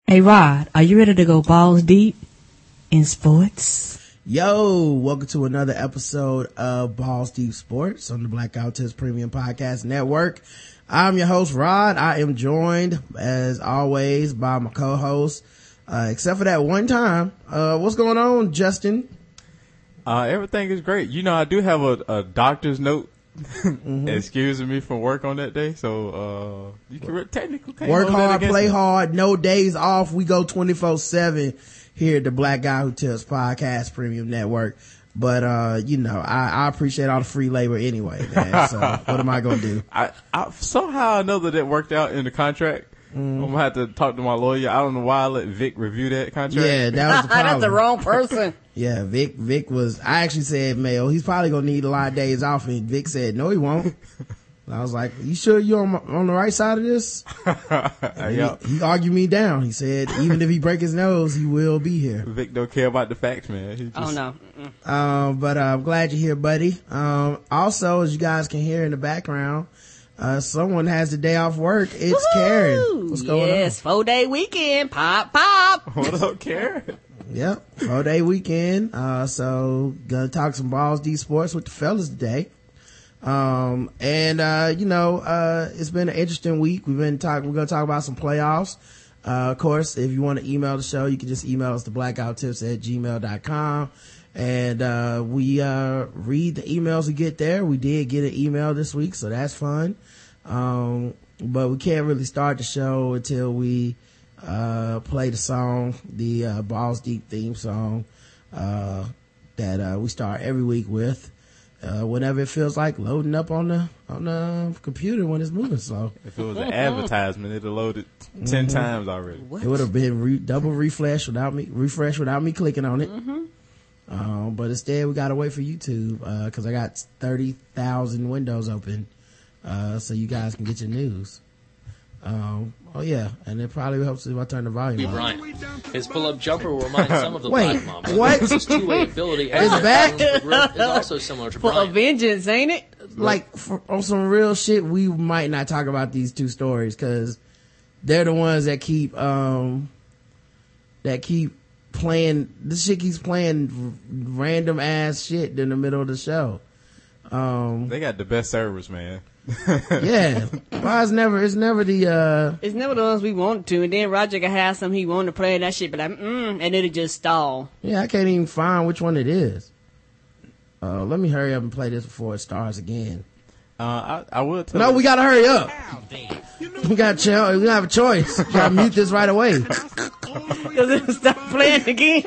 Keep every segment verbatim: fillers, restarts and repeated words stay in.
Hey Rod, are you ready to go balls deep in sports? Yo, welcome to another episode of Balls Deep Sports on the Blackout Tips Premium Podcast Network. I'm your host Rod. I am joined as always by my co-host, uh, except for that one time. Uh, what's going on, Justin? Uh, everything is great. You know, I do have a, a doctor's note mm-hmm. excusing me from work on that day, so uh you can technically can't work hard, play me. hard, no days off. We go twenty-four seven here at the Black Guy Who Tells Podcast Premium Network. But uh you know, I, I appreciate all the free labor anyway, man. So what am I gonna do? I, I somehow I know that it worked out in the contract. Mm. I'm gonna have to talk to my lawyer. I don't know why I let Vic review that contract. Yeah, that was the problem. That's the wrong person. Yeah, Vic, Vic was, I actually said, Mel, he's probably gonna need a lot of days off, and Vic said, no, he won't. I was like, you sure you're on, on the right side of this? Yep. he, he argued me down. He said, even if he break his nose, he will be here. Vic don't care about the facts, man. He just... Oh, no. Mm-mm. Um, but, uh, I'm glad you're here, buddy. Um, also, as you guys can hear in the background, uh, someone has the day off work. It's Woo-hoo! Karen. What's going yes, on? Yes, four day weekend. Pop, pop. What up, Karen? Yep, four day weekend. Uh, so gonna talk some balls deep sports with the fellas today. Um, and, uh, you know, uh, it's been an interesting week. We've been talking, we're gonna talk about some playoffs. Uh, of course, if you want to email the show, you can just email us to blackouttips at gmail dot com. And, uh, we, uh, read the emails we get there. We did get an email this week, so that's fun. Um, but we can't really start the show until we, uh, play the song, the, uh, Balls Deep theme song, uh, that, uh, we start every week with, uh, whenever it feels like loading up on the, on the computer when it's moving slow. If it was an advertisement, it'd have loaded ten mm-hmm. times already. What? It would have been re- double refresh without me, refresh without me clicking on it. Mm-hmm. Um, but instead we gotta wait for YouTube, uh, cause I got thirty thousand windows open, uh, so you guys can get your news. Um, oh yeah, and it probably helps if I turn the volume up. Bryant. His pull-up jumper will remind some of the Wait, Black Mamba. What? His two-way ability It's back? is also similar to For Bryant. a vengeance, ain't it? Like, for, on some real shit, we might not talk about these two stories, cause they're the ones that keep, um, that keep playing, this shit keeps playing random ass shit in the middle of the show. Um, they got the best servers, man. Yeah. Why it's never, it's never the, uh. It's never the ones we wanted to, and then Roger can have some he wanted to play that shit, but like, mm, and it'll just stall. Yeah, I can't even find which one it is. Uh, let me hurry up and play this before it starts again. Uh, I, I will tell No, you. we gotta hurry up. We got cho- we don't have a choice. We gotta mute this right away. Cause it'll stop playing again.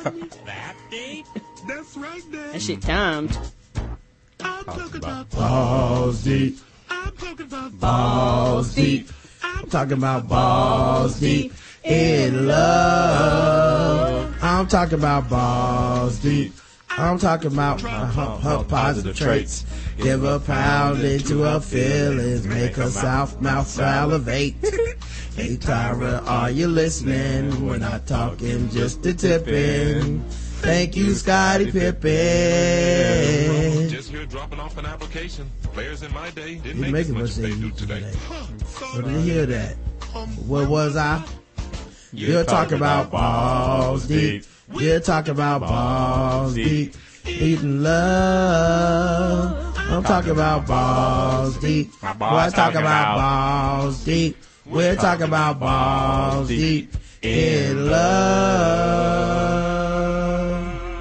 That's right there. That shit timed. I'm talking about Balls deep. I'm talking about Balls deep. I'm talking about balls deep in love. I'm talking about balls deep. I'm talking about my hump, hump positive traits. Give a pound into her feelings. Make her south mouth salivate. Hey Tyra, are you listening? We're not talking just a tipping. Thank you, Scottie Pippen. just here dropping off an application. Players in my day didn't You're make as making much much as they sense do today. today. So did you hear that? What was I? You're talking about balls deep. You're talking about balls deep. Eating love. I'm talking about balls deep. Boys talking about balls deep. We're talking about balls deep in love.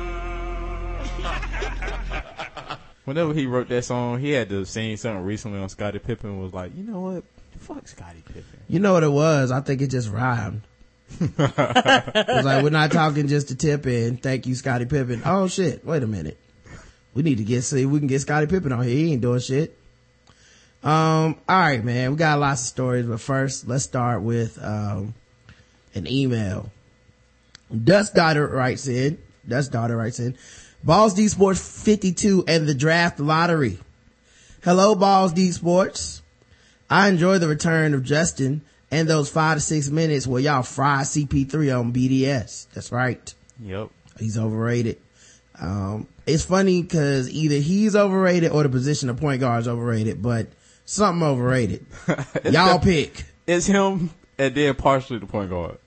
Whenever he wrote that song, he had to sing something recently on Scottie Pippen. Was like, you know what? Fuck Scottie Pippen. You know what it was? I think it just rhymed. It was like, we're not talking just to tip in. Thank you, Scottie Pippen. Oh shit! Wait a minute. We need to get see if we can get Scottie Pippen on here. He ain't doing shit. Um. All right, man. We got lots of stories, but first, let's start with um an email. Dust Daughter writes in. Dust Daughter writes in. Balls D Sports fifty-two and the draft lottery. Hello, Balls D Sports. I enjoy the return of Justin and those five to six minutes where y'all fry C P three on B D S. That's right. Yep. He's overrated. Um, it's funny because either he's overrated or the position of point guard is overrated, but something overrated. Y'all pick. It's him and then partially the point guard.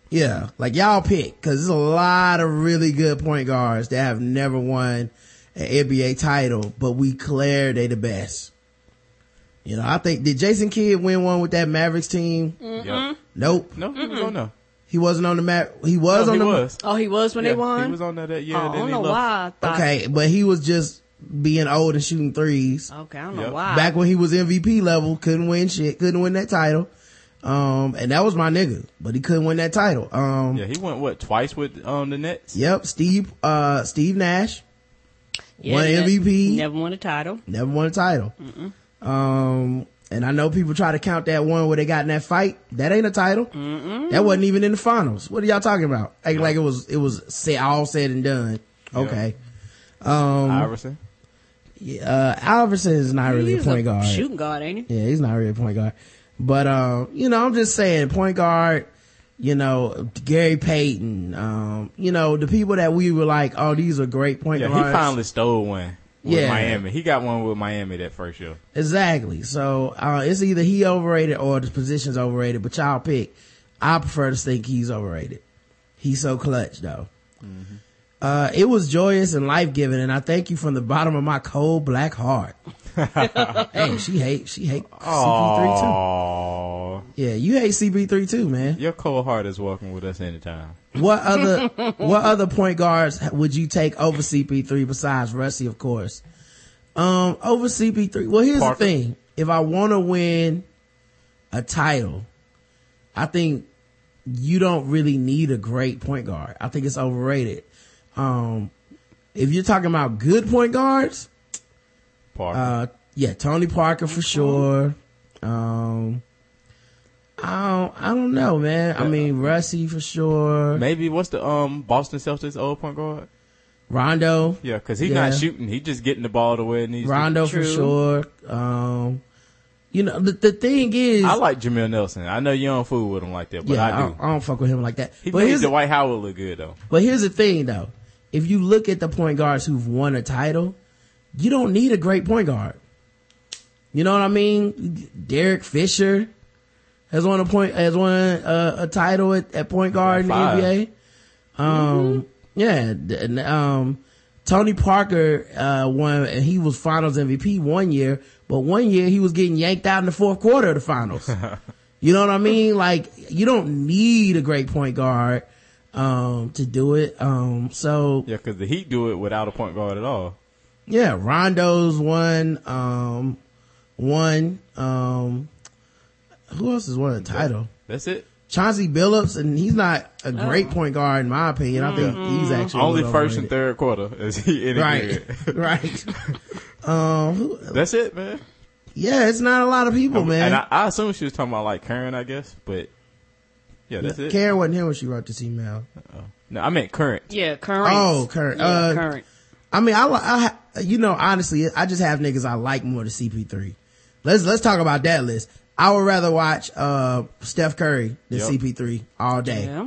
Yeah, like y'all pick, cause there's a lot of really good point guards that have never won an N B A title, but we declare they the best. You know, I think, did Jason Kidd win one with that Mavericks team? Yep. Nope. No, he was on there. He wasn't on the map. He was No, on he the was. Oh, he was when Yeah, they won? He was on there that year. Oh, I then don't he know left. why I thought. Okay, but he was just being old and shooting threes. Okay, I don't know Yep. why. Back when he was M V P level, couldn't win shit, couldn't win that title. Um, and that was my nigga, but he couldn't win that title. Um, Yeah, he went what twice with um the Nets. yep, Steve, uh, Steve Nash, Yeah, won ne- M V P. Never won a title. never won a title. Um, and I know people try to count that one where they got in that fight. That ain't a title. Mm-mm. That wasn't even in the finals. What are y'all talking about? Acting like it was, it was say, all said and done. Okay. Um, Iverson. yeah, uh, Iverson is not really a He's point guard. Shooting guard, ain't he? Yeah, he's not really a point guard. But, uh, you know, I'm just saying, point guard, you know, Gary Payton, um, you know, the people that we were like, oh, these are great point Yeah, guards. he finally stole one with Yeah. Miami. He got one with Miami that first year. Exactly. So, uh, it's either he overrated or the position's overrated, but y'all pick. I prefer to think he's overrated. He's so clutch, though. Mm-hmm. Uh, it was joyous and life-giving, and I thank you from the bottom of my cold black heart. Hey, she hate, she hate C P three too. Oh, Yeah, you hate C P three too, man. your cold heart is welcome with us anytime. What other, what other point guards would you take over C P three besides Rusty, of course? Um, over C P three. Well, here's Parker. the thing. If I want to win a title, I think you don't really need a great point guard. I think it's overrated. Um, if you're talking about good point guards, Parker. uh, yeah, Tony Parker for sure. Um, I don't, I don't know, man. I mean, Rusty for sure. Maybe what's the um Boston Celtics old point guard? Rondo. Yeah, because he's Yeah. not shooting. He just getting the ball to where it needs. Rondo to. for True. sure. Um, you know, the, the thing is, I like Jamil Nelson. I know you don't fool with him like that, but yeah, I I, do. don't, I don't fuck with him like that. He But made here's, Dwight Howard look good though. but here's the thing though. If you look at the point guards who've won a title, you don't need a great point guard. You know what I mean? Derek Fisher has won a point, has won a, a title at, at point guard in the Five. N B A. Um, yeah, d- and, um, Tony Parker, uh, won, and he was finals M V P one year, but one year he was getting yanked out in the fourth quarter of the finals. You know what I mean? Like, you don't need a great point guard, um, to do it. Um, so, Yeah, because the Heat do it without a point guard at all. yeah, Rondo's one, um, one, um, who else has won a title? That's it. Chauncey Billups, and he's not a great point guard in my opinion. I think he's actually a Only little first and overrated. third quarter is he any Right, good. right. um, who, That's it, man. yeah, it's not a lot of people, man. And I, I assume she was talking about like current, I guess, but yeah, that's it. Karen wasn't here when she wrote this email. No, I meant current. Yeah, current. Oh, current. Yeah, Uh, current. I mean, I, li- I, ha- you know, honestly, I just have niggas I like more than C P three. Let's, let's talk about that list. I would rather watch, uh, Steph Curry than Yep. C P three all day. Yeah.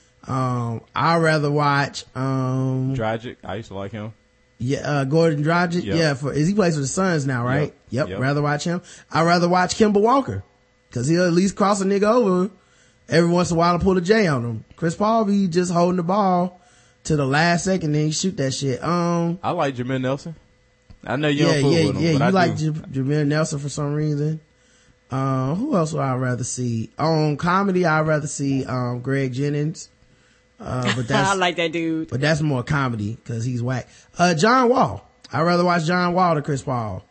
Um, I'd rather watch, um, Dragic, I used to like him. yeah, uh, Gordon Dragic. Yep. Yeah, for, is he plays for the Suns now, right? Yep. Yep. Yep. Rather watch him. I'd rather watch Kemba Walker. Cause he'll at least cross a nigga over every once in a while and pull a J on him. Chris Paul be just holding the ball to the last second, then he shoot that shit. Um, I like Jamil Nelson. I know you yeah, don't fool yeah, with him, yeah. but You I like do. J- Jameer Nelson for some reason. Um, who else would I rather see? On comedy, I'd rather see, um, Greg Jennings. Uh, but that's, I like that dude. but that's more comedy cause he's whack. Uh, John Wall. I'd rather watch John Wall than Chris Paul.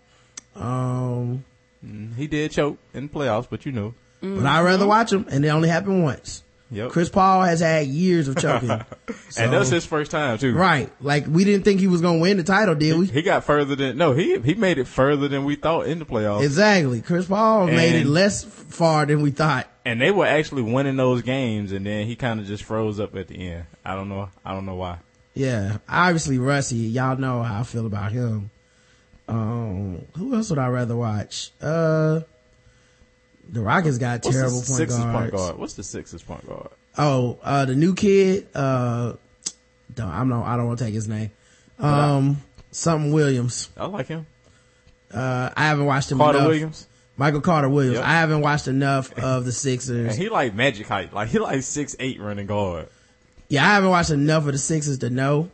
Um, He did choke in the playoffs, but you know. but I'd rather watch him, and it only happened once. Yep. Chris Paul has had years of choking. So- and that was his first time too. right. Like, we didn't think he was gonna win the title, did we? He got further than no. He he made it further than we thought in the playoffs. Exactly. Chris Paul made it And- less far than we thought. And they were actually winning those games, and then he kind of just froze up at the end. I don't know. I don't know why. Yeah. Obviously, Rusty, y'all know how I feel about him. Um, who else would I rather watch? Uh, the Rockets got What's terrible the point Sixers guards. point guard? What's the Sixers point guard? Oh, uh, the new kid, uh, don't, I'm no, I don't want to take his name. Um, something Williams. I like him. Uh, I haven't watched him Carter enough. Williams. Michael Carter Williams. Yep. I haven't watched enough of the Sixers. And he like magic height. Like he like six eight running guard. Yeah, I haven't watched enough of the Sixers to know.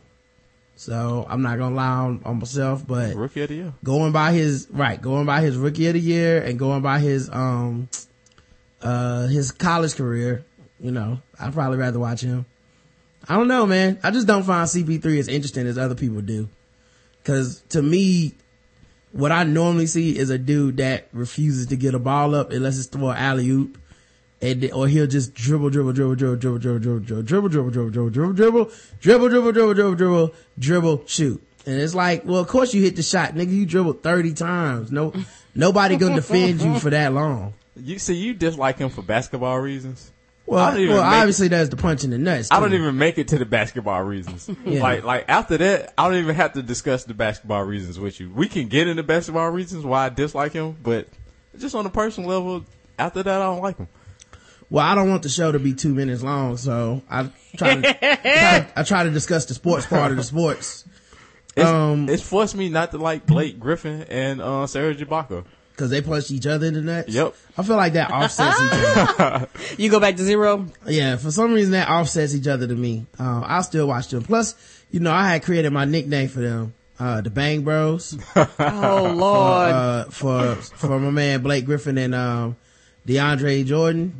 So I'm not gonna lie on, on myself, but Rookie of the year. going by his, right, going by his rookie of the year and going by his, um, uh, his college career, you know, I'd probably rather watch him. I don't know, man. I just don't find C P three as interesting as other people do. Cause to me, what I normally see is a dude that refuses to get a ball up unless it's for alley oop, and or he'll just dribble, dribble, dribble, dribble, dribble, dribble, dribble, dribble, dribble, dribble, dribble, dribble, dribble, dribble, dribble, dribble, dribble, dribble, dribble, shoot. And it's like, well, of course you hit the shot, nigga. You dribbled thirty times. No, nobody gonna defend you for that long. You see, you dislike him for basketball reasons. Well, I don't even well, make obviously there's the punch in the nuts. I don't too. even make it to the basketball reasons. Yeah. Like, like after that, I don't even have to discuss the basketball reasons with you. We can get into basketball reasons why I dislike him, but just on a personal level, after that, I don't like him. Well, I don't want the show to be two minutes long, so I try to, try, I try to discuss the sports part of the sports. It's, Um, it's forced me not to like Blake Griffin and uh, Sarah Ibaka. Cause they punched each other in the nuts. Yep. I feel like that offsets each other. You go back to zero? Yeah, for some reason that offsets each other to me. Uh, I'll still watch them. Plus, you know, I had created my nickname for them, uh, the Bang Bros. Oh, Lord. uh, for, for my man Blake Griffin and, um, DeAndre Jordan.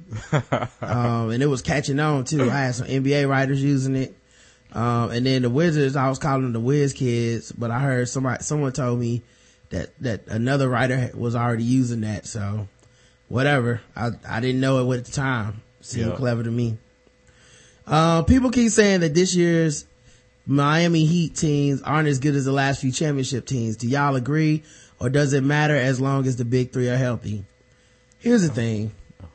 Um, and it was catching on too. I had some N B A writers using it. Um, and then the Wizards, I was calling them the Wiz Kids, but I heard somebody, someone told me that, that another writer was already using that. So whatever. I, I didn't know it at the time. Seemed Yeah. clever to me. Uh, people keep saying that this year's Miami Heat teams aren't as good as the last few championship teams. Do y'all agree? Or does it matter as long as the big three are healthy? Here's the thing.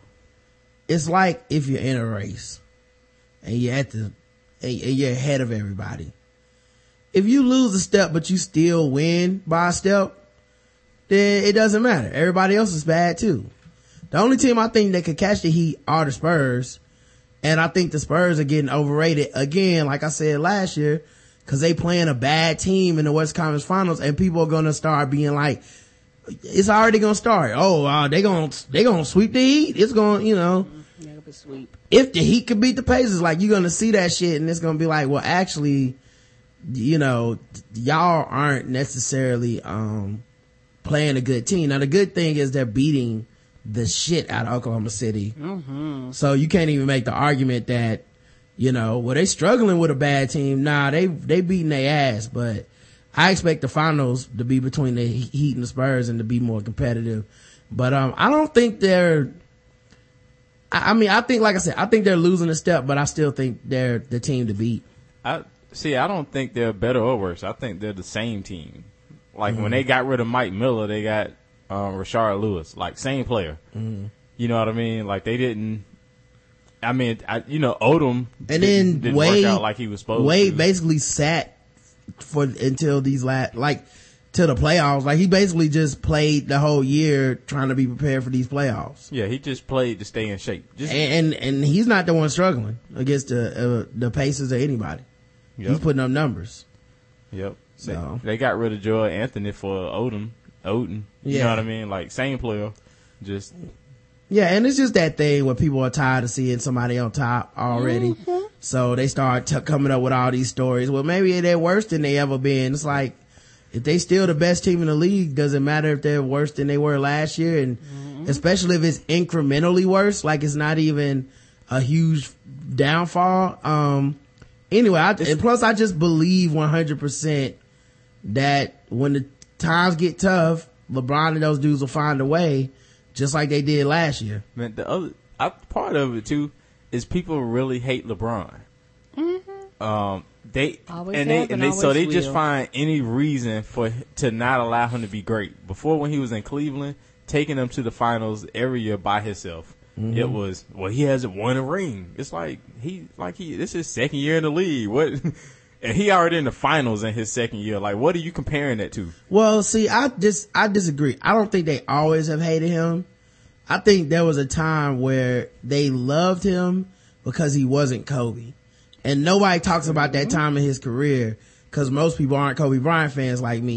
It's like if you're in a race and you're at the, and you're ahead of everybody. If you lose a step, but you still win by a step, then it doesn't matter. Everybody else is bad too. The only team I think that could catch the Heat are the Spurs. And I think the Spurs are getting overrated again, like I said last year, cause they playing a bad team in the West Conference Finals, and people are gonna start being like, it's already gonna start. Oh, uh, they gonna, they gonna sweep the Heat. It's gonna, you know, Yeah, but sweep. if the Heat could beat the Pacers, like you're gonna see that shit and it's gonna be like, well, actually, you know, y'all aren't necessarily, um, playing a good team. Now the good thing is they're beating the shit out of Oklahoma City. Mm-hmm. So you can't even make the argument that, you know, well, they struggling with a bad team. Nah, they, they beating their ass, but I expect the finals to be between the Heat and the Spurs and to be more competitive. But, um, I don't think they're, I, I mean, I think, like I said, I think they're losing a step, but I still think they're the team to beat. I see. I don't think they're better or worse. I think they're the same team. Like mm-hmm. when they got rid of Mike Miller, they got um, Rashard Lewis, like same player. Mm-hmm. You know what I mean? Like they didn't. I mean, I, you know, Odom and didn't, then didn't Wade, work out like he was supposed Wade to. basically sat for until these last, like to the playoffs. Like he basically just played the whole year trying to be prepared for these playoffs. Yeah, he just played to stay in shape. Just, and, and and he's not the one struggling against the uh, the Pacers or anybody. Yep. He's putting up numbers. Yep. So they, they got rid of Joy Anthony for Odom. Odin. You Yeah. know what I mean? Like same player. Just yeah, and it's just that thing where people are tired of seeing somebody on top already. Mm-hmm. So they start t- coming up with all these stories. Well, maybe they're worse than they ever been. It's like, if they still the best team in the league, doesn't matter if they're worse than they were last year. And mm-hmm. especially if it's incrementally worse, like it's not even a huge downfall. Um, anyway, I, and plus I just believe one hundred percent that when the times get tough, LeBron and those dudes will find a way, just like they did last year. Man, the other I, part of it too is people really hate LeBron. Mm-hmm. Um, they Always and they have and and they so they always just will. find any reason for to not allow him to be great. Before, when he was in Cleveland, taking them to the finals every year by himself, mm-hmm. it was well he hasn't won a ring. It's like he like he this is his second year in the league. What? And he already in the finals in his second year. Like, what are you comparing that to? Well, see, I dis I disagree. I don't think they always have hated him. I think there was a time where they loved him because he wasn't Kobe. And nobody talks about that time in his career because most people aren't Kobe Bryant fans like me.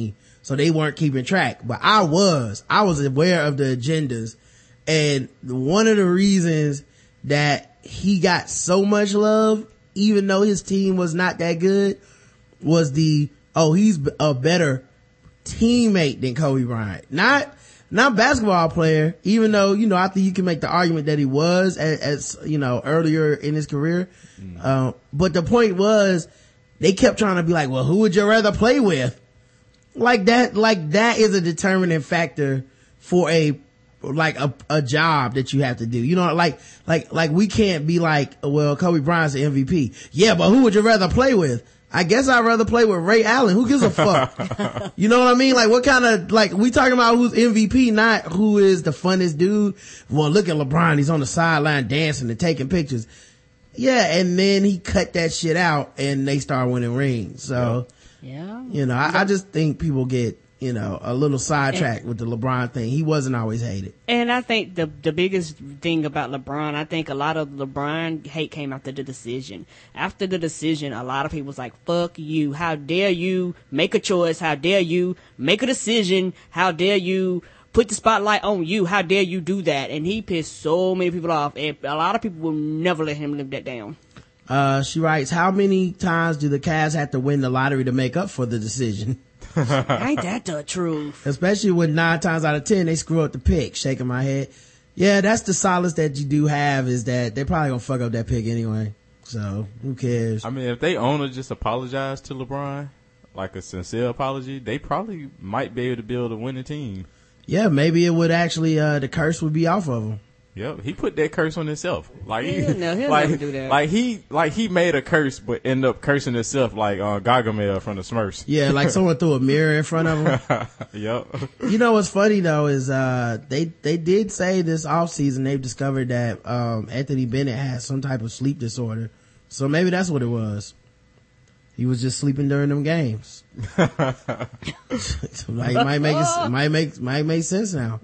So they weren't keeping track, but I was, I was aware of the agendas. And one of the reasons that he got so much love, even though his team was not that good, was the, oh, he's a better teammate than Kobe Bryant. Not, not basketball player, even though, you know, I think you can make the argument that he was as, as you know, earlier in his career. Mm. Uh, but the point was, they kept trying to be like, well, who would you rather play with? Like that, like that is a determining factor for a, like a, a job that you have to do. You know, like, like, like we can't be like, well, Kobe Bryant's the M V P. Yeah, but who would you rather play with? I guess I'd rather play with Ray Allen. Who gives a fuck? You know what I mean? Like what kind of, like we talking about who's M V P, not who is the funnest dude. Well, look at LeBron. He's on the sideline dancing and taking pictures. Yeah. And then he cut that shit out and they start winning rings. So, yeah, you know, I, I just think people get, you know, a little sidetracked with the LeBron thing. He wasn't always hated. And I think the the biggest thing about LeBron, I think a lot of LeBron hate came after the decision. After the decision, a lot of people was like, fuck you. How dare you make a choice? How dare you make a decision? How dare you put the spotlight on you? How dare you do that? And he pissed so many people off. And a lot of people will never let him live that down. Uh, she writes, how many times do the Cavs have to win the lottery to make up for the decision? Ain't that the truth? Especially when nine times out of ten they screw up the pick. Shaking my head. Yeah, that's the solace that you do have, is that they're probably gonna fuck up that pick anyway. So who cares? I mean, if they owner just apologize to LeBron, like a sincere apology, they probably might be able to build a winning team. Yeah, maybe it would actually, uh, the curse would be off of him. Yep, he put that curse on himself. Like, he, he'll, no, he'll like, never do that. Like he, like he made a curse, but ended up cursing himself, like uh, Gargamel from the Smurfs. Yeah, like someone threw a mirror in front of him. Yep. You know what's funny though is uh they they did say this offseason they've discovered that um Anthony Bennett has some type of sleep disorder, so maybe that's what it was. He was just sleeping during them games. Like, might make it, might make might make sense now.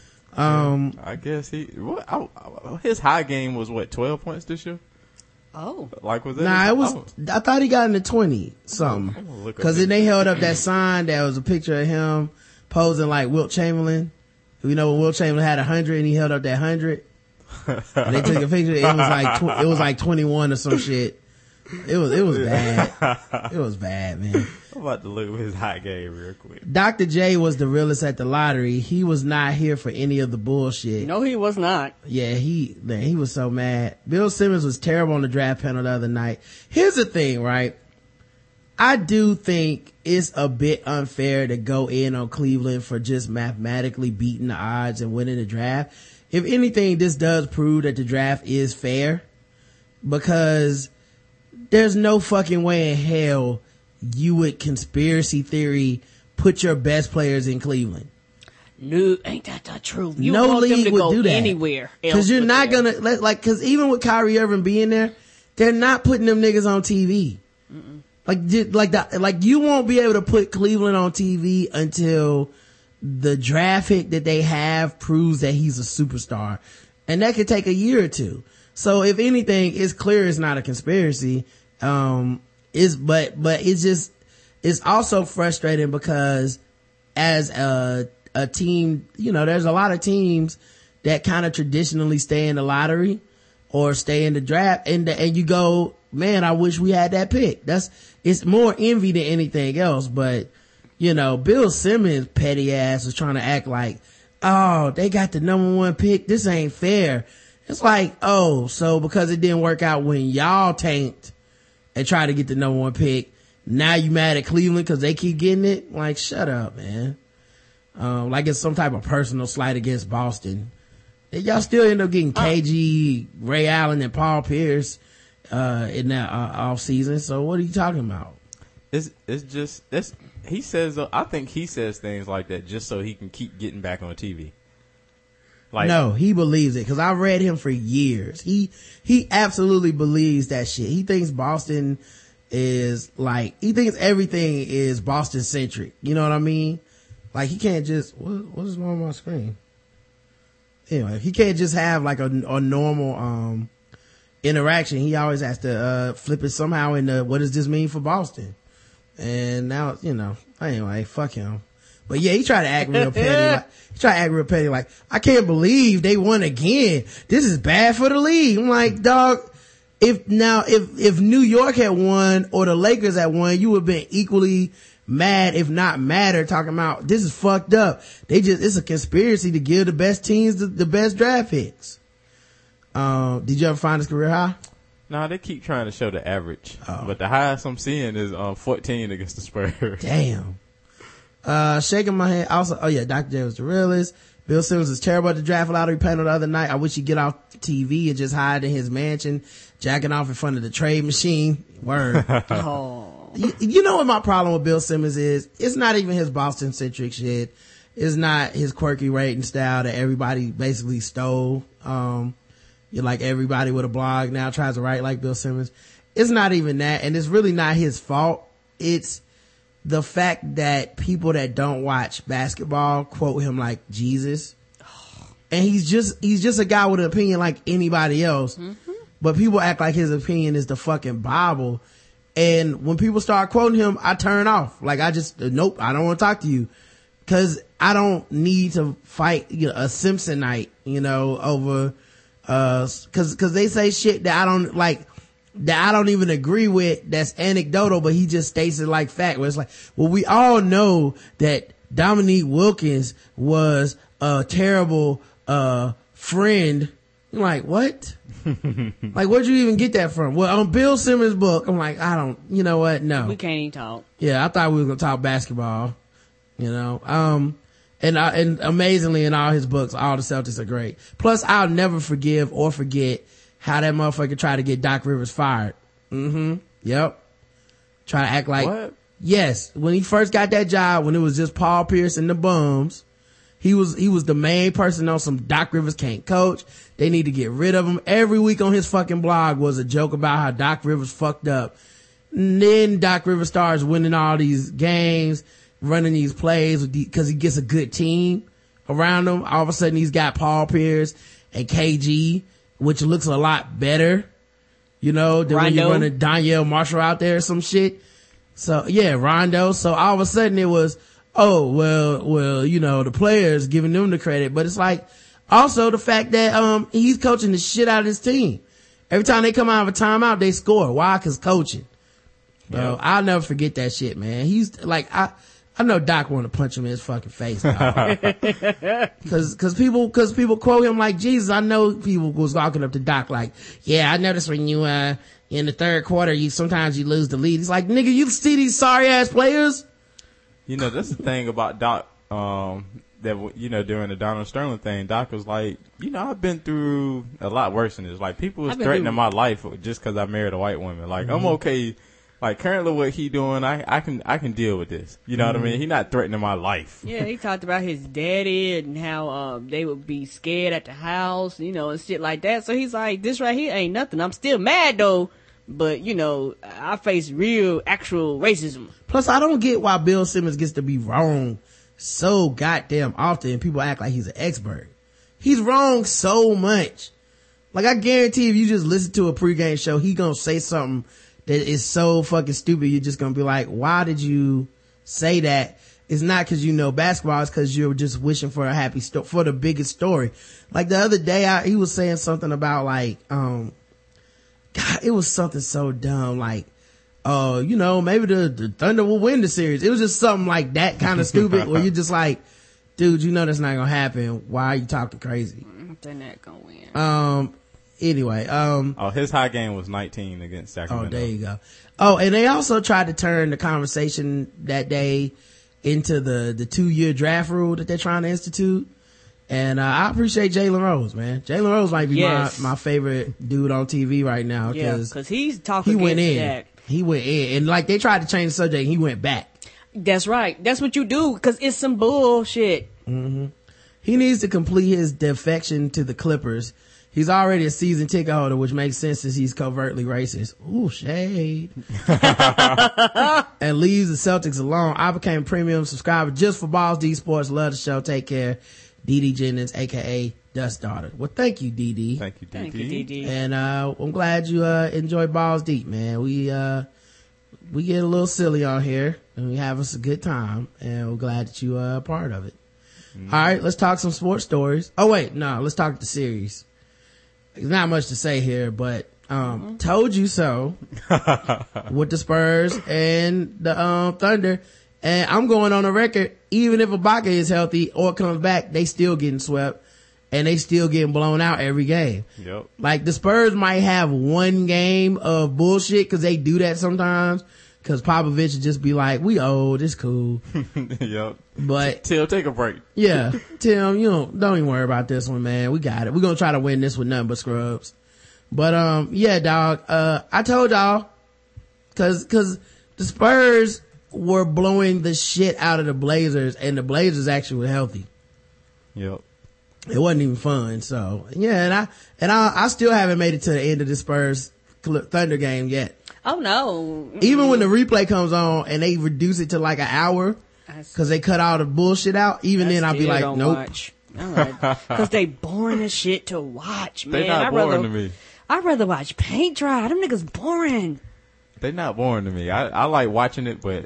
Um, I guess he, what, I, I, his high game was what, twelve points this year? Oh. Like, was that? Nah, his, it was, oh. I thought he got into twenty something. Cause then they held up that sign that was a picture of him posing like Wilt Chamberlain. You know, when Wilt Chamberlain had a hundred and he held up that hundred. And they took a picture, it was like, tw- it was like twenty-one or some shit. It was, it was bad. It was bad, man. I'm about to look at his high game real quick. Doctor J was the realest at the lottery. He was not here for any of the bullshit. No, he was not. Yeah, he, man, he was so mad. Bill Simmons was terrible on the draft panel the other night. Here's the thing, right? I do think it's a bit unfair to go in on Cleveland for just mathematically beating the odds and winning the draft. If anything, this does prove that the draft is fair, because there's no fucking way in hell you would conspiracy theory put your best players in Cleveland. No, ain't that the truth? You no want league them to would go do that anywhere because you're not there. gonna like because even with Kyrie Irving being there, they're not putting them niggas on T V. Mm-mm. Like like that, like you won't be able to put Cleveland on T V until the draft pick that they have proves that he's a superstar, and that could take a year or two. So if anything, it's clear it's not a conspiracy. Um, is but but it's just it's also frustrating because as a a team, you know, there's a lot of teams that kind of traditionally stay in the lottery or stay in the draft, and the, and you go, man, I wish we had that pick. That's it's more envy than anything else. But you know, Bill Simmons' petty ass was trying to act like, oh, they got the number one pick. This ain't fair. It's like, oh, so because it didn't work out when y'all tanked and tried to get the number one pick, now you mad at Cleveland because they keep getting it? Like, shut up, man. Um, like it's some type of personal slight against Boston. And y'all still end up getting K G, Ray Allen, and Paul Pierce uh in that uh, off season. So what are you talking about? It's it's just it's he says uh, I think he says things like that just so he can keep getting back on T V. Like, no, he believes it because I've read him for years. He he absolutely believes that shit. He thinks Boston is like he thinks everything is Boston centric. You know what I mean? Like he can't just what what is wrong with my screen? Anyway, he can't just have like a, a normal um interaction. He always has to uh flip it somehow into what does this mean for Boston? And now, you know, anyway, fuck him. But yeah, he tried to act real petty. Like, he tried to act real petty. Like, I can't believe they won again. This is bad for the league. I'm like, dog, if now, if, if New York had won or the Lakers had won, you would have been equally mad, if not madder, talking about this is fucked up. They just, it's a conspiracy to give the best teams the, the best draft picks. Um, did you ever find his career high? No, they keep trying to show the average. Oh. But the highest I'm seeing is um, fourteen against the Spurs. Damn. Uh, shaking my head. Also, oh yeah, Doctor J was the realest. Bill Simmons is terrible at the draft lottery panel the other night. I wish he'd get off T V and just hide in his mansion, jacking off in front of the trade machine. Word. Oh. you, you know what my problem with Bill Simmons is? It's not even his Boston centric shit. It's not his quirky rating style that everybody basically stole. Um, you're like everybody with a blog now tries to write like Bill Simmons. It's not even that. And it's really not his fault. It's the fact that people that don't watch basketball quote him like Jesus. And he's just, he's just a guy with an opinion like anybody else. Mm-hmm. But people act like his opinion is the fucking Bible. And when people start quoting him, I turn off. Like I just, nope, I don't want to talk to you. Cause I don't need to fight, you know, a Simpsonite, you know, over, uh, cause, cause they say shit that I don't like, that I don't even agree with, that's anecdotal, but he just states it like fact, where it's like, well, we all know that Dominique Wilkins was a terrible, uh, friend. I'm like, what? Like, where'd you even get that from? Well, on Bill Simmons' book, I'm like, I don't, you know what? No. We can't even talk. Yeah, I thought we were gonna talk basketball, you know, um, and, uh, and amazingly in all his books, all the Celtics are great. Plus, I'll never forgive or forget how that motherfucker tried to get Doc Rivers fired. Mm-hmm. Yep. Try to act like, what? Yes. When he first got that job, when it was just Paul Pierce and the bums, he was, he was the main person on some Doc Rivers can't coach. They need to get rid of him. Every week on his fucking blog was a joke about how Doc Rivers fucked up. And then Doc Rivers starts winning all these games, running these plays with the, cause he gets a good team around him. All of a sudden he's got Paul Pierce and K G, which looks a lot better, you know, than when you're running Danielle Marshall out there or some shit. So yeah, Rondo. So all of a sudden it was, oh, well, well, you know, the players giving them the credit, but it's like also the fact that, um, he's coaching the shit out of his team. Every time they come out of a timeout, they score. Why? Cause coaching. Bro, yeah. I'll never forget that shit, man. He's like, I, I know Doc want to punch him in his fucking face. Cause, cause people, cause people quote him like Jesus. I know people was walking up to Doc like, yeah, I noticed when you, uh, in the third quarter, you, sometimes you lose the lead. He's like, nigga, you see these sorry ass players? You know, that's the thing about Doc, um, that, you know, during the Donald Sterling thing, Doc was like, you know, I've been through a lot worse than this. Like, people was threatening through- my life just cause I married a white woman. Like, mm-hmm. I'm okay. Like, currently what he doing, I, I can, I can deal with this. You know mm-hmm. what I mean? He not threatening my life. Yeah, he talked about his daddy and how, um, they would be scared at the house, you know, and shit like that. So he's like, this right here ain't nothing. I'm still mad though, but you know, I face real, actual racism. Plus, I don't get why Bill Simmons gets to be wrong so goddamn often and people act like he's an expert. He's wrong so much. Like, I guarantee if you just listen to a pregame show, he gonna say something that is so fucking stupid, you're just gonna be like, why did you say that? It's not cause you know basketball, it's cause you're just wishing for a happy story, for the biggest story. Like the other day, I, he was saying something about like, um, God, it was something so dumb, like, uh, you know, maybe the, the Thunder will win the series. It was just something like that kind of stupid where you're just like, dude, you know that's not gonna happen. Why are you talking crazy? They're not gonna win. Um, anyway, um. Oh, his high game was nineteen against Sacramento. Oh, there you go. Oh, and they also tried to turn the conversation that day into the, the two year draft rule that they're trying to institute. And, uh, I appreciate Jalen Rose, man. Jalen Rose might be yes. my, my favorite dude on T V right now. Yeah, cause, cause he's talking he went in. That. He went in. And like they tried to change the subject, he went back. That's right. That's what you do, cause it's some bullshit. Mm-hmm. He needs to complete his defection to the Clippers. He's already a season ticket holder, which makes sense since he's covertly racist. Ooh, shade. And leaves the Celtics alone. I became a premium subscriber just for Balls D Sports. Love the show. Take care. D D Jennings, aka Dust Daughter. Well, thank you, D D. Thank you, D D. Thank you, D D. And, uh, I'm glad you, uh, enjoy Balls Deep, man. We, uh, we get a little silly on here. and we have us a good time, and we're glad that you are a part of it. Mm-hmm. All right, let's talk some sports stories. Oh wait, no, let's talk the series. There's not much to say here, but um, mm-hmm. told you so with the Spurs and the um, Thunder. And I'm going on the record, even if Ibaka is healthy or comes back, they still getting swept and they still getting blown out every game. Yep. Like the Spurs might have one game of bullshit because they do that sometimes. Cause Popovich would just be like, we old, it's cool. Yep. But Tim, take a break. Yeah. Tim, you don't, don't even worry about this one, man. We got it. We're gonna try to win this with nothing but scrubs. But, um, yeah, dog, uh, I told y'all, cause, cause the Spurs were blowing the shit out of the Blazers and the Blazers actually were healthy. Yep. It wasn't even fun. So, yeah, and I, and I, I still haven't made it to the end of the Spurs Thunder game yet. Oh no. Mm-mm. Even when the replay comes on and they reduce it to like an hour because they cut all the bullshit out, even I then I'll be like, nope. Watch. Because they boring as shit to watch, man. They not I'd boring rather, to me. I'd rather watch paint dry. Them niggas boring. They not boring to me. I, I like watching it, but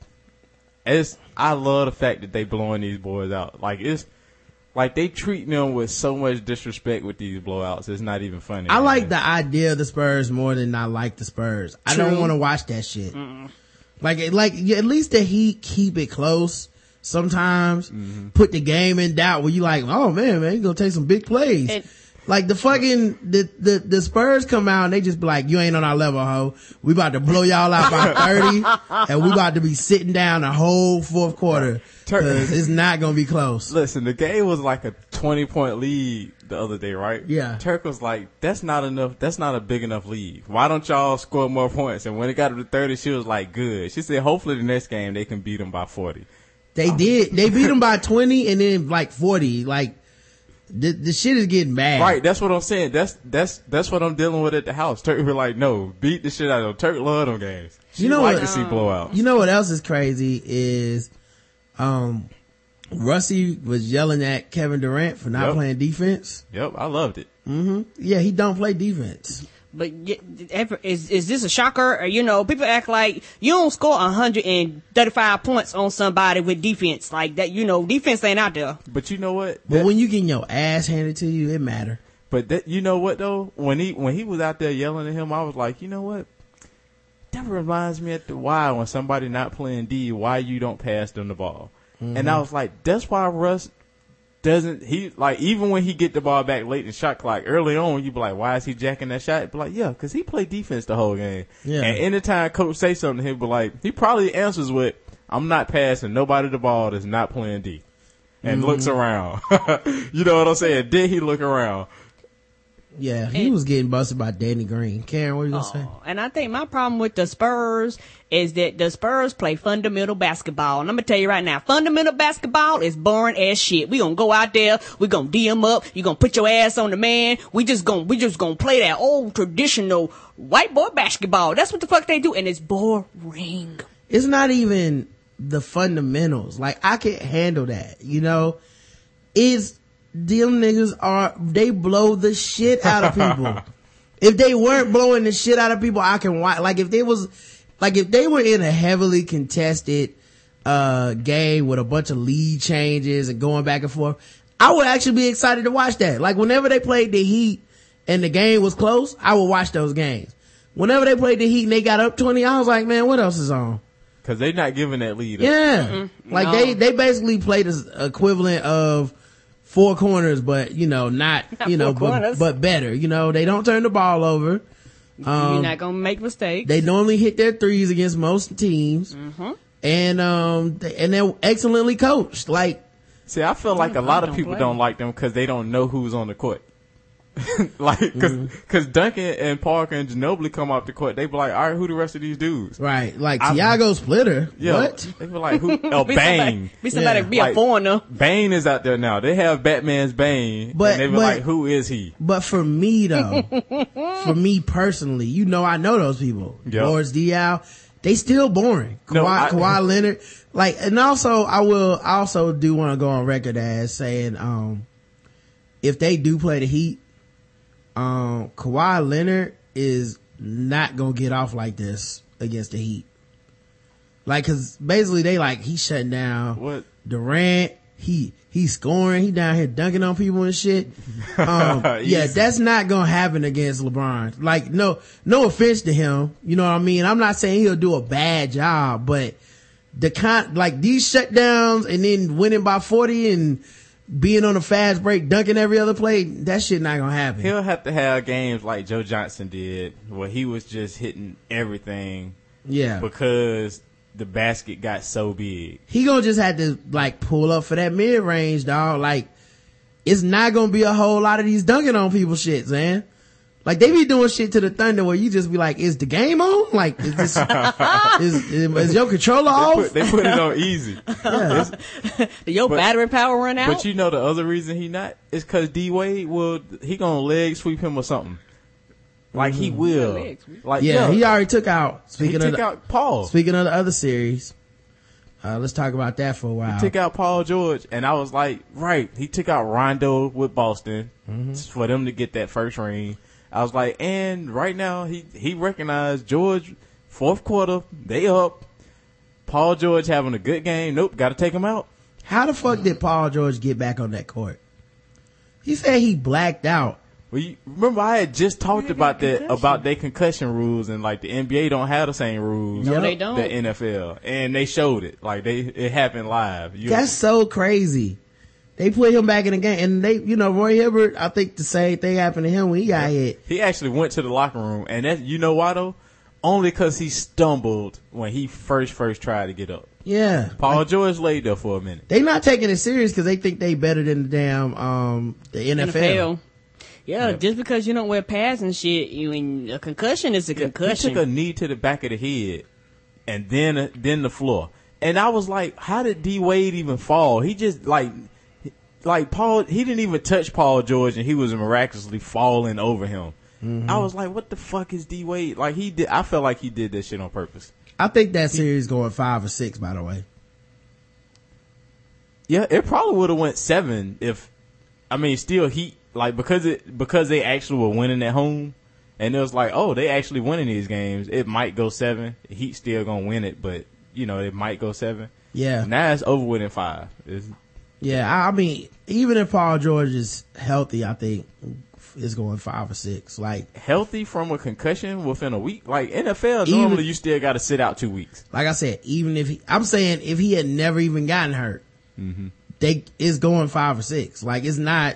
it's, I love the fact that they blowing these boys out. Like it's, like they treat them with so much disrespect with these blowouts. It's not even funny. I man. like the idea of the Spurs more than I like the Spurs. I True. don't want to watch that shit. Mm-mm. Like, like yeah, at least the Heat keep it close. Sometimes mm-hmm. put the game in doubt where you like, oh man, man, you gonna take some big plays. It, like the fucking the, the the Spurs come out and they just be like, you ain't on our level, ho. We about to blow y'all out by thirty, and we about to be sitting down the whole fourth quarter. Cause it's not gonna be close. Listen, the game was like a twenty point lead the other day, right? Yeah. Turk was like, that's not enough, that's not a big enough lead. Why don't y'all score more points? And when it got to the thirty, she was like, good. She said, hopefully the next game they can beat them by forty. They oh. did. They beat them by twenty and then like forty. Like, the, the shit is getting bad. Right, that's what I'm saying. That's, that's, that's what I'm dealing with at the house. Turk be like, no, beat the shit out of them. Turk love them games. She you know like what, to see blowouts. You know what else is crazy is, um, Russie was yelling at Kevin Durant for not yep. playing defense. Yep, I loved it. Mm-hmm. Yeah, he don't play defense. But is is this a shocker? Or, you know, people act like you don't score one hundred thirty-five points on somebody with defense like that. You know, defense ain't out there. But you know what? But that, when you getting your ass handed to you, it matter. But that, you know what though? When he when he was out there yelling at him, I was like, you know what? That reminds me at the why when somebody not playing D, why you don't pass them the ball. Mm-hmm. And I was like, that's why Russ doesn't, he, like, even when he get the ball back late in the shot clock, early on, you be like, why is he jacking that shot? Be like, yeah, cause he played defense the whole game. Yeah. And anytime coach say something, he'll be like, he probably answers with, I'm not passing nobody the ball that's not playing D. And mm-hmm. looks around. You know what I'm saying? Then he look around. Yeah, he and, was getting busted by Danny Green. Karen, what are you going to say? And I think my problem with the Spurs is that the Spurs play fundamental basketball. And I'm going to tell you right now, fundamental basketball is boring as shit. We going to go out there, we going to D M up, you going to put your ass on the man. We just going we just going to play that old traditional white boy basketball. That's what the fuck they do, and it's boring. It's not even the fundamentals. Like, I can't handle that, you know? It's them niggas are, they blow the shit out of people. If they weren't blowing the shit out of people, I can watch. Like if they was, like if they were in a heavily contested, uh, game with a bunch of lead changes and going back and forth, I would actually be excited to watch that. Like whenever they played the Heat and the game was close, I would watch those games. Whenever they played the Heat and they got up twenty, I was like, man, what else is on? Cause they not giving that lead. Yeah. Mm-hmm. Like no. they, they basically played the equivalent of four corners, but you know, not, not you know, but, but better. You know, they don't turn the ball over. Um, You're not gonna make mistakes. They normally hit their threes against most teams, mm-hmm. and um, they, and they're excellently coached. Like, see, I feel like a lot of people don't like them because they don't know who's on the court. Like, cause, mm-hmm. cause Duncan and Parker and Ginobili come off the court, they be like, all right, who the rest of these dudes? Right. Like, Tiago Splitter. Yeah. What? They be like, who? Oh, Bane. Be somebody, yeah. be a like, foreigner. Bane is out there now. They have Batman's Bane. But, and they be but, like, who is he? But for me though, for me personally, you know, I know those people. Yep. Boris Diaw, they still boring. Kawhi, no, I, Kawhi Leonard. Like, and also, I will, I also do want to go on record as saying, um, if they do play the Heat, Um, Kawhi Leonard is not gonna get off like this against the Heat. Like, cause basically they like, he shutting down What? Durant. He, he's scoring. He down here dunking on people and shit. Um, yeah, that's not gonna happen against LeBron. Like, no, no offense to him. You know what I mean? I'm not saying he'll do a bad job, but the kind, like these shutdowns and then winning by forty and being on a fast break, dunking every other play, that shit not gonna happen. He'll have to have games like Joe Johnson did, where he was just hitting everything. Yeah. Because the basket got so big. He gonna just have to like pull up for that mid range, dog. Like, it's not gonna be a whole lot of these dunking on people shits, man. Like, they be doing shit to the Thunder where you just be like, is the game on? Like, is this, is, is your controller They off? put, they put it on easy. Yeah. Did your But- battery power run out? But you know the other reason he not is because D Wade will he gonna leg sweep him or something. Like he will. Leg sweep. Like Yeah, yo, he already took out. he Speaking of took the, out Paul. speaking of the other series, uh, let's talk about that for a while. He took out Paul George, and I was like, right. He took out Rondo with Boston for them to get that first ring. I was like, and right now he he recognized George. Fourth quarter, they up. Paul George having a good game. Nope, got to take him out. How the fuck did Paul George get back on that court? He said he blacked out. Well, you, remember I had just talked Yeah, about that concussion. about their concussion rules, and like the N B A don't have the same rules. No, Yep. they don't. The N F L, and they showed it. Like they, it happened live. You, That's so crazy. They put him back in the game, and they, you know, Roy Hibbert, I think the same thing happened to him when he got hit. he actually went to the locker room, and that you know why though? Only because he stumbled when he first first tried to get up. Yeah. Paul Like, George laid there for a minute. they not taking it serious because they think they better than the damn, um, the N F L. N F L. Yeah, Yeah. just because you don't wear pads and shit, you mean a concussion is a He concussion. took a knee to the back of the head, and then then the floor. And I was like, how did D Wade even fall? He just like. Like Paul, he didn't even touch Paul George, and he was miraculously falling over him. I was like, "What the fuck is D Wade?" Like he did. I felt like he did that shit on purpose. I think that series going five or six, by the way. Yeah, it probably would have went seven if, I mean, still Heat like because it because they actually were winning at home, and it was like, oh, they actually winning these games. It might go seven. Heat still gonna win it, but you know it might go seven. Yeah. Now it's over with in five. It's, Yeah, I I mean, even if Paul George is healthy, I think it's going five or six. Like, healthy from a concussion within a week. Like N F L, Even- normally you still got to sit out two weeks. like I said, even if he, I'm saying if he had never even gotten hurt, they it's going five or six. Like, it's not.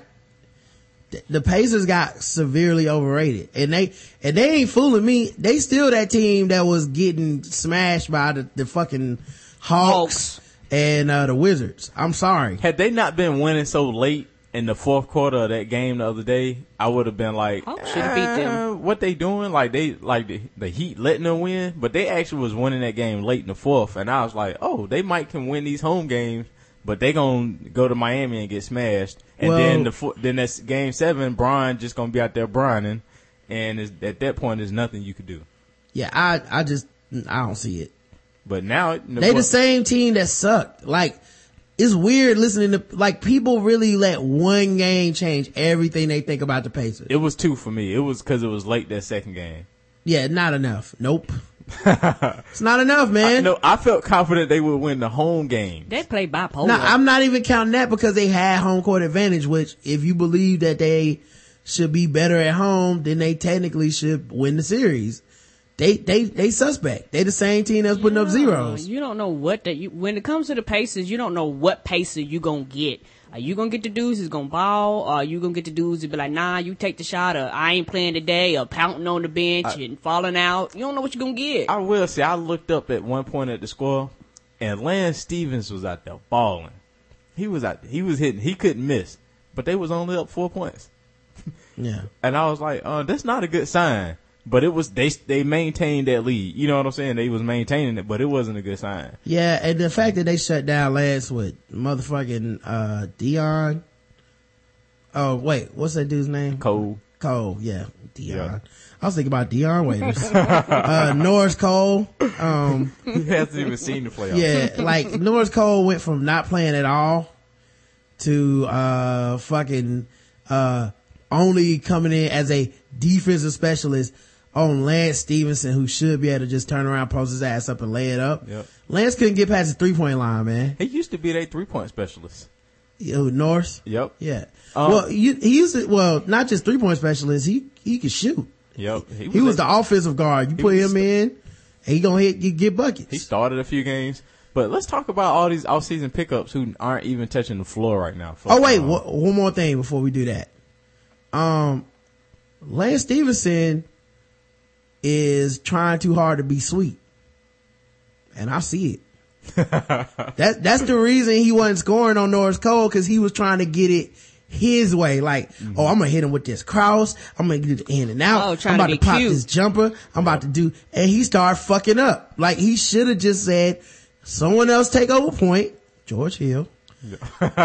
th- The Pacers got severely overrated, and they and they ain't fooling me. They still that team that was getting smashed by the, the fucking Hawks, Hawks. and uh, the Wizards. I'm sorry. Had they not been winning so late in the fourth quarter of that game the other day, I would have been like, Hawks shoulda beat them. "Eh, what they doing? Like they like the, the Heat letting them win, but they actually was winning that game late in the fourth, and I was like, oh, they might can win these home games, but they gonna go to Miami and get smashed, and Well- then the fo- then that's game seven, Bron just gonna be out there brining, and it's, at that point, there's nothing you could do. Yeah, I I just I don't see it. But now They the same team that sucked. Like, it's weird listening to, like, people really let one game change everything they think about the Pacers. It was two for me. It was because it was late that second game. Yeah, not enough. Nope. It's not enough, man. No, I felt confident they would win the home game. They play bipolar. No, I'm not even counting that because they had home court advantage, which if you believe that they should be better at home, then they technically should win the series. They, they, they suspect. They the same team that's putting up zeros. You don't know what that you when it comes to the Pacers, you don't know what Pacer you gonna get. Are you gonna get the dudes who's gonna ball, or are you gonna get the dudes who be like, nah, you take the shot, or I ain't playing today, or pouting on the bench I, and falling out. You don't know what you're gonna get. I will say, I looked up at one point at the score, and Lance Stevens was out there balling. He was out. He was hitting. He couldn't miss, but they was only up four points. Yeah. And I was like, uh, that's not a good sign. But it was they they maintained that lead. You know what I'm saying? They was maintaining it, but it wasn't a good sign. Yeah, and the fact that they shut down Lance with motherfucking uh Dion. Oh wait, what's that dude's name? Cole. Cole, yeah, Dion. Yeah. I was thinking about Dion Waiters. uh Norris Cole. Um He hasn't even seen the playoffs. yeah, like Norris Cole went from not playing at all to uh fucking uh only coming in as a defensive specialist on Lance Stevenson, who should be able to just turn around, post his ass up and lay it up. Yep. Lance couldn't get past the three point line, man. He used to be their three point specialist. Yo, North. Yep. Yeah. Um, well, you, he used to, well, not just three point specialist. He, he could shoot. Yep. He was, he was the offensive guard. You put was him in, and he gonna hit, you get buckets. He started a few games. But let's talk about all these off-season pickups who aren't even touching the floor right now. Oh, wait, um, wh- one more thing before we do that. Um, Lance Stevenson is trying too hard to be sweet. And I see it. that, that's the reason he wasn't scoring on Norris Cole, cause he was trying to get it his way. Like, mm-hmm. oh, I'm gonna hit him with this cross. I'm gonna do the in and out. Oh, I'm about to, to pop cute. this jumper. I'm about to do, and he started fucking up. Like, he should have just said, someone else take over point, George Hill. Yeah.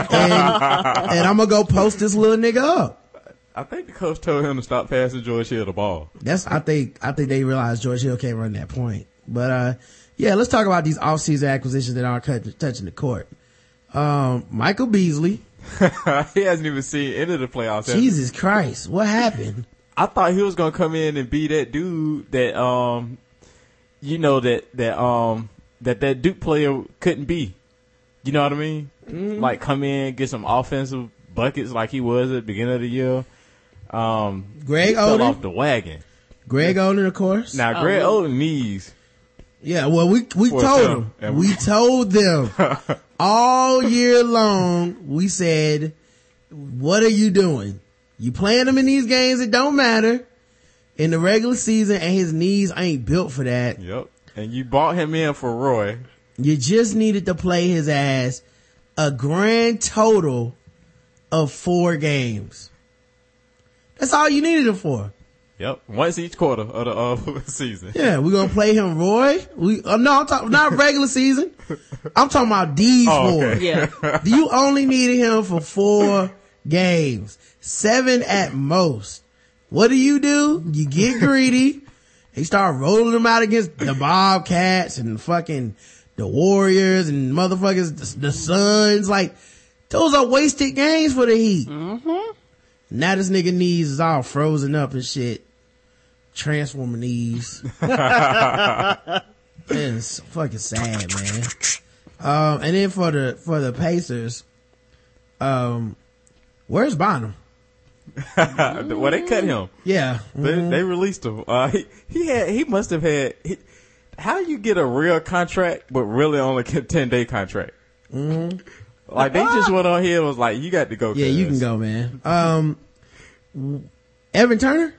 and, and I'm gonna go post this little nigga up. I think the coach told him to stop passing George Hill the ball. That's, I think, I think they realized George Hill can't run that point. But, uh, yeah, let's talk about these off-season acquisitions that aren't cut, touching the court. Um, Michael Beasley. He hasn't even seen any of the playoffs. Jesus Christ. What happened? I thought he was gonna come in and be that dude that, um, you know, that, that, um, that that Duke player couldn't be. You know what I mean? Mm-hmm. Like come in, get some offensive buckets like he was at the beginning of the year. Um, Greg fell Oden. off the wagon. Greg Oden, of course. Now, Greg Oh. Oden needs. Yeah, well, we, we For told sure. them. Yeah. We told them all year long. We said, what are you doing? You playing him in these games, it don't matter. In the regular season, and his knees ain't built for that. Yep. And you bought him in for Roy. You just needed to play his ass a grand total of four games. That's all you needed him for. Yep. Once each quarter of the uh, season. Yeah, we're gonna play him Roy. We uh, no, I'm talking not regular season. I'm talking about these Oh, four. okay. Yeah. You only needed him for four games, seven at most. What do you do? You get greedy. They start rolling them out against the Bobcats and fucking the Warriors and motherfuckers, the, the Suns. Like, those are wasted games for the Heat. Mm-hmm. Now this nigga knees is all frozen up and shit. Transformer knees. It's fucking sad, man. Um, and then for the, for the Pacers, um, where's Bonham? Well, they cut him. Yeah. They, Mhm. they released him. Uh, he, he had, he must have had, he, how you get a real contract, but really only a ten day contract? Mm-hmm. Like they just went on here and was like, you got to go. Yeah, you can go, man. Um, Evan Turner?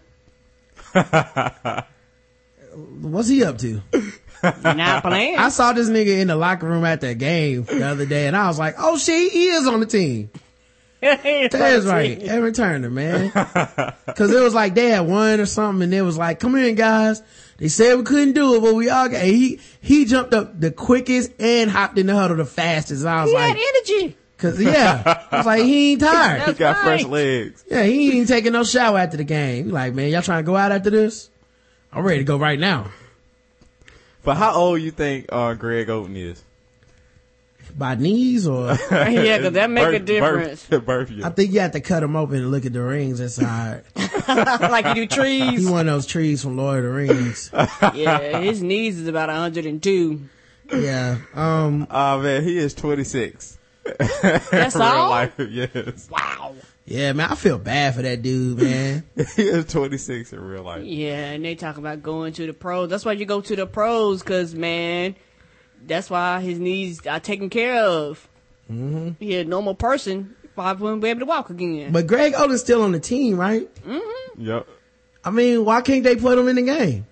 What's he up to? Not playing. I saw this nigga in the locker room at that game the other day and I was like, oh shit, he is on the team. That's right. Evan Turner, man. Cause it was like they had won or something and it was like, come in guys. They said we couldn't do it, but we all got, he, he jumped up the quickest and hopped in the huddle the fastest. I was He like, had energy. cause yeah, I was like, he ain't tired. He got That's fresh right. legs. Yeah, he ain't even taking no shower after the game. He like, man, y'all trying to go out after this? I'm ready to go right now. But how old you think uh, Greg Oden is? By knees or? Yeah, cause that make a Birth- difference. Birth, birth year. I think you have to cut him open and look at the rings inside. Like you do He trees. one of those trees from Lord of the Rings. Yeah, his knees is about one hundred two. Yeah. Um, Oh man, he is twenty-six. That's Real all? life, yes. Wow. yeah, man, I feel bad for that dude, man. He is twenty-six in real life. Yeah, and they talk about going to the pros. That's why you go to the pros, cause man, that's why his knees are taken care of. Mm-hmm. He a normal person, probably wouldn't be able to walk again. But Greg Oden's still on the team, right? Yep. I mean, why can't they put him in the game?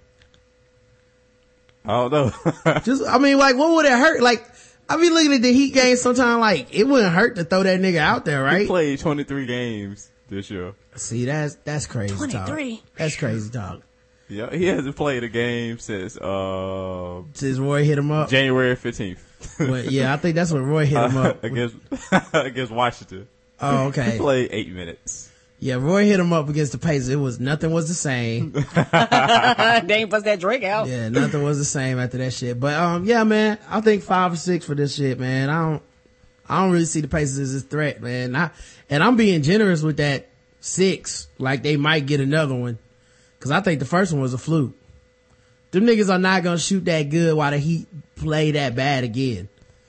I don't know. Just, I mean, like, what would it hurt? Like, I be looking at the Heat game sometimes, like, it wouldn't hurt to throw that nigga out there, He right? played twenty-three games this year. See, that's, that's crazy talk. twenty-three. That's crazy talk. Yeah, he hasn't played a game since uh, Since Roy hit him up. January fifteenth. But yeah, I think that's when Roy hit him up. against against Washington. Oh, He okay. played eight minutes. Yeah, Roy hit him up against the Pacers. It was, nothing was the same. They ain't bust that drink out. Yeah, nothing was the same after that shit. But, um, yeah, man, I think five or six for this shit, man. I don't, I don't really see the Pacers as a threat, man. I, and I'm being generous with that six. Like, they might get another one. Cause I think the first one was a fluke. Them niggas are not gonna shoot that good while the Heat play that bad again.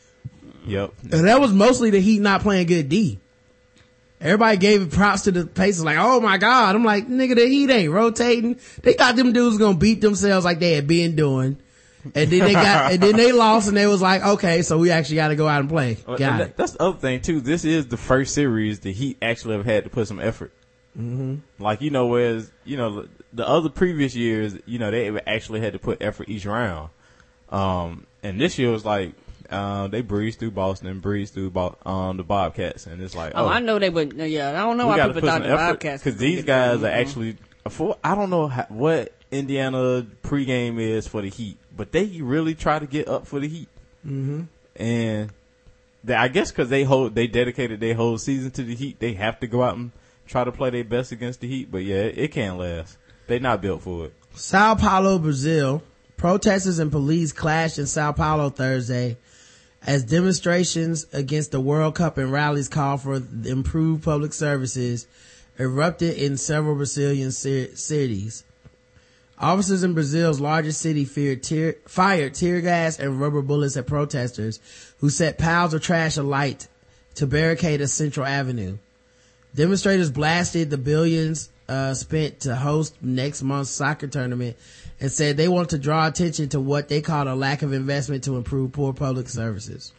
Yep. And that was mostly the Heat not playing good D. Everybody gave props to the Pacers like, oh my God. I'm like, nigga, the Heat ain't rotating. They thought them dudes gonna beat themselves like they had been doing. And then they got, and then they lost and they was like, okay, so we actually gotta go out and play. Well, Got and it. that- that's the other thing too. This is the first series the Heat actually have had to put some effort. Mm-hmm. Like, you know, whereas, you know, the other previous years, you know, they actually had to put effort each round. Um, and this year was like, uh, they breezed through Boston, breezed through, Bo- um, the Bobcats. And it's like, Oh, oh, I know they would. Yeah, I don't know we why gotta people put thought some the effort. Bobcats. Cause was these gonna guys get- are actually, for, I don't know how, what Indiana pregame is for the Heat, but they really try to get up for the Heat. Mm-hmm. And they, I guess cause they hold, they dedicated their whole season to the Heat, they have to go out and try to play their best against the Heat, but yeah, it, it can't last. They not built for it. Sao Paulo, Brazil. Protesters and police clashed in Sao Paulo Thursday as demonstrations against the World Cup and rallies call for improved public services erupted in several Brazilian ci- cities. Officers in Brazil's largest city feared tear, fired tear gas and rubber bullets at protesters who set piles of trash alight to barricade a central avenue. Demonstrators blasted the billions uh, spent to host next month's soccer tournament and said they want to draw attention to what they called a lack of investment to improve poor public services.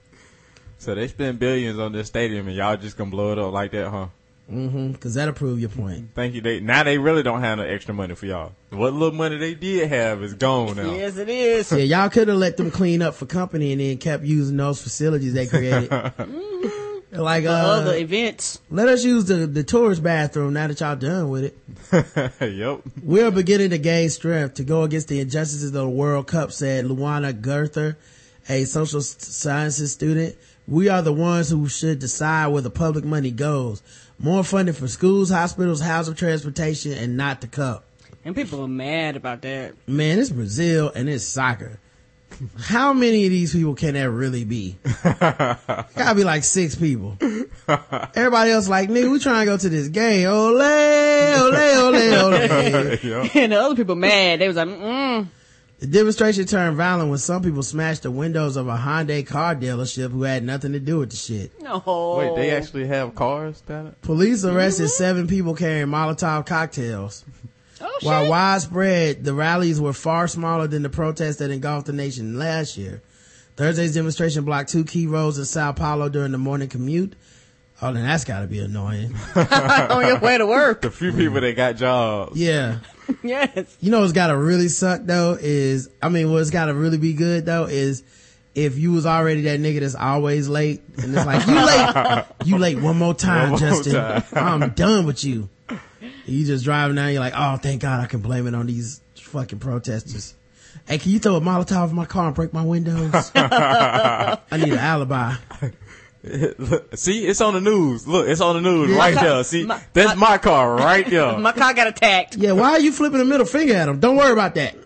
So they spend billions on this stadium and y'all just gonna blow it up like that, huh? Mm-hmm. Cause that'll prove your point. Thank you. They now they really don't have no extra money for y'all. What little money they did have is gone now. Yes, it is. Yeah, y'all could have let them clean up for company and then kept using those facilities they created. Like, For uh, other events. let us use the, the tourist bathroom now that y'all done with it. Yep. We're beginning to gain strength to go against the injustices of the World Cup, said Luana Gerther, a social sciences student. We are the ones who should decide where the public money goes. More funding for schools, hospitals, housing, transportation, and not the cup. And people are mad about that. Man, it's Brazil and it's soccer. How many of these people can there really be? Gotta be like six people. Everybody else like, nigga, we trying to go to this game. Ole, ole, ole, ole. Yep. And the other people mad. They was like, mm. The demonstration turned violent when some people smashed the windows of a Hyundai car dealership who had nothing to do with the shit. No. Wait, they actually have cars down there? Police arrested seven people carrying Molotov cocktails. Oh, shit. While widespread, the rallies were far smaller than the protests that engulfed the nation last year. Thursday's demonstration blocked two key roads in Sao Paulo during the morning commute. Oh, then that's gotta be annoying. On your way to work. The few people that got jobs. Yeah. Yes. You know what's gotta really suck though is, I mean, what's gotta really be good though is if you was already that nigga that's always late and it's like, you late, you late one more time, One more Justin. time. I'm done with you. You just driving down, you're like, oh, thank God I can blame it on these fucking protesters. Hey, can you throw a Molotov in my car and break my windows? I need an alibi. See, it's on the news. Look, it's on the news right car- there. See, my- that's my car right there. My car got attacked. Yeah, why are you flipping a middle finger at them? Don't worry about that.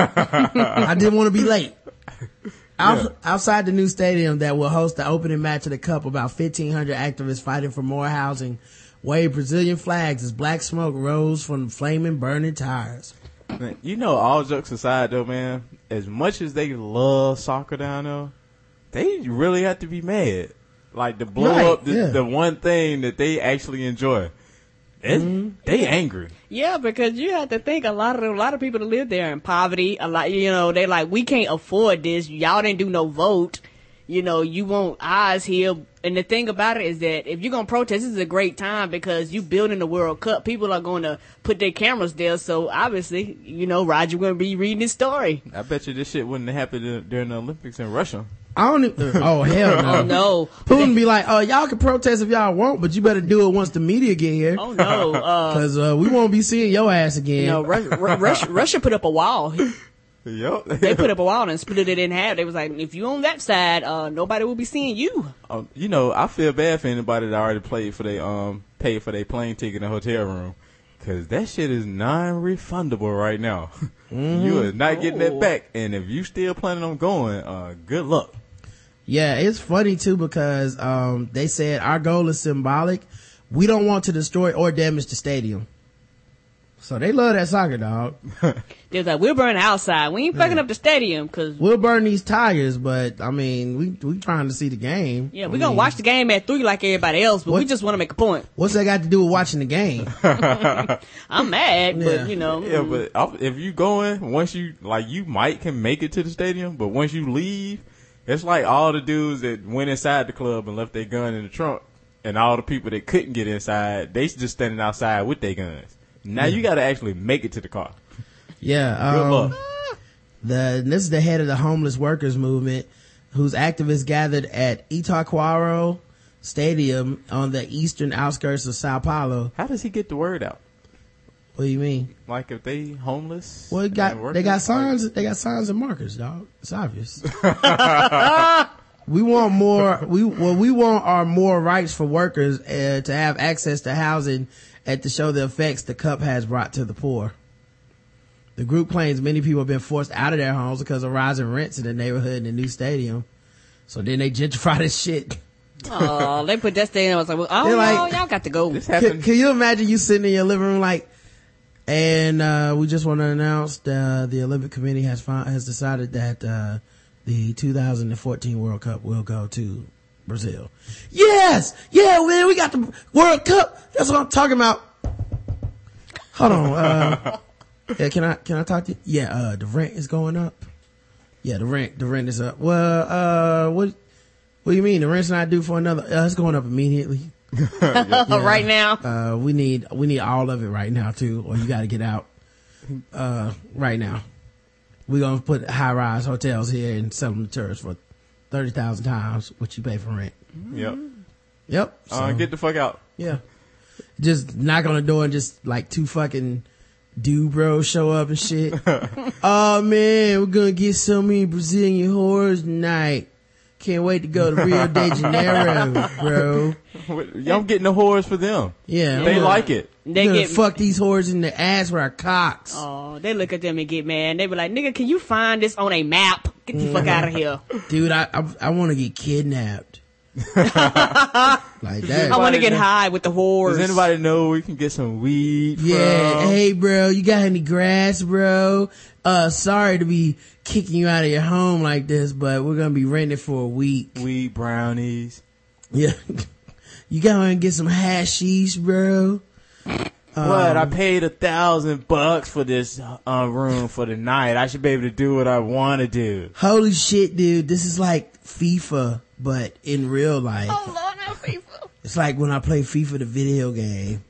I didn't want to be late. Out, Yeah. Outside the new stadium that will host the opening match of the Cup, about fifteen hundred activists fighting for more housing waved Brazilian flags as black smoke rose from flaming, burning tires. Man, you know, all jokes aside though, man, as much as they love soccer down there, they really have to be mad. Like to blow Right, up the, yeah. the one thing that they actually enjoy. It's, Mm-hmm. They angry. Yeah, because you have to think a lot of a lot of people that live there in poverty, a lot, you know, they like, we can't afford this. Y'all didn't do no vote. You know, you want eyes here. And the thing about it is that if you're going to protest, this is a great time because you building the World Cup. People are going to put their cameras there. So obviously, you know, Roger going to be reading his story. I bet you this shit wouldn't have happened during the Olympics in Russia. I don't even, oh hell no. Oh, no. Putin be like, oh, y'all can protest if y'all want, but you better do it once the media get here. Oh, no. Uh, Cause, uh, we won't be seeing your ass again. you know, Ru- Ru- Russia, Russia put up a wall. Yep. They put up a wall and split it in half. They was like, if you on that side, uh, nobody will be seeing you. Um, you know, I feel bad for anybody that already played for their um paid for their plane ticket and hotel room, cause that shit is non-refundable right now. You are not getting that Oh. back, and if you still planning on going, uh, good luck. Yeah, it's funny too because um they said our goal is symbolic. We don't want to destroy or damage the stadium. So they love that soccer, dog. They was like, we'll burn outside. We ain't fucking up the stadium because We'll burn these tires, but I mean, we we trying to see the game. yeah, I we're gonna mean, watch the game at three like everybody else, but we What- just want to make a point. What's that got to do with watching the game? I'm mad, Yeah. but you know, Yeah, mm, but I'll- if you going, once you, like, you might can make it to the stadium, but once you leave, it's like all the dudes that went inside the club and left their gun in the trunk, and all the people that couldn't get inside, they just standing outside with their guns. Now you got to actually make it to the car. Yeah. Good Um, luck. the this is the head of the homeless workers movement, whose activists gathered at Itaquaro Stadium on the eastern outskirts of Sao Paulo. How does he get the word out? What do you mean? Like if they homeless? Well, it and got working, they got like- signs. They got signs and markers, dog. It's obvious. We want more. We what we want are more rights for workers uh, to have access to housing and to show the effects the cup has brought to the poor. The group claims many people have been forced out of their homes because of rising rents in the neighborhood and the new stadium. So then they gentrify this shit. oh, they put that stadium. I was like, well, oh They're no, like- y'all got to go. This Can, happened. can you imagine you sitting in your living room like, and uh, we just want to announce that uh, the Olympic Committee has found, has decided that uh, the two thousand fourteen World Cup will go to Brazil. Yes, yeah, man, we got the World Cup. That's what I'm talking about. Hold on, uh, yeah, can I can I talk to you? Yeah, uh, the rent is going up. Yeah, the rent the rent is up. Well, uh, what what do you mean the rent's not due for another? Uh, it's going up immediately. right now. Uh, we need, we need all of it right now too, or you gotta get out, uh, right now. We're gonna put high rise hotels here and sell them to tourists for thirty thousand times what you pay for rent. Yep. Yep. So, Uh, get the fuck out. yeah. Just knock on the door and just like two fucking dude bros show up and shit. Oh man, we're gonna get so many Brazilian whores tonight. Can't wait to go to Rio de Janeiro, bro. Y'all getting the whores for them. Yeah. They we're like it. They gonna get fuck these whores in the ass with our cocks. Oh, they look at them and get mad. They be like, nigga, can you find this on a map? Get the fuck out of here. Dude, I I, I want to get kidnapped. Like that. I want to get know- high with the whores. Does anybody know where we can get some weed Yeah. from? Hey, bro, you got any grass, bro? Uh, sorry to be kicking you out of your home like this, but we're gonna be renting it for a week. Weed brownies. Yeah. You gotta get some hashish, bro. What? I paid a thousand bucks for this uh, room for the night. I should be able to do what I want to do. Holy shit, dude. This is like FIFA, but in real life. Oh, Lord, no people. It's like when I play FIFA, the video game.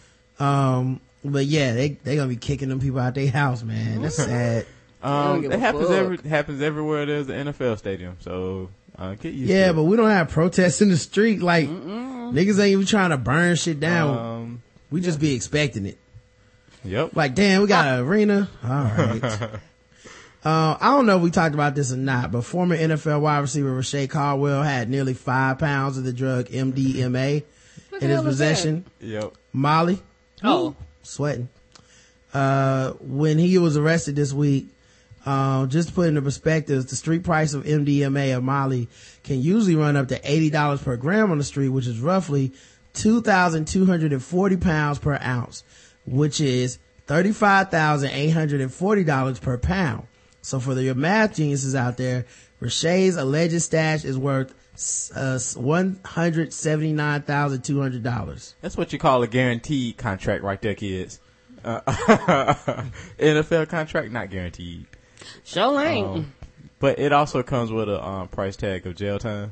Um, but yeah, they, they gonna be kicking them people out their house, man. That's sad. Um, give it a happens fuck. every happens everywhere. There's an N F L stadium, so uh, get used Yeah, to but it. we don't have protests in the street. Like, niggas ain't even trying to burn shit down. Um, We just be expecting it. yep. Like, damn, we got an arena. All right. uh, I don't know if we talked about this or not, but former N F L wide receiver Rashay Caldwell had nearly five pounds of the drug M D M A What in the his hell is possession. Yep. Molly. Oh. Sweating. Uh, when he was arrested this week, uh, just to put into perspective, the street price of M D M A or Molly can usually run up to eighty dollars per gram on the street, which is roughly two thousand two hundred forty pounds per ounce, which is thirty-five thousand eight hundred forty dollars per pound. So for the, your math geniuses out there, Rashay's alleged stash is worth uh, one hundred seventy-nine thousand two hundred dollars. That's what you call a guaranteed contract right there, kids. Uh, N F L contract, not guaranteed. Sure ain't. Um, but it also comes with a um, price tag of jail time.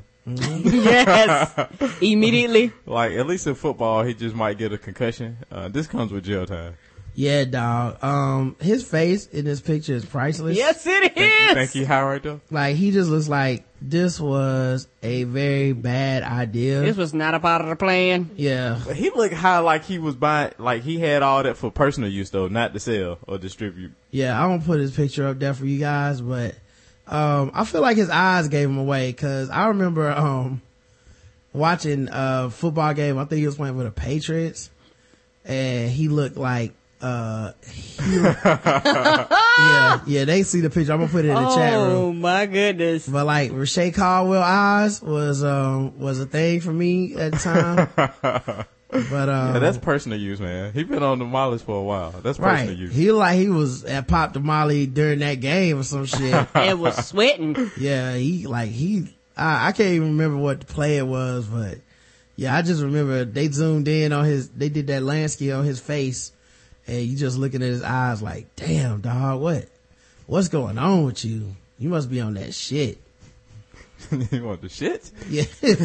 Yes. Immediately. Like, at least in football, he just might get a concussion. Uh, this comes with jail time. Yeah, dog. Um, his face in this picture is priceless. Yes, it is. Thank you, Howard, though. Like, he just looks like this was a very bad idea. This was not a part of the plan. Yeah. But he looked high like he was buying, like he had all that for personal use, though, not to sell or distribute. Yeah, I won't put his picture up there for you guys, but, um, I feel like his eyes gave him away, cause I remember, um, watching a football game. I think he was playing for the Patriots, and he looked like, uh, he looked, yeah, yeah, they see the picture. I'm gonna put it in the chat room. Oh my goodness. But like Rashay Caldwell eyes was um was a thing for me at the time. But um, Yeah, that's personal use, man. He been on the Mollies for a while. That's personal right. use. He like he was at Pop the Molly during that game or some shit. And was sweating. Yeah, he like he. I, I can't even remember what the play it was, but yeah, I just remember they zoomed in on his. They did that landscape on his face, and you just looking at his eyes like, damn, dog, what, what's going on with you? You must be on that shit. You want the shit? Yeah.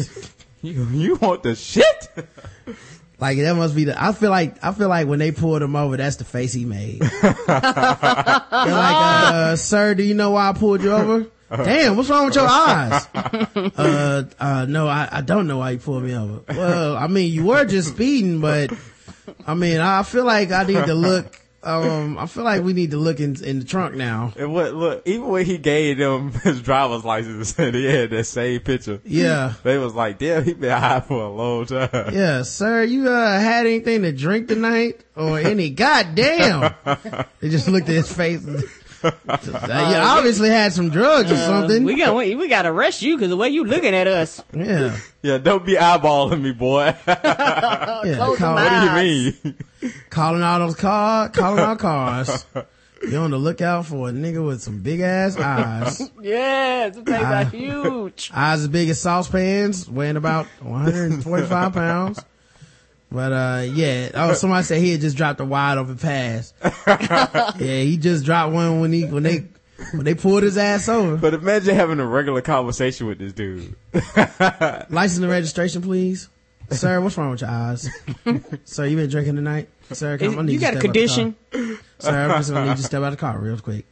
You you want the shit? Like that must be the, I feel like, I feel like when they pulled him over, that's the face he made. They're like, uh, sir, do you know why I pulled you over? Damn, what's wrong with your eyes? uh, uh, no, I, I don't know why you pulled me over. Well, I mean, you were just speeding, but I mean, I feel like I need to look, um, I feel like we need to look in, in the trunk now. And what, look, even when he gave them his driver's license and he had that same picture. Yeah. They was like, damn, he been high for a long time. Yeah, sir, you, uh, had anything to drink tonight? Or any, goddamn. They just looked at his face. Uh, you obviously had some drugs or something. We got we got to arrest you because the way you looking at us. Yeah. Yeah, don't be eyeballing me, boy. Yeah. Close Call, them What eyes. do you mean? calling all those cars, calling our cars. You're on the lookout for a nigga with some big ass eyes. Yeah, the things I- are huge. Eyes as big as saucepans, weighing about one hundred forty-five pounds. But, uh, yeah. Oh, somebody said he had just dropped a wide open pass. Yeah, he just dropped one when he, when they, when they pulled his ass over. But imagine having a regular conversation with this dude. License and registration, please. Sir, what's wrong with your eyes? Sir, you been drinking tonight? Sir, come on. You got a condition. Sir, I'm just gonna need you to step out of the car real quick.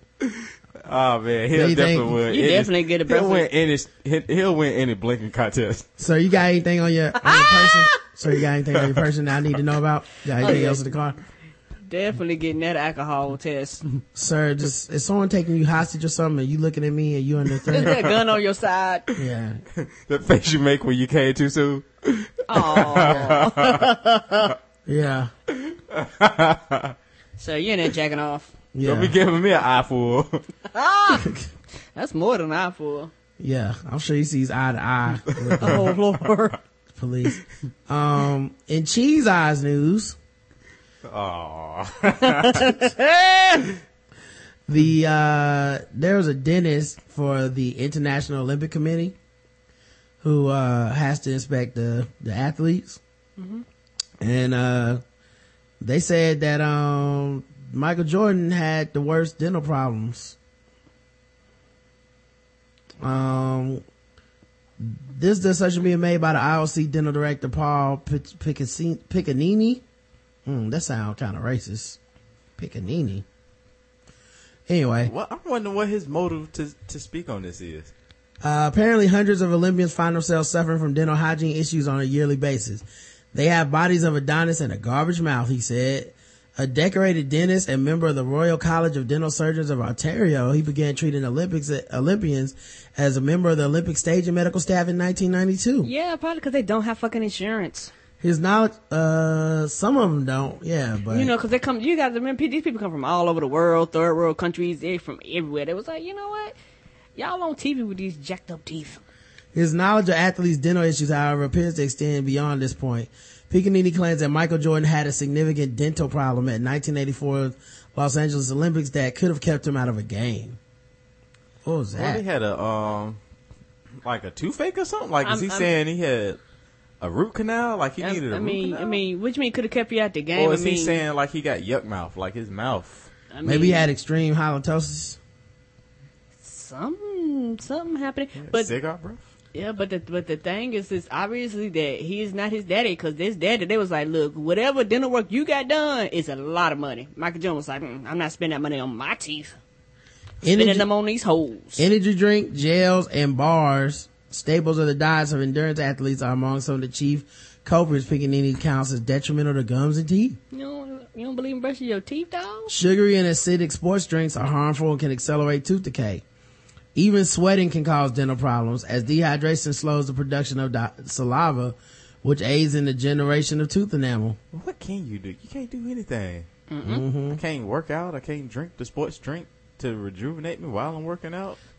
Oh man, he'll Anything- definitely win. You any- definitely get a He'll win breakfast. any. he- He'll win any blinking contest. Sir, you got anything on your, on your person? Sir, you got anything on your person that I need to know about? You got anything Oh, yeah. else in the car? Definitely getting that alcohol test. Sir, just, is someone taking you hostage or something and you looking at me and you under Is threat? that gun on your side? Yeah. The face you make when you came too soon. Oh, Yeah. so you in there jacking off? Don't be Yeah. giving me an eyeful. That's more than I for. Yeah. I'm sure he sees eye to eye with the Oh Lord. police. Um, in Cheese Eyes news, Oh, the, uh, there was a dentist for the International Olympic Committee who, uh, has to inspect the, the athletes. And, uh, they said that, um, Michael Jordan had the worst dental problems. Um, this decision being made by the I O C dental director Paul Pic- Picasini- Piccanini. Hmm, that sounds kind of racist. Piccanini. Anyway, well, I'm wondering what his motive to to speak on this is. uh, apparently hundreds of Olympians find themselves suffering from dental hygiene issues on a yearly basis. They have bodies of Adonis and a garbage mouth, he said. A decorated dentist and member of the Royal College of Dental Surgeons of Ontario, he began treating Olympics Olympians as a member of the Olympic stage and medical staff in nineteen ninety-two. Yeah, probably because they don't have fucking insurance. His knowledge, uh, some of them don't, yeah, but. You know, because they come. You got to remember, these people come from all over the world, third world countries. They're from everywhere. They was like, you know what? Y'all on T V with these jacked up teeth. His knowledge of athletes' dental issues, however, appears to extend beyond this point. Piccanini claims that Michael Jordan had a significant dental problem at nineteen eighty-four Los Angeles Olympics that could have kept him out of a game. What was Well, he that? had a um, like a toothache or something. Like, is I'm- he I'm- saying he had a root canal? Like he I, needed a I root mean, canal? I mean, which mean could have kept you out the game. or I is mean, he saying like he got yuck mouth? Like his mouth. I mean, Maybe he had extreme halitosis. something, something happening. But cigar breath. yeah, but the but the thing is, is obviously that he is not his daddy because this daddy, they was like, look, whatever dental work you got done is a lot of money. Michael Jordan was like, mm, I'm not spending that money on my teeth. Spending Energy, them on these holes. energy drink, gels, and bars, staples of the diets of endurance athletes, are among some of the chief culprits Piccanini counts as detrimental to gums and teeth. You don't, you don't believe in brushing your teeth, dog? Sugary and acidic sports drinks are harmful and can accelerate tooth decay. Even sweating can cause dental problems, as dehydration slows the production of di- saliva, which aids in the generation of tooth enamel. What can you do? You can't do anything. Mm-hmm. I can't work out. I can't drink the sports drink to rejuvenate me while I'm working out.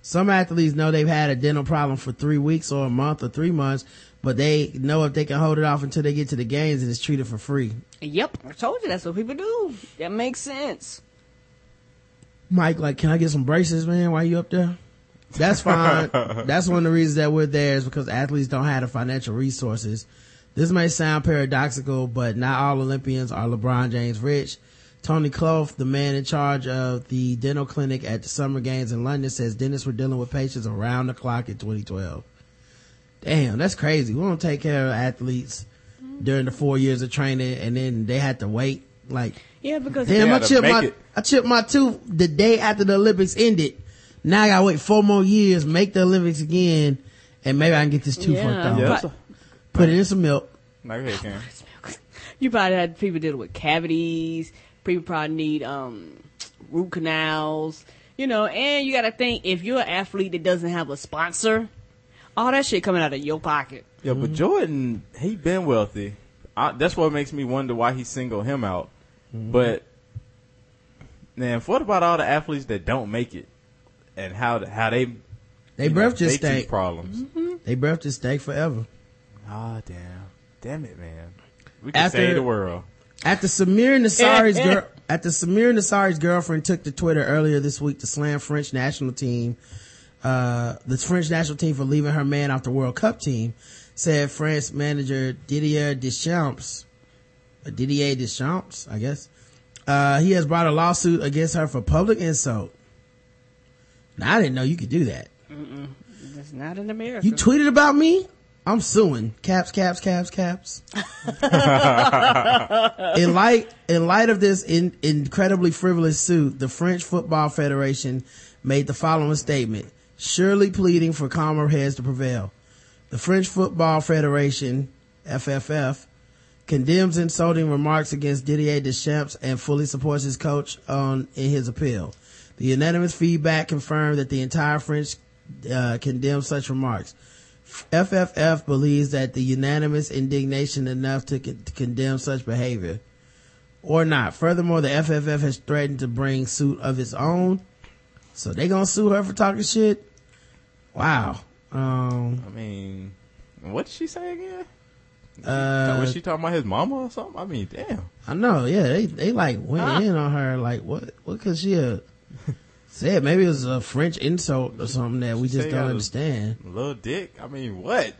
Some athletes know they've had a dental problem for three weeks or a month or three months, but they know if they can hold it off until they get to the games and it's treated for free. Yep, I told you that's what people do. That makes sense. Mike, like, can I get some braces, man, while you up there? That's fine. That's one of the reasons that we're there is because athletes don't have the financial resources. This may sound paradoxical, but not all Olympians are LeBron James rich. Tony Clough, the man in charge of the dental clinic at the Summer Games in London, says dentists were dealing with patients around the clock in twenty twelve. Damn, that's crazy. We don't take care of athletes during the four years of training and then they had to wait. Like, Yeah, because damn, They I had to chipped make my, it. I chipped my tooth the day after the Olympics ended. Now I gotta wait four more years, make the Olympics again, and maybe I can get this tooth Yeah. worked out. Yeah, But- that's a, Put it in some milk. like, hey, Cam. you probably had people dealing with cavities. People probably need um, root canals. You know, and you got to think if you're an athlete that doesn't have a sponsor, all that shit coming out of your pocket. Yeah, but Jordan, he been wealthy. I, that's what makes me wonder why he singled him out. But man, what about all the athletes that don't make it and how how they They you know, breath just they teeth stank. problems? They breath just stank forever. Ah, damn, damn it, man. We can After- save the world. After Samir Nasari's girl, after Samir Nasari's girlfriend took to Twitter earlier this week to slam French national team, uh, the French national team for leaving her man off the World Cup team, said France manager Didier Deschamps, uh, Didier Deschamps, I guess, uh, he has brought a lawsuit against her for public insult. Now I didn't know you could do that. It's not in America. You tweeted about me? I'm suing. Caps, caps, caps, caps. in light, in light of this in, incredibly frivolous suit, the French Football Federation made the following statement, surely pleading for calmer heads to prevail. The French Football Federation, F F F, condemns insulting remarks against Didier Deschamps and fully supports his coach on in his appeal. The unanimous feedback confirmed that the entire French uh, condemns such remarks. F F F believes that the unanimous indignation enough to, con- to condemn such behavior or not. Furthermore, the F F F has threatened to bring suit of its own. So they gonna sue her for talking shit? Wow. Um, I mean, what did she say again? uh, Was she talking about his mama or something? I mean, damn. I know, yeah, they, they like went in on her, like, what, what could she have said? Maybe it was a French insult or something that we She just said don't it was- understand. Little dick. I mean, what?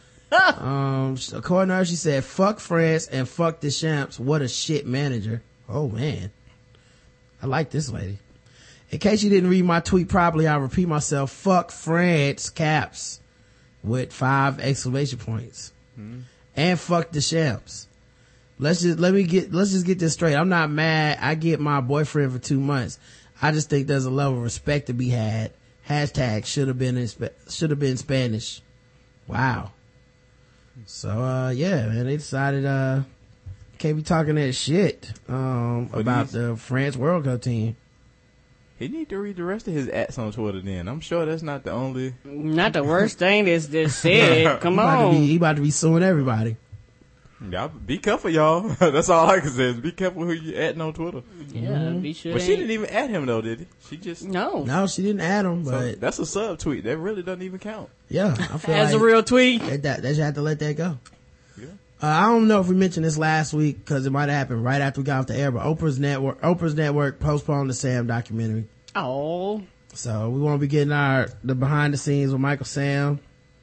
Um, according to her, she said, fuck France and fuck Deschamps. What a shit manager. Oh man. I like this lady. In case you didn't read my tweet properly, I'll repeat myself. Fuck France, caps, with five exclamation points. Hmm. And fuck Deschamps. Let's just, let me get, let's just get this straight. I'm not mad. I get my boyfriend for two months. I just think there's a level of respect to be had. Hashtag should have been in, should have been Spanish. Wow. So, uh, yeah, man, they decided, uh, can't be talking that shit, um, But about he's- the France World Cup team. He need to read the rest of his ads on Twitter then. I'm sure that's not the only. Not the worst thing that's just said. Come He about, to be, on. he about to be suing everybody. Y'all be careful, y'all. That's all I can say is be careful who you adding on Twitter. Yeah, be sure. But they she ain't- didn't even add him though, did he? She just No. No, she didn't add him, so but that's a sub tweet. That really doesn't even count. yeah, I feel As like a real tweet. that, that, they should have to let that go. Yeah. Uh, I don't know if we mentioned this last week because it might have happened right after we got off the air, but Oprah's network, Oprah's network postponed the Sam documentary. Oh. So we won't be getting our, the behind the scenes with Michael Sam,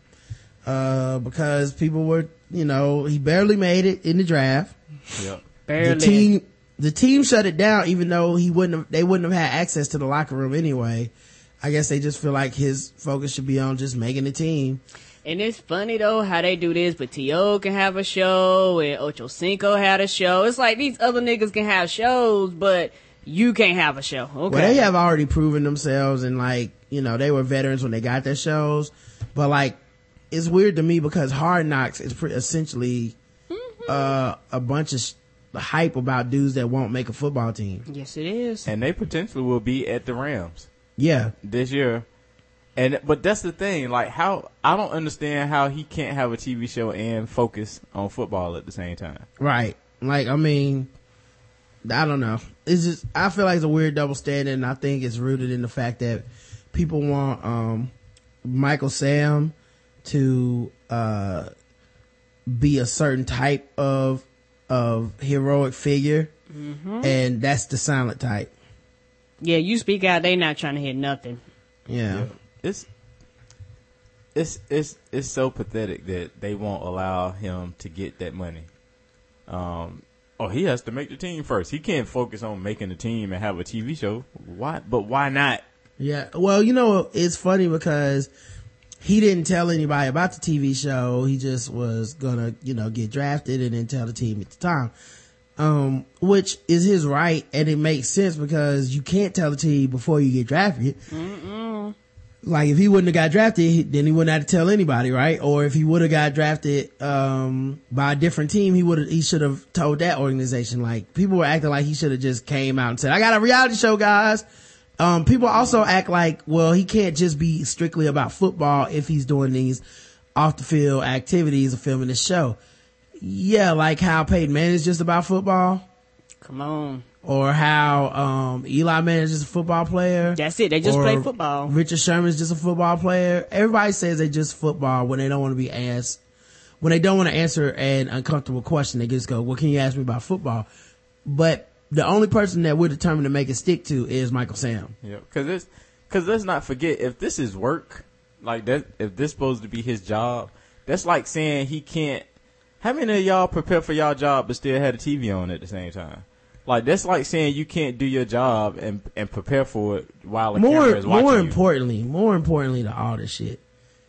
uh, because people were, you know, he barely made it in the draft. Yep. Barely. The team, the team shut it down even though he wouldn't have, they wouldn't have had access to the locker room anyway. I guess they just feel like his focus should be on just making the team. And it's funny though how they do this, but T O can have a show and Ocho Cinco had a show. It's like these other niggas can have shows, but you can't have a show. Okay. Well, they have already proven themselves and like, you know, they were veterans when they got their shows, but like, it's weird to me because Hard Knocks is pre- essentially, uh, a bunch of sh- hype about dudes that won't make a football team. Yes, it is. And they potentially will be at the Rams Yeah. this year. And but that's the thing, like how I don't understand how he can't have a T V show and focus on football at the same time. Right. Like, I mean, I don't know. It's just, I feel like it's a weird double standard and I think it's rooted in the fact that people want um Michael Sam to uh be a certain type of of heroic figure, mm-hmm. and that's the silent type. Yeah, you speak out, they not trying to hear nothing. Yeah. Yeah. It's it's it's it's so pathetic that they won't allow him to get that money. Um, oh, he has to make the team first. He can't focus on making the team and have a T V show. Why? But why not? Yeah. Well, you know, it's funny because he didn't tell anybody about the T V show. He just was gonna, you know, get drafted and then tell the team at the time. Um, which is his right, and it makes sense because you can't tell the team before you get drafted. Mm-mm. Like if he wouldn't have got drafted, he, then he wouldn't have to tell anybody, right? Or if he would have got drafted um by a different team, he would have he should have told that organization. Like people were acting like he should have just came out and said, "I got a reality show, guys." Um, people also act like, well, he can't just be strictly about football if he's doing these off the field activities of filming this show. Yeah, like how Peyton Manning is just about football. Come on. Or how um Eli Manning is just a football player. That's it. They just or play football. Richard Sherman is just a football player. Everybody says they just football when they don't want to be asked. When they don't want to answer an uncomfortable question, they just go, "Well, can you ask me about football?" But the only person that we're determined to make it stick to is Michael Sam. Yeah, because it's because let's not forget, if this is work like that, if this supposed to be his job, that's like saying he can't. How many of y'all prepare for y'all job but still had a T V on at the same time? Like that's like saying you can't do your job and and prepare for it while the more, camera is watching more you. importantly, more importantly to all this shit,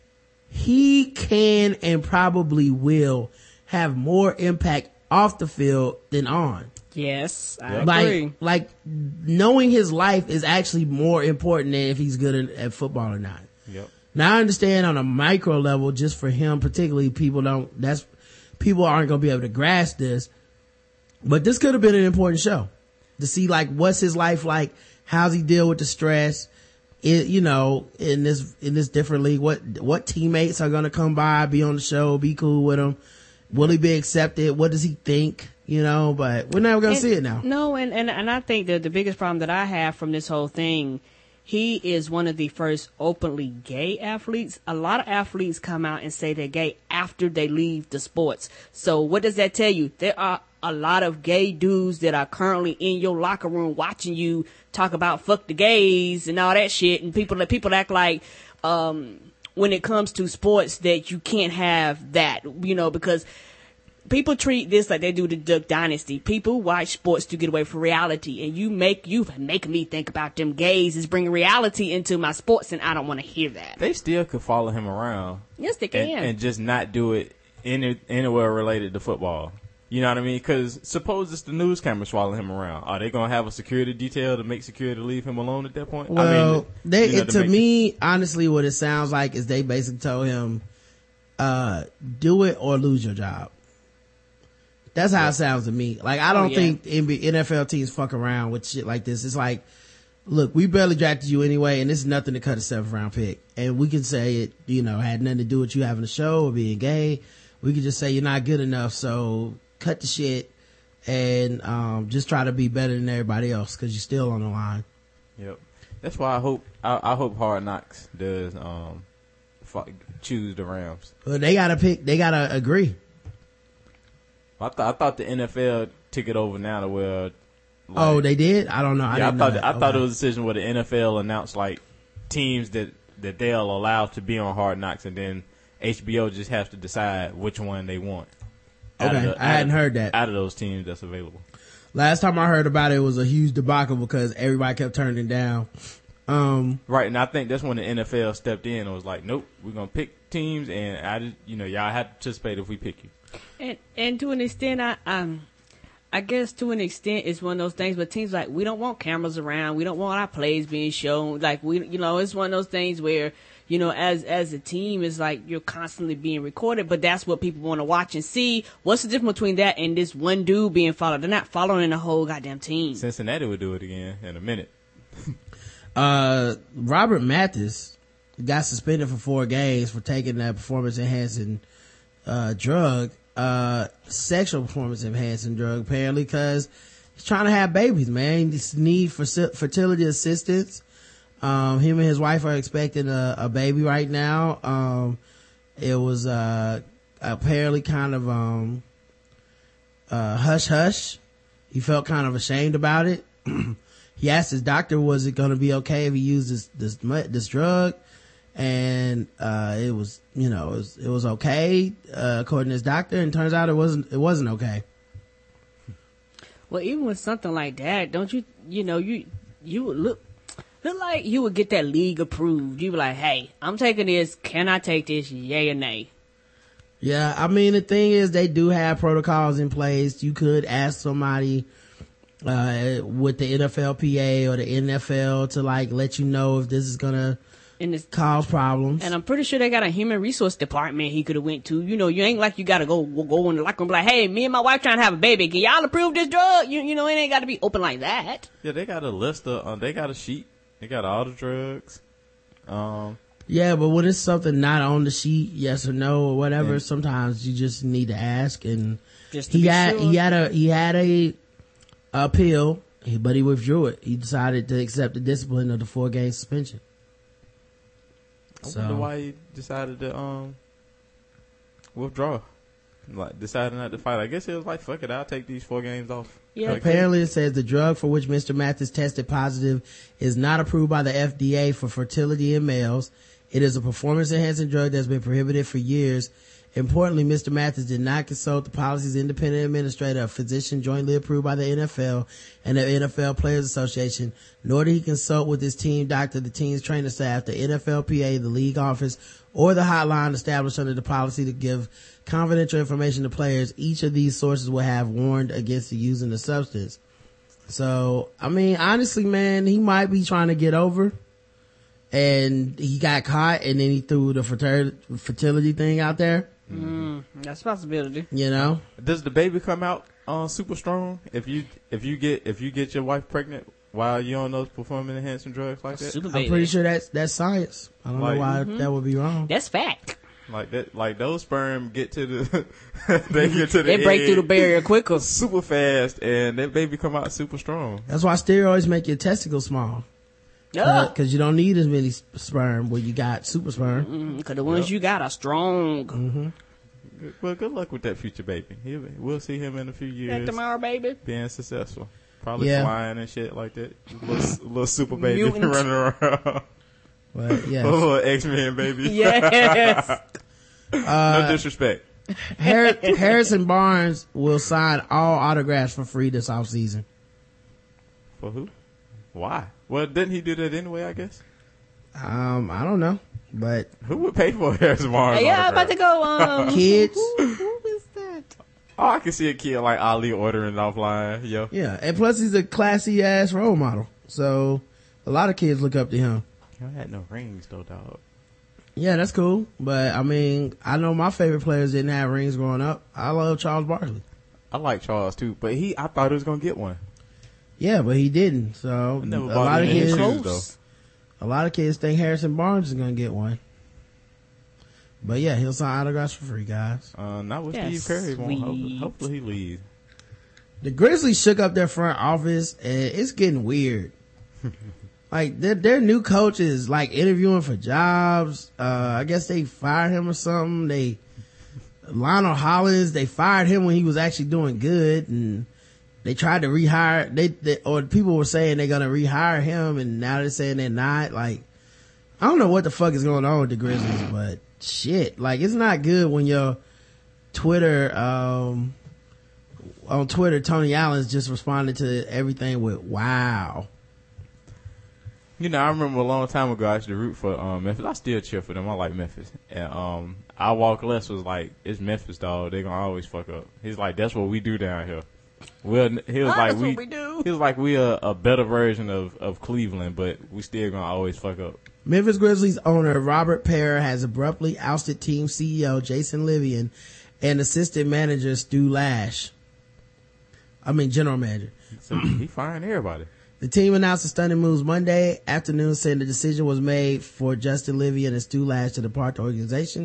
he can and probably will have more impact off the field than on. Yes, I Like, agree. like knowing his life is actually more important than if he's good at, at football or not. Yep. Now I understand on a micro level, just for him particularly, people don't. That's people aren't going to be able to grasp this. But this could have been an important show to see, like, what's his life like? How's he deal with the stress? It, you know, in this, in this different league, what, what teammates are going to come by, be on the show, be cool with him? Will he be accepted? What does he think? You know, but we're never going to see it now. No, and, and, and I think that the biggest problem that I have from this whole thing, he is one of the first openly gay athletes. A lot of athletes come out and say they're gay after they leave the sports. So what does that tell you? There are a lot of gay dudes that are currently in your locker room watching you talk about fuck the gays and all that shit. And people, people act like, um, when it comes to sports that you can't have that, you know, because people treat this like they do the Duck Dynasty. People watch sports to get away from reality, and you make you make me think about them gays is bringing reality into my sports, and I don't want to hear that. They still could follow him around. Yes, they can, and, and just not do it any, anywhere related to football. You know what I mean? Because suppose it's the news cameras following him around. Are they going to have a security detail to make security leave him alone at that point? Well, I mean, they you know, it, to to me, honestly, what it sounds like is they basically told him, uh, do it or lose your job. That's how yeah. it sounds to me. Like, I don't oh, yeah. think N F L teams fuck around with shit like this. It's like, look, we barely drafted you anyway, and this is nothing to cut a seventh round pick. And we can say it, you know, had nothing to do with you having a show or being gay. We could just say you're not good enough, so cut the shit and um just try to be better than everybody else because you're still on the line. Yep. That's why I hope I, I hope Hard Knocks does um f- choose the Rams. Well, they gotta pick. They gotta agree. I thought I thought the N F L took it over now to where. Like, oh, they did. I don't know. I yeah, didn't I thought know that. I okay. thought it was a decision where the N F L announced like teams that that they'll allow to be on Hard Knocks, and then H B O just has to decide which one they want. Okay, the, I hadn't of, heard that. Out of those teams that's available. Last time I heard about it, it was a huge debacle because everybody kept turning it down. Um, right, and I think that's when the N F L stepped in and was like, nope, we're going to pick teams, and I just, you know, y'all have to participate if we pick you. And and to an extent, I um, I guess to an extent, it's one of those things, but teams like, we don't want cameras around, we don't want our plays being shown, like, we, you know, it's one of those things where, you know, as as a team, it's like you're constantly being recorded, but that's what people want to watch and see. What's the difference between that and this one dude being followed? They're not following the whole goddamn team. Cincinnati would do it again in a minute. uh, Robert Mathis got suspended for four games for taking that performance enhancing uh, drug, uh, sexual performance enhancing drug, apparently, because he's trying to have babies, man. He needs for fertility assistance. Um, him and his wife are expecting a, a baby right now. Um, it was, uh, apparently kind of, um, uh, hush hush. He felt kind of ashamed about it. He asked his doctor, was it going to be okay if he used this, this, this drug? And, uh, it was, you know, it was, it was okay, uh, according to his doctor. And turns out it wasn't, it wasn't okay. Well, even with something like that, don't you, you know, you, you would look, look like you would get that league approved. You be like, hey, I'm taking this. Can I take this? Yay or nay? Yeah. I mean, the thing is they do have protocols in place. You could ask somebody, uh, with the N F L P A or the N F L to like let you know if this is gonna And it's, cause problems. and I'm pretty sure they got a human resource department he could have went to. You know, you ain't like you gotta go go in the locker room and be like, hey, me and my wife trying to have a baby. Can y'all approve this drug? You you know, it ain't got to be open like that. Yeah, they got a list of, uh, they got a sheet. They got all the drugs. Um, Yeah, but when it's something not on the sheet, yes or no or whatever, Yeah. sometimes you just need to ask. And Just to he be had sure. he had a he had a appeal, but he withdrew it. He decided to accept the discipline of the four game suspension. I So- wonder why he decided to um withdraw. Like decided not to fight. I guess he was like, "Fuck it, I'll take these four games off." Yeah. Like, Apparently, it says the drug for which Mister Mathis tested positive is not approved by the F D A for fertility in males. It is a performance enhancing drug that's been prohibited for years. Importantly, Mister Mathis did not consult the policy's independent administrator, a physician jointly approved by the N F L and the N F L Players Association, nor did he consult with his team doctor, the team's training staff, the N F L P A, the league office, or the hotline established under the policy to give confidential information to players. Each of these sources will have warned against the using the substance. So, I mean, honestly, man, he might be trying to get over. And he got caught, and then he threw the fertility, fertility thing out there. Mm, that's a possibility. You know, does the baby come out uh, super strong if you if you get if you get your wife pregnant while you're on those performance enhancing drugs like that? Super I'm baby. pretty sure that's that's science. I don't Like- know why Mhm. that would be wrong. That's fact. Like that, like those sperm get to the they get to the They break egg through the barrier quicker. super fast, and that baby come out super strong. That's why steroids make your testicles small, Yeah. because you don't need as many sp- sperm when you got super sperm. Because the ones you got are strong. Mm-hmm. Good- Well, good luck with that future baby. He'll, we'll see him in a few That years tomorrow, baby. being successful. Probably Yeah. flying and shit like that. Little, little super baby Mutant. running around. But yes, Oh, X-Men baby. Yes. No disrespect. Har- Harrison Barnes will sign all autographs for free this offseason. For who? Why? Well, didn't he do that anyway, I guess? Um, I don't know, but Who would pay for Harrison Barnes? yeah, I'm about to go. Um, kids, who, who is that? Oh, I can see a kid like Ali ordering offline. Yo. yeah, and plus he's a classy ass role model, so a lot of kids look up to him. I had no rings though, dog. Yeah, that's cool. But I mean, I know my favorite players didn't have rings growing up. I love Charles Barkley. I like Charles too, but he, I thought he was gonna get one. Yeah, but he didn't. So I a never bought lot of him any kids, shoes, Close. a lot of kids think Harrison Barnes is gonna get one. But yeah, he'll sign autographs for free, guys. Uh, not with That's Steve Curry. Won't. Hopefully, sweet. hopefully he leaves. The Grizzlies shook up their front office, and it's getting weird. Like their their new coach is like interviewing for jobs. Uh, I guess they fired him or something. They Lionel Hollins, they fired him when he was actually doing good, and they tried to rehire. They, they or people were saying they're gonna rehire him, and now they're saying they're not. Like I don't know what the fuck is going on with the Grizzlies, but shit, like it's not good when your Twitter um on Twitter Tony Allen's just responded to everything with wow. You know, I remember a long time ago I used to root for um, Memphis. I still cheer for them. I like Memphis. And um, I Walk Less was like, it's Memphis, dog. They're gonna always fuck up. He's like, that's what we do down here. Well, he was Oh, like, that's we, what we do. he was like, we are a better version of, of Cleveland, but we still gonna always fuck up. Memphis Grizzlies owner Robert Pear has abruptly ousted team C E O Jason Livian and assistant manager Stu Lash. I mean general manager. So he firing everybody. The team announced the stunning moves Monday afternoon, saying the decision was made for Justin Livian and Stu Lash to depart the organization.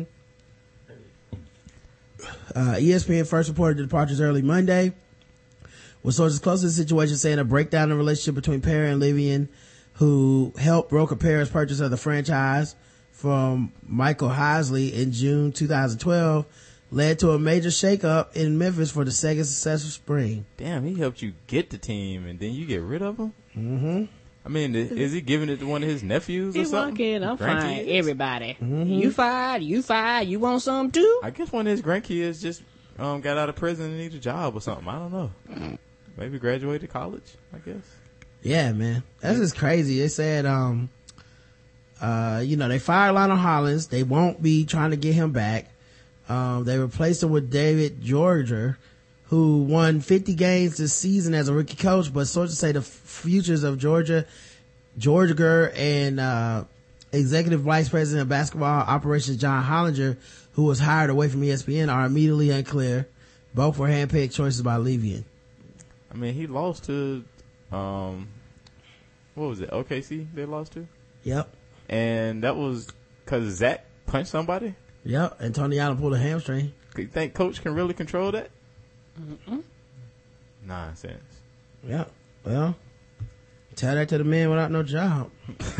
Uh, E S P N first reported the departures early Monday, with sources close to the situation saying a breakdown in the relationship between Perry and Livian who helped broker Perez's purchase of the franchise from Michael Heisley in June twenty twelve, led to a major shakeup in Memphis for the second successive spring. Damn, he helped you get the team, and then you get rid of him? Mm-hmm. I mean, is he giving it to one of his nephews or He something? walking, I'm Grandkids? fine. Everybody. Mm-hmm. You fired, you fired, you want some too? I guess one of his grandkids just um, got out of prison and need a job or something. I don't know. Maybe graduated college, I guess. Yeah, man. That's just crazy. They said, um, uh, you know, they fired Lionel Hollins. They won't be trying to get him back. Um, they replaced him with David Georger, who won fifty games this season as a rookie coach, but sources say the f- futures of Georgia, Georger and, uh, executive vice president of basketball operations John Hollinger, who was hired away from E S P N, are immediately unclear. Both were handpicked choices by Levian. I mean, he lost to, um, what was it, O K C they lost to? Yep. And that was because Zach punched somebody? Yep. And Tony Allen pulled a hamstring. Do you think coach can really control that? Mm-mm. Nonsense. Yep. Well, tell that to the man without no job.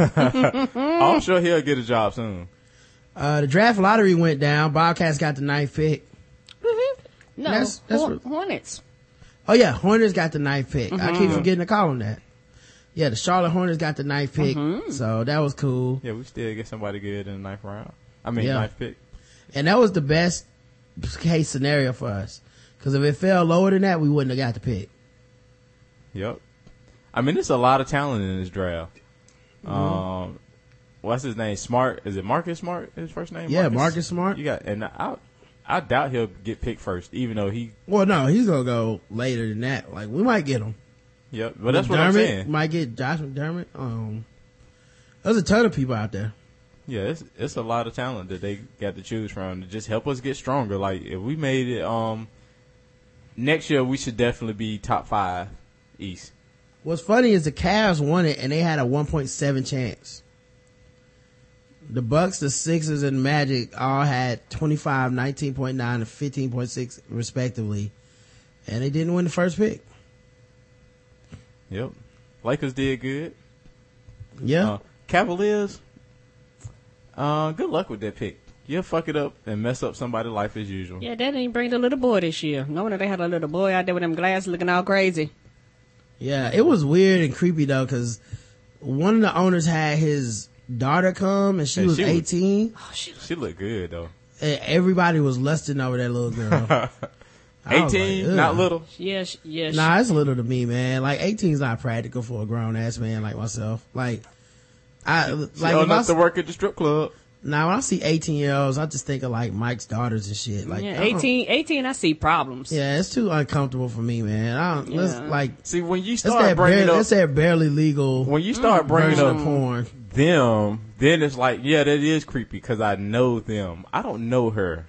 I'm sure he'll get a job soon. Uh, the draft lottery went down. Bobcats got the ninth pick. No, That's- that's Hor- what- Hornets. Oh yeah, Hornets got the ninth pick. I Mm-hmm. keep forgetting to call them that. Yeah, the Charlotte Hornets got the ninth pick. Mm-hmm. So that was cool. Yeah, we still get somebody good in the ninth round. I mean, Yeah. ninth pick. And that was the best case scenario for us. Cause if it fell lower than that, we wouldn't have got the pick. Yep. I mean, there's a lot of talent in this draft. Mm-hmm. Um, what's his name? Smart? Is it Marcus Smart? His first name? Yeah, Marcus Smart. You got, and I, I doubt he'll get picked first, even though he. Well, no, he's gonna go later than that. Like we might get him. Yep, but that's what I'm McDermott saying. might get Josh McDermott. Um, there's a ton of people out there. Yeah, it's it's a lot of talent that they got to choose from to just help us get stronger. Like if we made it, um, next year we should definitely be top five East. What's funny is the Cavs won it and they had a one point seven chance. The Bucks, the Sixers, and Magic all had twenty-five, nineteen point nine, and fifteen point six respectively. And they didn't win the first pick. Yep, Lakers did good. Yeah. Uh, Cavaliers, uh, good luck with that pick. You'll fuck it up and mess up somebody's life as usual. Yeah, they didn't bring the little boy this year. No wonder they had a little boy out there with them glasses looking all crazy. Yeah, it was weird and creepy though, cause one of the owners had his daughter come and she And was she was- eighteen. Oh, shit. She looked good though. And everybody was lusting over that little girl. I was eighteen, like, not ugh. little. Yeah, sh- yeah. sh- Nah, it's little to me, man. Like eighteen is not practical for a grown ass man like myself. Like, I She like old if I, enough s- to work at the strip club. now when I see eighteen year olds, I just think of like Mike's daughters and shit. Like, yeah, I don't- eighteen, eighteen, I see problems. Yeah, it's too uncomfortable for me, man. I don't. Let's Yeah. like See, when you let's start that bringing barely, up, let's that barely legal when you start bringing version up of porn. them, then it's like, yeah, that is creepy because I know them. I don't know her.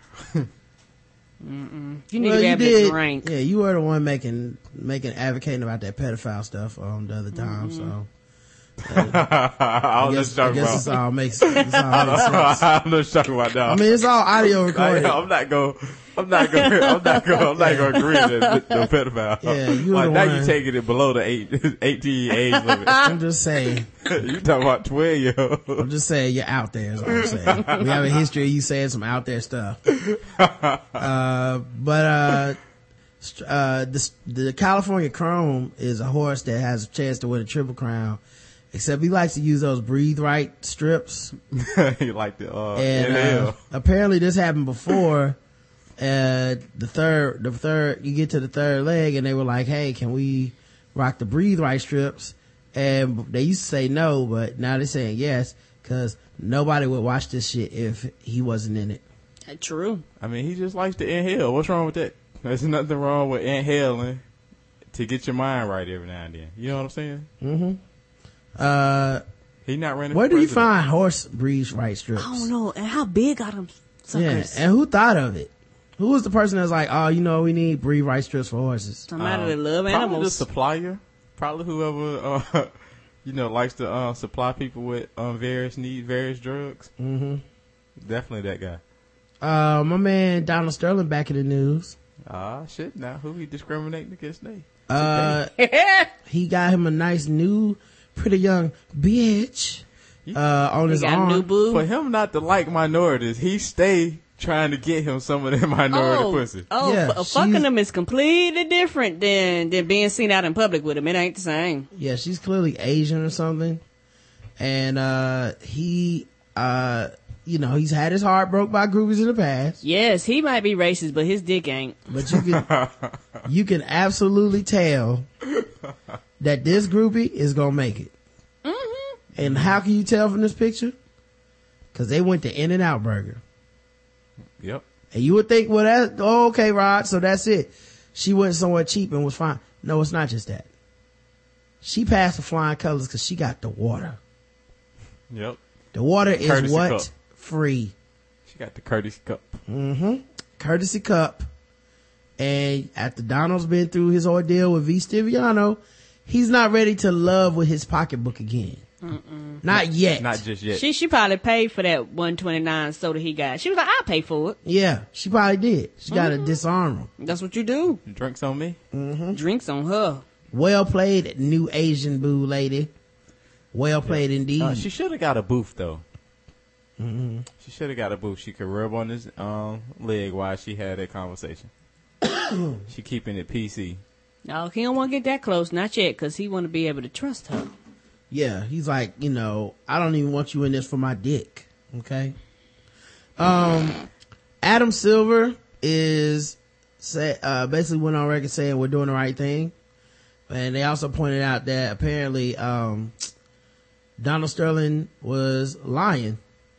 You need Well, to you have did. this rank. Yeah, you were the one making making advocating about that pedophile stuff um the other time. So I I was guess, just I talking guess about. this all makes, this all makes sense. I'm just talking about that. I mean, it's all audio recorded. I, I'm not going. I'm not going. I'm not going. I'm not going to agree with the, the pedophile. Yeah, you like the now one- you taking it below the eight, eighteen age limit. I'm just saying. You talking about twelve year old? I'm just saying you're out there. Is what I'm saying. We have a history of you saying some out there stuff. Uh, but uh, st- uh, the the California Chrome is a horse that has a chance to win a triple crown. Except he likes to use those breathe right strips. You like the uh, And uh, inhale. apparently this happened before. Uh, the third, the third, you get to the third leg, and they were like, "Hey, can we rock the breathe right strips?" And they used to say no, but now they're saying yes because nobody would watch this shit if he wasn't in it. Uh, True. I mean, he just likes to inhale. What's wrong with that? There's nothing wrong with inhaling to get your mind right every now and then. You know what I'm saying? Mm-hmm. Uh, He not running. where for do you president. find horse breathe right strips? I don't know. And how big are them Yeah, suckers? and who thought of it? Who was the person that's like, oh, you know, we need breathe right strips for horses? Somebody Um, that love Probably the animals. supplier. Probably whoever, uh, you know, likes to uh, supply people with um, various needs, various drugs. Mm-hmm. Definitely that guy. Uh, my man Donald Sterling back in the news. Ah, shit. Now, who he discriminating against? They. Uh, he got him a nice new pretty young bitch, uh, on He his got a new arm. boo. For him not to like minorities, he stay trying to get him some of that minority oh, pussy. oh Yeah, f- fucking she's- them is completely different than than being seen out in public with him. It ain't the same. Yeah, she's clearly Asian or something. And, uh, he, uh, you know, he's had his heart broke by groupies in the past, Yes, he might be racist, but his dick ain't. but you can, you can absolutely tell that this groupie is gonna make it. Mm-hmm. And how can you tell from this picture? Cause they went to In-N-Out Burger. Yep. And you would think, well, that, oh, okay, Rod, so that's it. She went somewhere cheap and was fine. No, it's not just that. She passed the flying colors because she got the water. Yep. The water is Courtesy what? cup. Free. She got the courtesy cup. Mm-hmm. Courtesy cup. And after Donald's been through his ordeal with V. Stiviano, he's not ready to love with his pocketbook again. Mm-mm. Not yet. Not just yet. She she probably paid for that one twenty-nine soda he got. She was like, I'll pay for it. Yeah, she probably did. She got to Mm-hmm. disarm him. That's what you do. Drinks on me. Drinks on her. Well played, new Asian boo lady. Well played indeed. Uh, she should have got a booth though. Mm-hmm. She should have got a booth. She could rub on his um, leg while she had that conversation. She keeping it P C. No, he don't want to get that close. Not yet, because he want to be able to trust her. Yeah, he's like, you know, I don't even want you in this for my dick. Okay. Um, Adam Silver is say, uh, basically went on record saying we're doing the right thing. And they also pointed out that apparently, um, Donald Sterling was lying,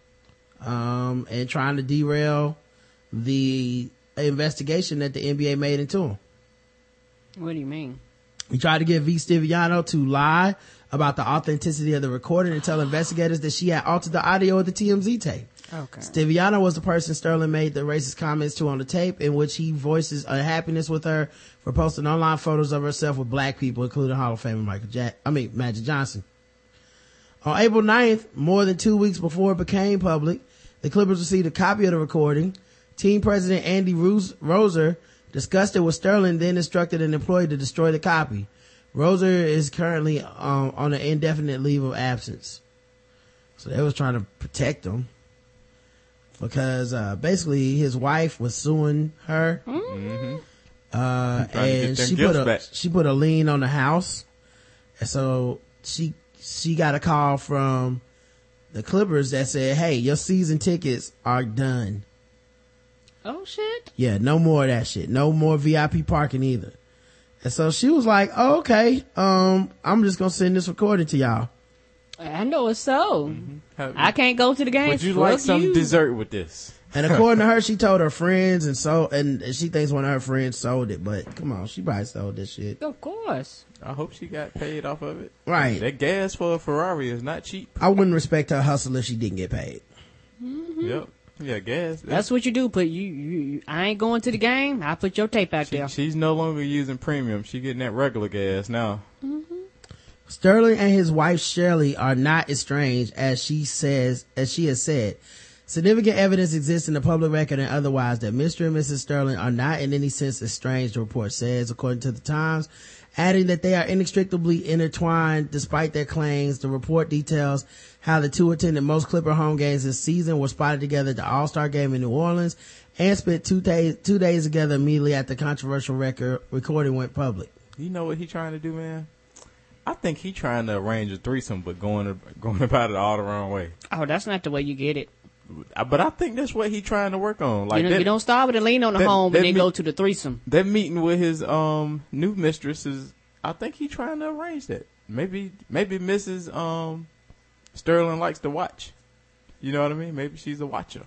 um, and trying to derail the investigation that the N B A made into him. What do you mean? He tried to get V. Stiviano to lie about the authenticity of the recording and tell investigators that she had altered the audio of the T M Z tape. Okay. Stiviano was the person Sterling made the racist comments to on the tape, in which he voices unhappiness with her for posting online photos of herself with black people, including Hall of Famer Michael Jack, I mean, Magic Johnson. On April ninth, more than two weeks before it became public, the Clippers received a copy of the recording. Team president Andy Rose- Roser discussed it with Sterling, then instructed an employee to destroy the copy. Roser is currently um, on an indefinite leave of absence. So they was trying to protect him because uh, basically his wife was suing her, Mm-hmm. uh, Trying to get and them she gifts put a back. she put a lien on the house, and so she she got a call from the Clippers that said, "Hey, your season tickets are done. Oh, shit. Yeah, no more of that shit. No more V I P parking either." And so she was like, oh, okay, um, I'm just gonna send this recording to y'all. I know it's so. How- I can't go to the game. Would you Fuck like some you. dessert with this? And according to her, she told her friends and so, and she thinks one of her friends sold it, but come on, she probably sold this shit. Of course. I hope she got paid off of it. Right. That gas for a Ferrari is not cheap. I wouldn't respect her hustle if she didn't get paid. Yep. Yeah, gas. That's what you do. Put you, you, you. I ain't going to the game. I put your tape out She, there. she's no longer using premium. She getting that regular gas now. Sterling and his wife Shirley are not estranged, as she says, as she has said. Significant evidence exists in the public record and otherwise that Mister and Missus Sterling are not in any sense estranged, the report says, according to the Times, adding that they are inextricably intertwined despite their claims. The report details how the two attended most Clipper home games this season, were spotted together at the All-Star game in New Orleans, and spent two days two days together immediately after the controversial record recording went public. You know what he trying to do, man? I think he trying to arrange a threesome, but going going about it all the wrong way. Oh, that's not the way you get it. I- But I think that's what he trying to work on. Like you, know, that, you don't start with a lean on the that- home that and then me- go to the threesome. that meeting with his um new mistress is. I think he trying to arrange that. Maybe maybe Missus Um Sterling likes to watch. You know what I mean? Maybe she's a watcher.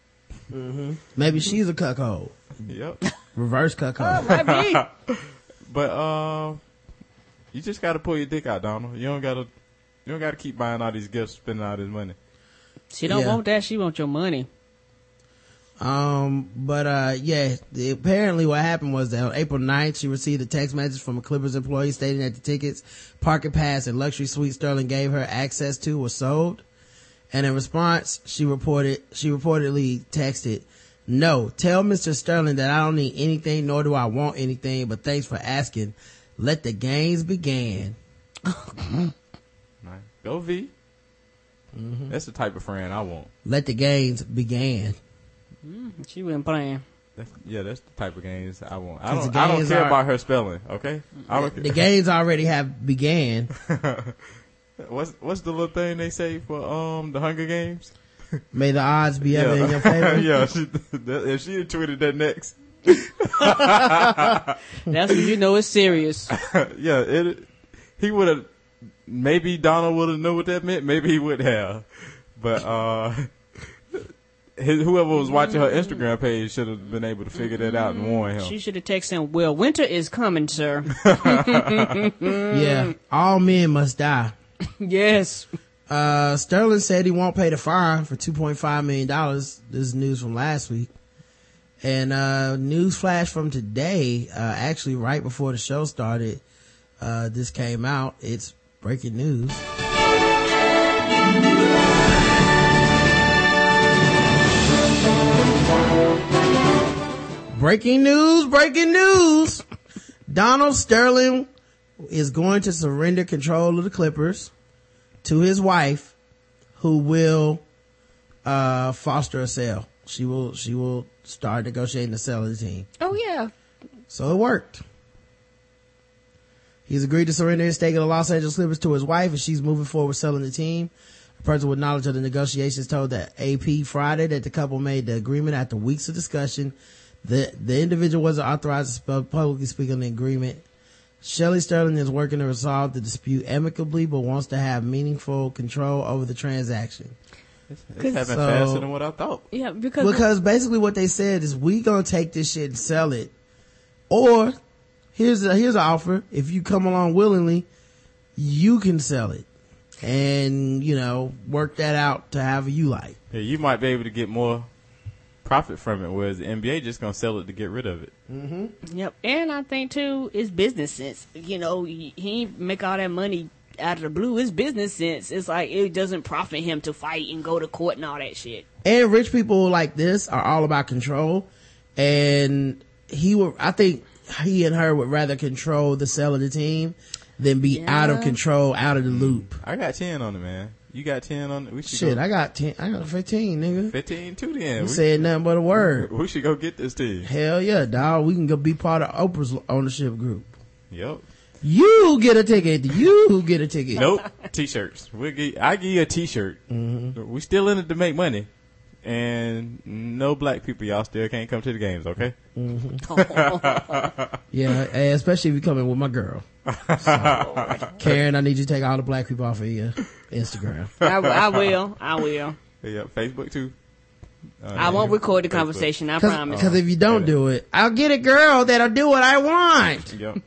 Maybe she's a cuckold. Yep. Reverse cuckold. Might be. But um, you just got to pull your dick out, Donald. You don't gotta you don't gotta keep buying all these gifts, spending all this money. She don't Yeah. want that. She want your money. Um, but, uh, yeah, the, apparently what happened was that on April ninth, she received a text message from a Clippers employee stating that the tickets, parking pass, and luxury suite Sterling gave her access to were sold. And in response, she reported, she reportedly texted, "No, tell Mister Sterling that I don't need anything, nor do I want anything, but thanks for asking. Let the games begin." Nice. Go V. Mm-hmm. That's the type of friend I want. Let the games begin. She wasn't playing. That's, yeah, that's the type of games I want. I 'Cause don't. the I don't games care are- about her spelling. Okay. I don't The care. games already have began. What's what's the little thing they say for um the Hunger Games? May the odds be ever in your favor. Yeah, she, that, if she had tweeted that next, That's when you know it's serious. yeah, it. He would have. Maybe Donald would have known what that meant. Maybe he would have, but uh, his, whoever was watching her Instagram page should have been able to figure that out and warn him. She should have texted him, well, winter is coming, sir. Yeah. All men must die. Yes. Uh, Sterling said he won't pay the fine for two point five million dollars. This is news from last week. And, uh, news flash from today, uh, actually right before the show started, uh, this came out. It's breaking news. Breaking news, breaking news. Donald Sterling is going to surrender control of the Clippers to his wife, who will uh foster a sale. She will she will start negotiating the sale of the team. Oh, yeah. So it worked. He's agreed to surrender his stake in the Los Angeles Clippers to his wife, and she's moving forward selling the team. A person with knowledge of the negotiations told the A P Friday that the couple made the agreement after weeks of discussion. The the individual wasn't authorized to sp- publicly speak on the agreement. Shelley Sterling is working to resolve the dispute amicably, but wants to have meaningful control over the transaction. It's, it's happening So- faster than what I thought. Yeah, because, Because basically what they said is, we gonna take this shit and sell it, or here's a, here's an offer. If you come along willingly, you can sell it, and you know, work that out to however you like. Yeah, you might be able to get more profit from it, whereas the N B A just gonna sell it to get rid of it. yep. And I think, too, it's business sense. You know, he he ain't make all that money out of the blue. It's business sense. It's like, it doesn't profit him to fight and go to court and all that shit. And rich people like this are all about control, and he would, I think he and her would rather control the sale of the team than be Yeah. out of control, out of the loop. I got ten on it, man. You got ten on it. We should Shit, go I got ten, I got fifteen, nigga. fifteen too. Then You we, said nothing but a word. we should go get this team. Hell yeah, dog. We can go be part of Oprah's ownership group. Yep. You get a ticket. You get a ticket. Nope. T-shirts. We'll give, I give you a T-shirt. Mm-hmm. We still in it to make money, and no black people. Y'all still can't come to the games, okay? Yeah, and especially if you come in with my girl. So, Karen, I need you to take all the black people off of your Instagram. I, I will. I will. Yeah, Facebook too. Uh, I won't record the Facebook. conversation. I promise. Because if you don't do it, I'll get a girl that'll do what I want. Yep.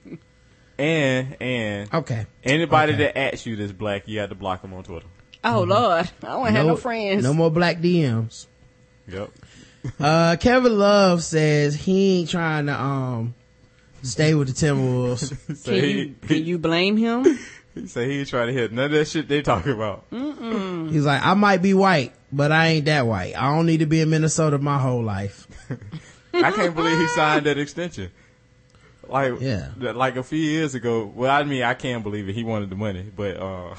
and and Okay. anybody Okay. that asks you this black, you have to block them on Twitter. Oh, Lord. I don't have no friends. No more black D Ms. Yep. Uh, Kevin Love says he ain't trying to, um, stay with the Timberwolves. So Can he, you, can you blame him? he say he ain't trying to hear none of that shit they talking about. He's like, I might be white, but I ain't that white. I don't need to be in Minnesota my whole life. I can't believe he signed that extension. Like, Yeah. th- like a few years ago. Well, I mean, I can't believe it. He wanted the money, but uh,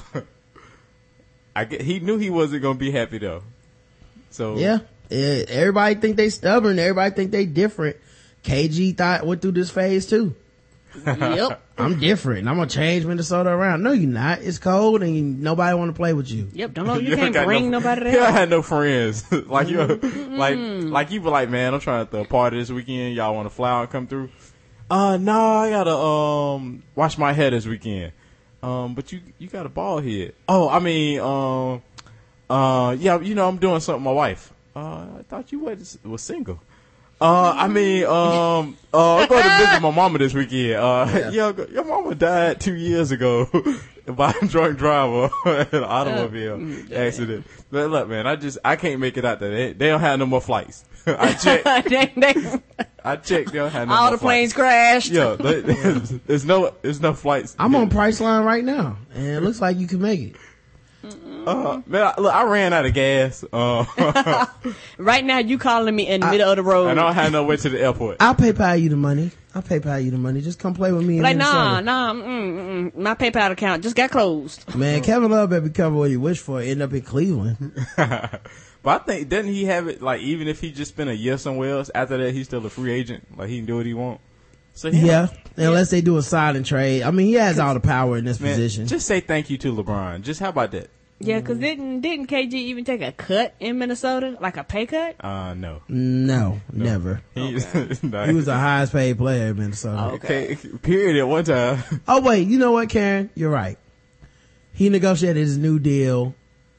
I get, he knew he wasn't gonna be happy though. So Yeah. Eh, everybody think they stubborn. Everybody think they different. K G thought went through this phase too. Yep. I'm different. I'm gonna change Minnesota around. No, you're not. It's cold and you, nobody want to play with you. Yep. Don't know. You, You can't got bring no, nobody You there. had no friends. like you, like like you were like, man, I'm trying to throw a party this weekend. Y'all want to fly out and come through? Uh, no, I gotta um wash my hair this weekend. Um, but you you got a bald head. Oh, I mean, um, uh, yeah, you know, I'm doing something with my wife. Uh, I thought you was was single. Uh, I mean, um, uh, I'm going to visit my mama this weekend. Uh, yeah, your, your mama died two years ago by a drunk driver in an automobile accident. But look, man, I just, I can't make it out there. They, they don't have no more flights. I checked, They- they- I checked, they don't have no all more the planes flights. crashed. Yeah, they, there's, there's no, there's no flights. I'm on Priceline right now, and it looks like you can make it. Uh, man, I, look, I ran out of gas. Uh, Right now, you calling me in the middle of the road. and I don't have no way to the airport. I'll PayPal you the money. I'll PayPal you the money. Just come play with me. Like, in nah, Minnesota. nah, mm, mm, my PayPal account just got closed. Man, Kevin Love better be covered what he wished for. End up in Cleveland. But I think, doesn't he have it, like, even if he just spent a year somewhere else, after that he's still a free agent? Like, he can do what he want? So he Yeah, unless they do a sign and trade. I mean, he has all the power in this man, position. just say thank you to LeBron. Just how about that? Yeah, because didn't, didn't K G even take a cut in Minnesota? Like a pay cut? Uh, no. no, never. He, He was the highest paid player in Minnesota. okay. Period at one time. Oh wait, you know what, Karen? You're right. He negotiated his new deal.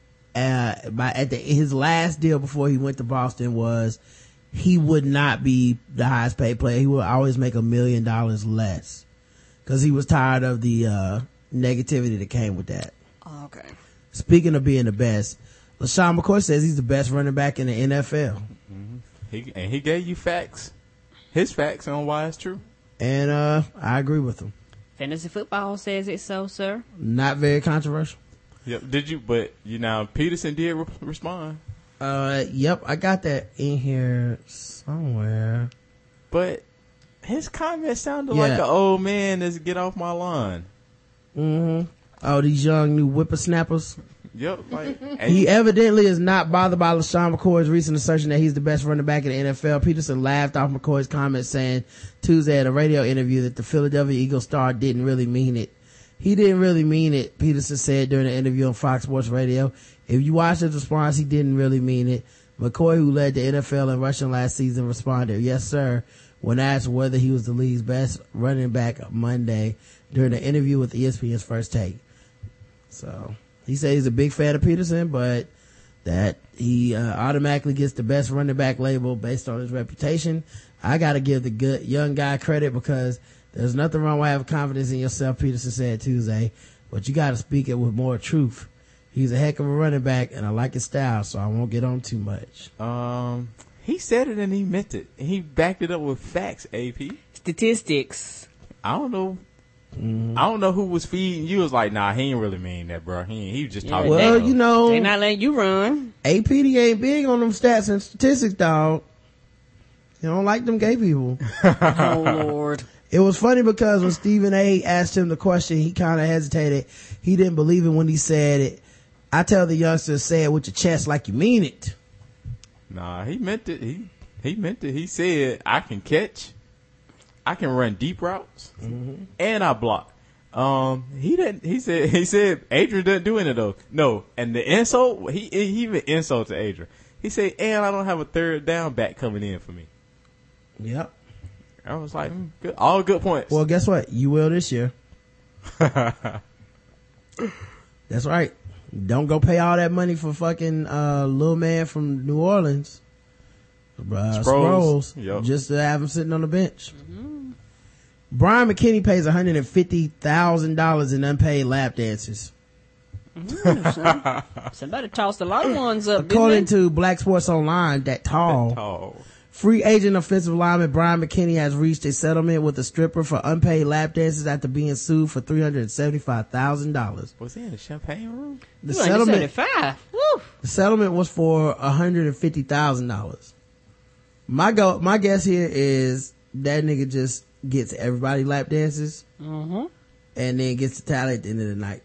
Uh, by at the his last deal before he went to Boston was he would not be the highest paid player. He would always make a million dollars less because he was tired of the uh, negativity that came with that. Oh, okay. Speaking of being the best, LaShawn McCoy says he's the best running back in the N F L. Mm-hmm. He, and he gave you facts. His facts on why it's true. And uh, I agree with him. Fantasy football says it so, sir. Not very controversial. Yep. Did you? But you know, Peterson did re- respond. Uh, yep, I got that in here somewhere. But his comment sounded Yeah. like an old man that's get off my lawn. Mm-hmm. Oh, these young new whippersnappers. Yep. Like, and He evidently is not bothered by LaShawn McCoy's recent assertion that he's the best running back in the N F L. Peterson laughed off McCoy's comment saying Tuesday at a radio interview that the Philadelphia Eagles star didn't really mean it. He didn't really mean it, Peterson said during an interview on Fox Sports Radio. If you watch his response, he didn't really mean it. McCoy, who led the N F L in rushing last season, responded, yes, sir, when asked whether he was the league's best running back Monday during an interview with E S P N's First Take. So he said he's a big fan of Peterson, but that he uh, automatically gets the best running back label based on his reputation. I got to give the good young guy credit because there's nothing wrong with having confidence in yourself, Peterson said Tuesday, but you got to speak it with more truth. He's a heck of a running back, and I like his style, so I won't get on too much. um, he said it and he meant it. He backed it up with facts. A P. Statistics. I don't know. Mm-hmm. I don't know who was feeding you. Was like, nah, he ain't really mean that, bro. He ain't, he was just Yeah, talking. Well, about you know, They not letting you run. A P D ain't big on them stats and statistics, dog. You don't like them gay people. Oh, Lord. It was funny because when Stephen A. asked him the question, he kind of hesitated. He didn't believe it when he said it. I tell the youngsters, say it with your chest like you mean it. Nah, he meant it. He he meant it. He said, I can catch, I can run deep routes, Mm-hmm. and I block. Um, he didn't. He said he said Adrian doesn't do any of those. No, and the insult he he even insulted Adrian. He said, and I don't have a third down back coming in for me. Yep. I was like, mm, good, all good points. Well, guess what? You will this year. That's right. Don't go pay all that money for fucking uh little man from New Orleans. Uh, Sproles. Sproles. Yep. Just to have him sitting on the bench. Brian McKinney pays one hundred fifty thousand dollars in unpaid lap dances. Somebody tossed a lot of ones up. According didn't to Black Sports Online, that tall. oh, Free agent offensive lineman Brian McKinney has reached a settlement with a stripper for unpaid lap dances after being sued for three hundred seventy-five thousand dollars. was he in the champagne room? The they? settlement, seventy-five. Woo. the settlement was for one hundred fifty thousand dollars. My go, my guess here is that nigga just gets everybody lap dances Mm-hmm. and then gets the tally at the end of the night.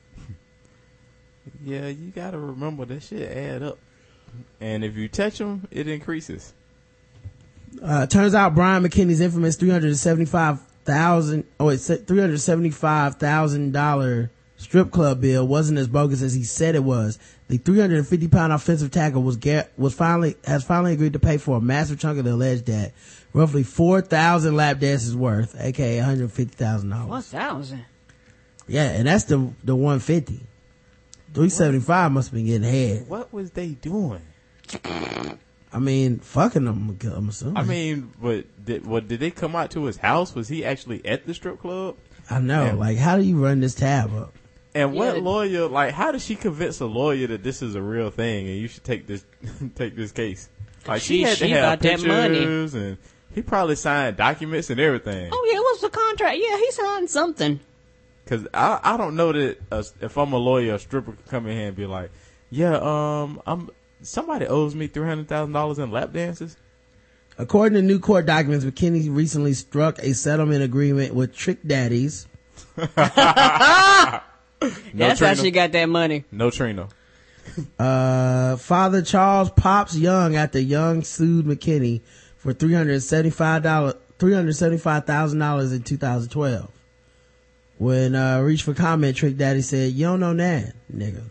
Yeah, you gotta remember that shit add up, and if you touch them, it increases. Uh, turns out Brian McKinney's infamous three hundred seventy-five thousand, oh, it's three hundred seventy-five thousand dollars strip club bill wasn't as bogus as he said it was. The three hundred fifty pound offensive tackle was get, was finally, has finally agreed to pay for a massive chunk of the alleged debt. Roughly four thousand lap dances worth, aka one hundred fifty thousand dollars. One thousand. Yeah, and that's the, the one hundred fifty. three seventy-five must have been getting head. What was they doing? I mean, fucking them, I'm assuming. I mean, but did, what did they come out to his house? Was he actually at the strip club? I know. And- Like, how do you run this tab up? And what Yeah. lawyer? Like, how does she convince a lawyer that this is a real thing and you should take this take this case? Like, she, She- had to she have got that money. pictures, and he probably signed documents and everything. Oh, yeah, what's the contract? Yeah, he signed something. Because I I don't know that uh, if I'm a lawyer, a stripper could come in here and be like, yeah, um, I'm somebody owes me three hundred thousand dollars in lap dances. According to new court documents, McKinney recently struck a settlement agreement with Trick Daddies. No That's how Trina. she got that money. No Trina. Uh, Father Charles Pops Young after Young sued McKinney for three hundred seventy-five dollars, three hundred seventy-five thousand dollars in two thousand twelve. When, uh, reached for comment, Trick Daddy said, "You don't know that, nigga."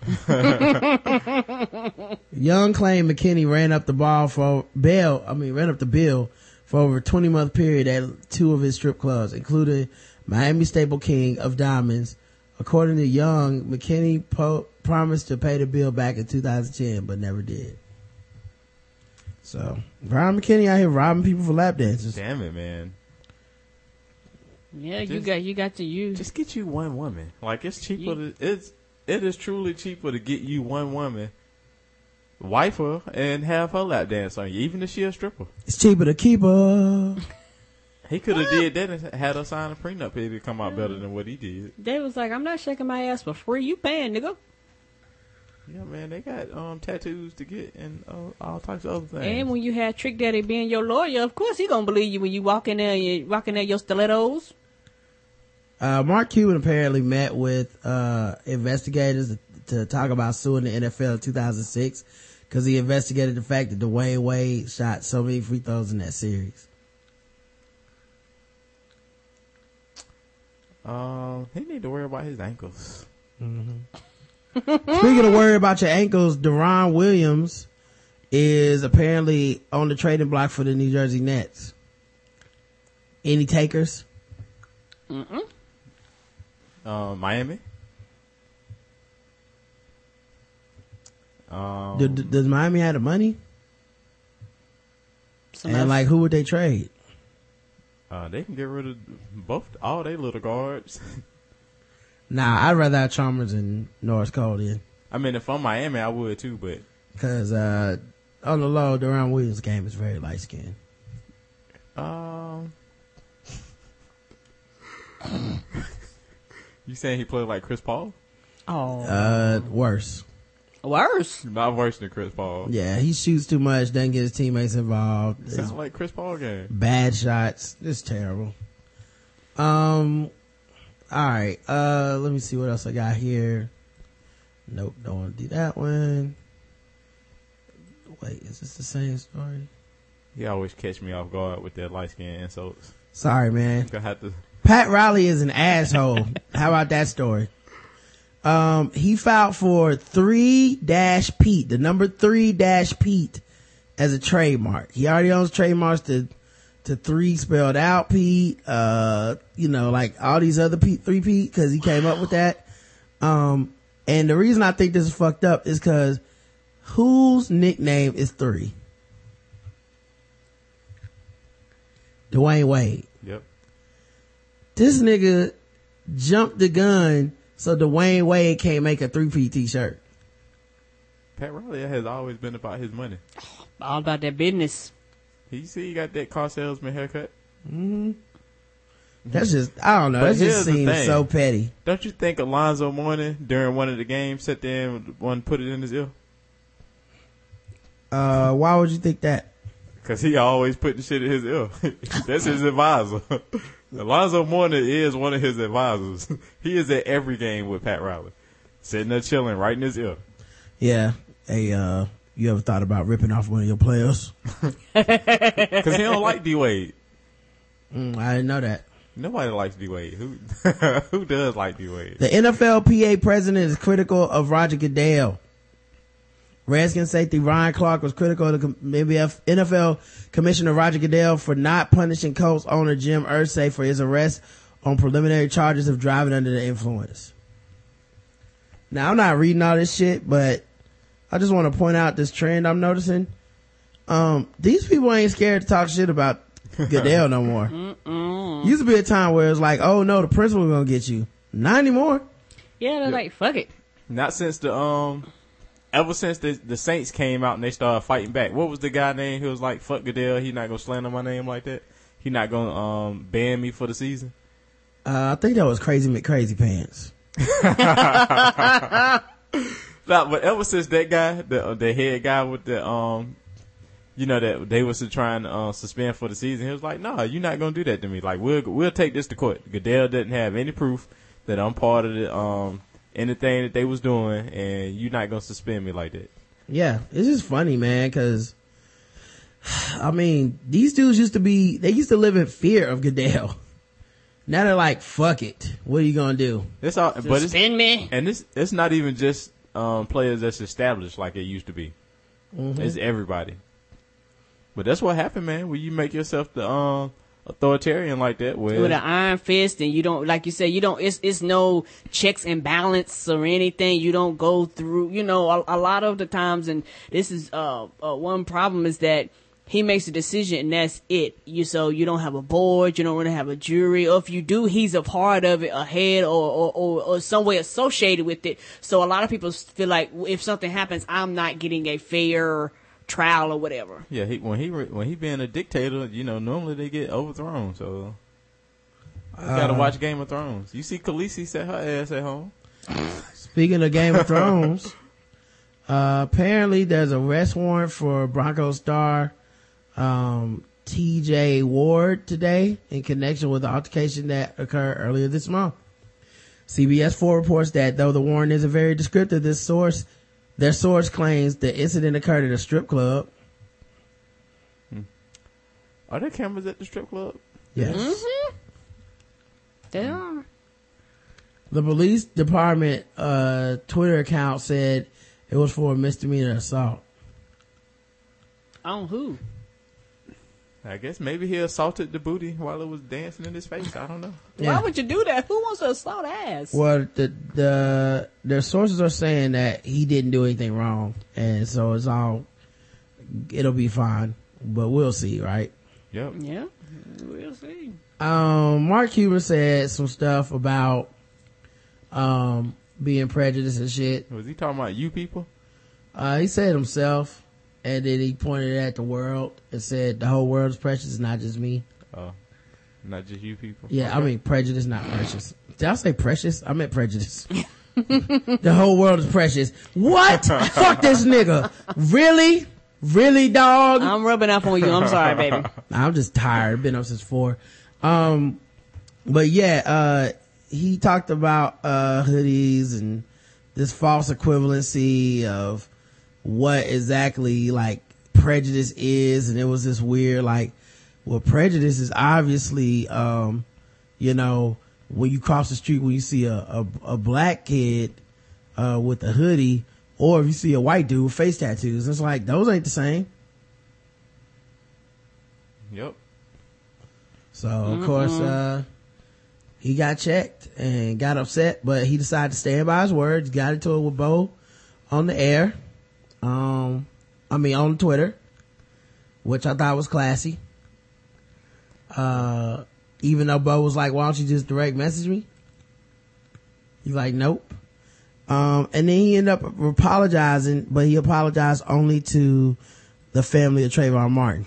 Young claimed McKinney ran up the ball for bail, I mean, ran up the bill for over a twenty month period at two of his strip clubs, including Miami Staple King of Diamonds. According to Young, McKinney po- promised to pay the bill back in two thousand ten, but never did. So, Brian McKinney out here robbing people for lap dances. Damn it, man. Yeah, you Just- got you got to use. Just get you one woman. Like, it's cheaper You- to, it's, it is truly cheaper to get you one woman, wife her, and have her lap dance on you, even if she a stripper. It's cheaper to keep her. He could have did that and had her sign a prenup. It'd come out better than what he did. They was like, I'm not shaking my ass for free. You paying, nigga. Yeah, man, they got um tattoos to get and uh, all types of other things. And when you had Trick Daddy being your lawyer, of course he gonna believe you when you walk in there, you walk in there your stilettos. Uh, Mark Cuban apparently met with, uh, investigators to, to talk about suing the N F L in two thousand six because he investigated the fact that Dwayne Wade shot so many free throws in that series. Um, he need to worry about his ankles. Speaking of worry about your ankles, Deron Williams is apparently on the trading block for the New Jersey Nets. Any takers? Mm-mm. Um, Miami. Um, Do, do- does Miami have the money? Some And else- like, who would they trade? uh, they can get rid of both all they little guards. Nah, I'd rather have Chalmers and Norris Cole then. I mean, if I'm Miami, I would too. But Cause, uh, on the low, Deron Williams' game is very light skinned. um, you saying he played like Chris Paul? oh, Uh, worse. worse. Not worse than Chris Paul. Yeah, he shoots too much, doesn't get his teammates involved. It's Sound like Chris Paul game. bad shots. It's terrible. Um, alright, uh, let me see what else I got here. Nope, don't want to do that one. Wait, is this the same story? He always catch me off guard with that light skin insults. Sorry, man. Gonna have to. Pat Riley is an asshole. How about that story? Um, he filed for three dash Pete, the number three dash Pete as a trademark. He already owns trademarks to, to three spelled out Pete, uh, you know, like all these other Pete, three Pete, cause he came up with that. Um, and the reason I think this is fucked up is cause whose nickname is three? Dwayne Wade. Yep. This nigga jumped the gun so Dwayne Wade can't make a three-P t-shirt. Pat Riley has always been about his money. All about that business. You see, he got that car salesman haircut. Mm-hmm. That's just, I don't know, But that just here's the seems thing. so petty. Don't you think Alonzo Mourning during one of the games sat there and one put it in his ear? Uh, why would you think that? Cause he always putting shit in his ear. That's his advisor. Alonzo Mourning is one of his advisors. He is at every game with Pat Riley, sitting there chilling right in his ear. Yeah. Hey, uh, you ever thought about ripping off one of your players? Cause he don't like D Wade. Mm, I didn't know that. Nobody likes D Wade. Who who does like D Wade? The N F L P A president is critical of Roger Goodell. Redskins safety Ryan Clark was critical of the N F L Commissioner Roger Goodell for not punishing Colts owner Jim Irsay for his arrest on preliminary charges of driving under the influence. Now, I'm not reading all this shit, but I just want to point out this trend I'm noticing. Um, these people ain't scared to talk shit about Goodell no more. Mm-mm. Used to be a time where it's like, oh no, the principal gonna get you. Not anymore. Yeah, they're like, fuck it. Not since the um, ever since the the Saints came out and they started fighting back. What was the guy name? He was like, "Fuck Goodell. He not gonna slander my name like that. He not gonna um ban me for the season." Uh, I think that was Crazy McCrazy Pants. Nah, but ever since that guy, the the head guy with the um, you know, that they was trying to uh, suspend for the season. He was like, "No, you're not gonna do that to me. Like, we'll we'll take this to court." Goodell didn't have any proof that I'm part of the um anything that they was doing, and you're not gonna suspend me like that. Yeah, it's just funny, man, because I mean, these dudes used to be, they used to live in fear of Goodell. Now they're like, fuck it. What are you gonna do? It's all, but it's, Suspend me. and it's it's not even just um players that's established like it used to be. Mm-hmm. It's everybody. But that's what happened, man. When you make yourself the um authoritarian like that, where With an iron fist, and you don't, like you said, you don't, it's, it's no checks and balance or anything. You don't go through, you know, a, a lot of the times, and this is, uh, uh, one problem is that he makes a decision and that's it. You, so you don't have a board, you don't really have a jury, or if you do, he's a part of it, a head or, or, or, or some way associated with it. So a lot of people feel like if something happens, I'm not getting a fair trial or whatever. yeah, he, when he when he being a dictator, you know, normally they get overthrown. So you gotta Uh, watch Game of Thrones. You see, Khaleesi set her ass at home. Speaking of Game of Thrones, uh, apparently there's a arrest warrant for Broncos star, um, T J Ward today in connection with the altercation that occurred earlier this month. C B S four reports that though the warrant isn't very descriptive, this source, their source claims the incident occurred at a strip club. Are there cameras at the strip club? Yes. Mm-hmm. They are. The police department, uh, Twitter account said it was for a misdemeanor assault. On who? I guess maybe he assaulted the booty while it was dancing in his face. I don't know. Yeah. Why would you do that? Who wants to assault ass? Well, the, the, their sources are saying that he didn't do anything wrong. And so it's all, it'll be fine, but we'll see, right? Yep. Yeah, we'll see. Um, Mark Cuban said some stuff about, um, being prejudiced and shit. Was he talking about you people? Uh, he said himself, and then he pointed at the world and said the whole world is precious, not just me. Oh, not just you people. Yeah, I Okay. mean prejudice, not precious. Did I say precious? I meant prejudice. The whole world is precious. What? Fuck this nigga. Really? Really, dog? I'm rubbing off on you. I'm sorry, baby. I'm just tired. Been up since four. Um, but yeah, uh, he talked about, uh, hoodies and this false equivalency of what exactly like prejudice is. And it was this weird, like, well, prejudice is obviously, um, you know, when you cross the street, when you see a, a, a black kid, uh, with a hoodie, or if you see a white dude with face tattoos, it's like, those ain't the same. Yep. So, of course, uh, he got checked and got upset, but he decided to stand by his words, got into it with Bo on the air. Um, I mean, on Twitter, which I thought was classy. Uh, even though Bo was like, why don't you just direct message me? He's like, nope. Um, and then he ended up apologizing, but he apologized only to the family of Trayvon Martin.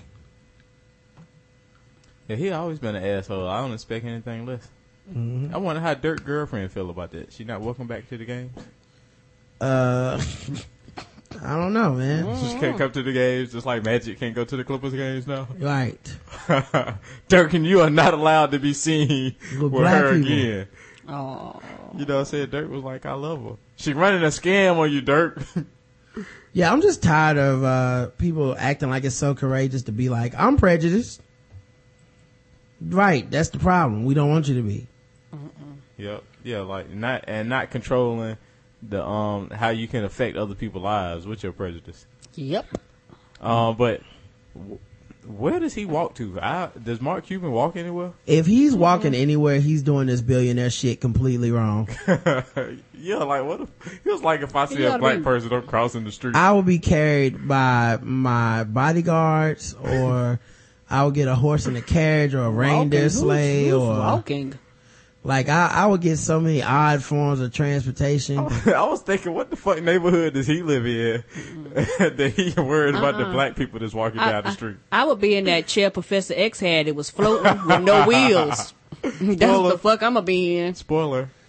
Yeah, he always been an asshole. I don't expect anything less. Mm-hmm. I wonder how Dirk's girlfriend feel about that. She not welcome back to the games? Uh, I don't know, man. She can't come to the games just like Magic can't go to the Clippers games now. Right. Dirk and you are not allowed to be seen With with, black her people. again. Oh, You know what I'm saying? Dirk was like, I love her. She running a scam on you, Dirk. Yeah, I'm just tired of, uh, people acting like it's so courageous to be like, I'm prejudiced. Right. That's the problem. We don't want you to be. Yep. Yeah, like not and not controlling the um how you can affect other people's lives with your prejudice. yep. Um, but w- where does he walk to? I, does Mark Cuban walk anywhere? If he's walking anywhere, he's doing this billionaire shit completely wrong. Yeah, like what? If, he was like if I see He a oughta black be- person up crossing the street. I will be carried by my bodyguards, or I will get a horse in a carriage, or a reindeer Walking? sleigh, Who's, who's or walking? like I, I would get so many odd forms of transportation. I was thinking, what the fuck neighborhood does he live in that he worried about the black people that's walking I, down the I- street? I would be in that chair Professor X had. It was floating with no wheels. That's what the fuck I'm gonna be in. Spoiler.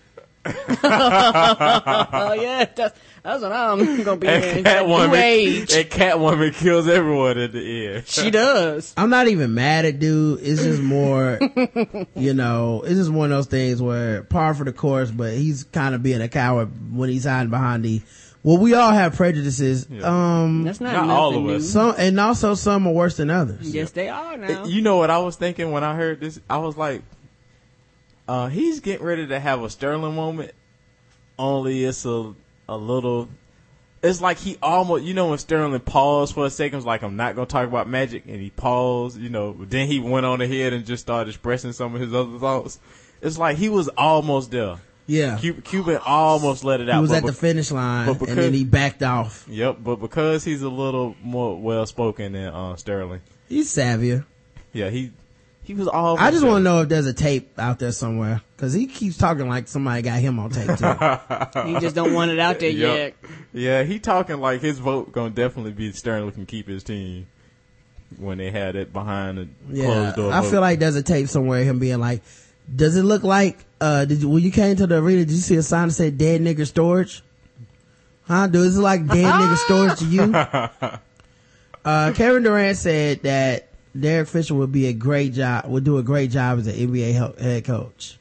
Oh yeah, that's that's what I'm gonna be in. And That new Catwoman, age. and Catwoman kills everyone at the end. She does. I'm not even mad at dude. It's just more, you know, it's just one of those things where par for the course, but he's kind of being a coward when he's hiding behind the, well, we all have prejudices. Yeah. Um, That's not, Not nothing all of new. us. some, and also some are worse than others. Yes, they are now. You know what I was thinking when I heard this? I was like, uh, he's getting ready to have a Sterling moment. Only it's a a little. It's like he almost, you know, when Sterling paused for a second, was like, I'm not gonna talk about Magic, and he paused, you know. Then he went on ahead and just started expressing some of his other thoughts. It's like he was almost there. Yeah. Cu- Cuban almost let it out. He was but at the bec- finish line, but and because- then he backed off. Yep, but because he's a little more well spoken than uh, Sterling, He's savvier. yeah, he he was almost. I just there. want to know if there's a tape out there somewhere, because he keeps talking like somebody got him on tape too. He just don't want it out there Yep. yet. Yeah, he talking like his vote gonna definitely be Sterling can keep his team when they had it behind the Yeah, closed door. I vote. feel like there's a tape somewhere of him being like, does it look like, uh, did you, when you came to the arena, did you see a sign that said dead nigger storage? Huh? Does it look like dead nigger storage to you? Uh, Kevin Durant said that Derek Fisher would be a great job, would do a great job as an N B A he- head coach.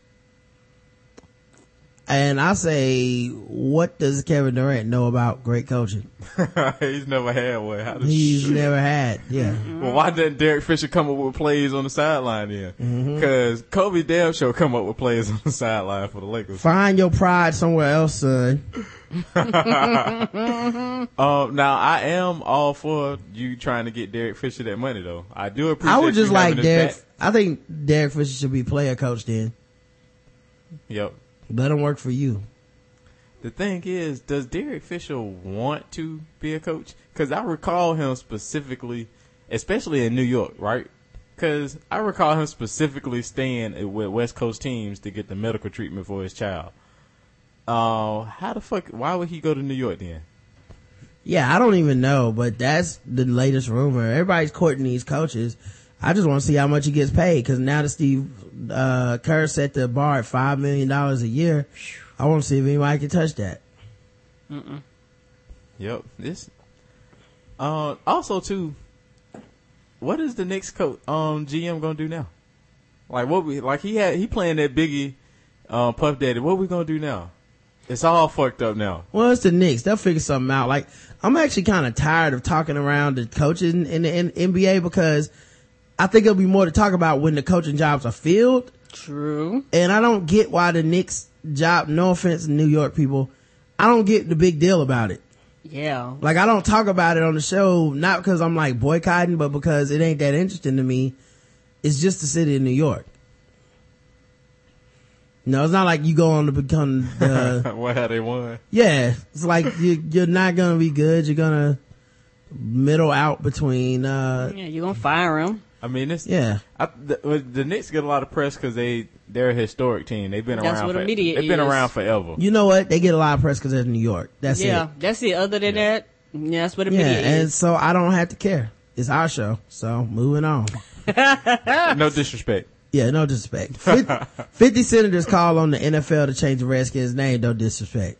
And I say, what does Kevin Durant know about great coaching? He's never had one. How does He's never had, yeah. Well, why didn't Derek Fisher come up with plays on the sideline then? Because Kobe damn sure come up with plays on the sideline for the Lakers. Find your pride somewhere else, son. Um, now I am all for you trying to get Derek Fisher that money though. I do appreciate. I would just you like having his Derek, back. I think Derek Fisher should be player coach then. Yep. Let him work for you. The thing is, does Derek Fisher want to be a coach? Because I recall him specifically, especially in New York, right? Because I recall him specifically staying with West Coast teams to get the medical treatment for his child. Uh, how the fuck? Why would he go to New York then? Yeah, I don't even know, but that's the latest rumor. Everybody's courting these coaches. I just want to see how much he gets paid, because now that Steve uh, Kerr set the bar at five million dollars a year, I want to see if anybody can touch that. Mm-mm. Yep. This. Uh, also too, what is the next coach um G M gonna do now? Like what we like he had he playing that Biggie, uh, Puff Daddy. What we gonna do now? It's all fucked up now. Well, it's the Knicks. They'll figure something out. Like, I'm actually kind of tired of talking around the coaching in the N B A, because I think it'll be more to talk about when the coaching jobs are filled. True. And I don't get why the Knicks job, no offense New York people, I don't get the big deal about it. Yeah. Like, I don't talk about it on the show, not because I'm like boycotting, but because it ain't that interesting to me. It's just the city of New York. No, it's not like you go on to become the, What have they won? yeah, it's like you, you're not gonna be good. You're gonna middle out between, uh, Yeah, you're gonna fire him. I mean, it's yeah. I, the, well, the Knicks get a lot of press because they they're a historic team. They've been That's around. what the for, media They've been is. around forever. You know what? They get a lot of press because they're New York. That's yeah, it. that's it. Other than Yeah. that, yeah, that's what the Yeah, media and is. so I don't have to care. It's our show. So moving on. No disrespect. Yeah, no disrespect. fifty, fifty senators call on the N F L to change the Redskins' name. No disrespect.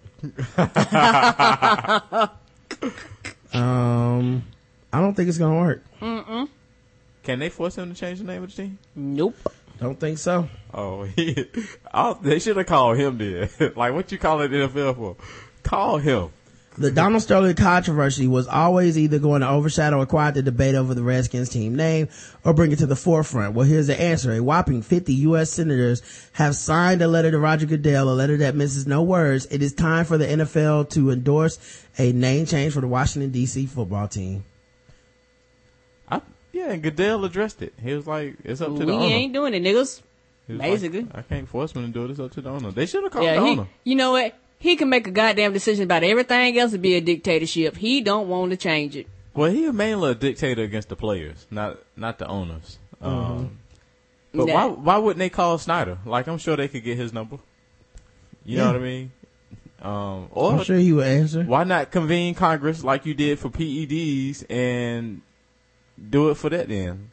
um, I don't think it's gonna work. Mm-mm. Can they force him to change the name of the team? Nope. Don't think so. Oh, he, I, they should have called him then. Like, what you call it N F L for? Call him. The Donald Sterling controversy was always either going to overshadow or quiet the debate over the Redskins team name or bring it to the forefront. Well, here's the answer. A whopping fifty U S senators have signed a letter to Roger Goodell, a letter that misses no words. It is time for the N F L to endorse a name change for the Washington, D C football team. I, yeah, and Goodell addressed it. He was like, it's up to We the owner. ain't doing it, niggas. He was basically. like, I can't force him to do it. It's up to the owner. They should have called Yeah, the he, owner. you know what? He can make a goddamn decision about everything else to be a dictatorship. He don't want to change it. Well, he mainly a dictator against the players, not not the owners. Um, but Nah. why why wouldn't they call Snyder? Like, I'm sure they could get his number. You know Yeah. what I mean? Um, or I'm sure he would answer. why not convene Congress like you did for P E Ds and do it for that then?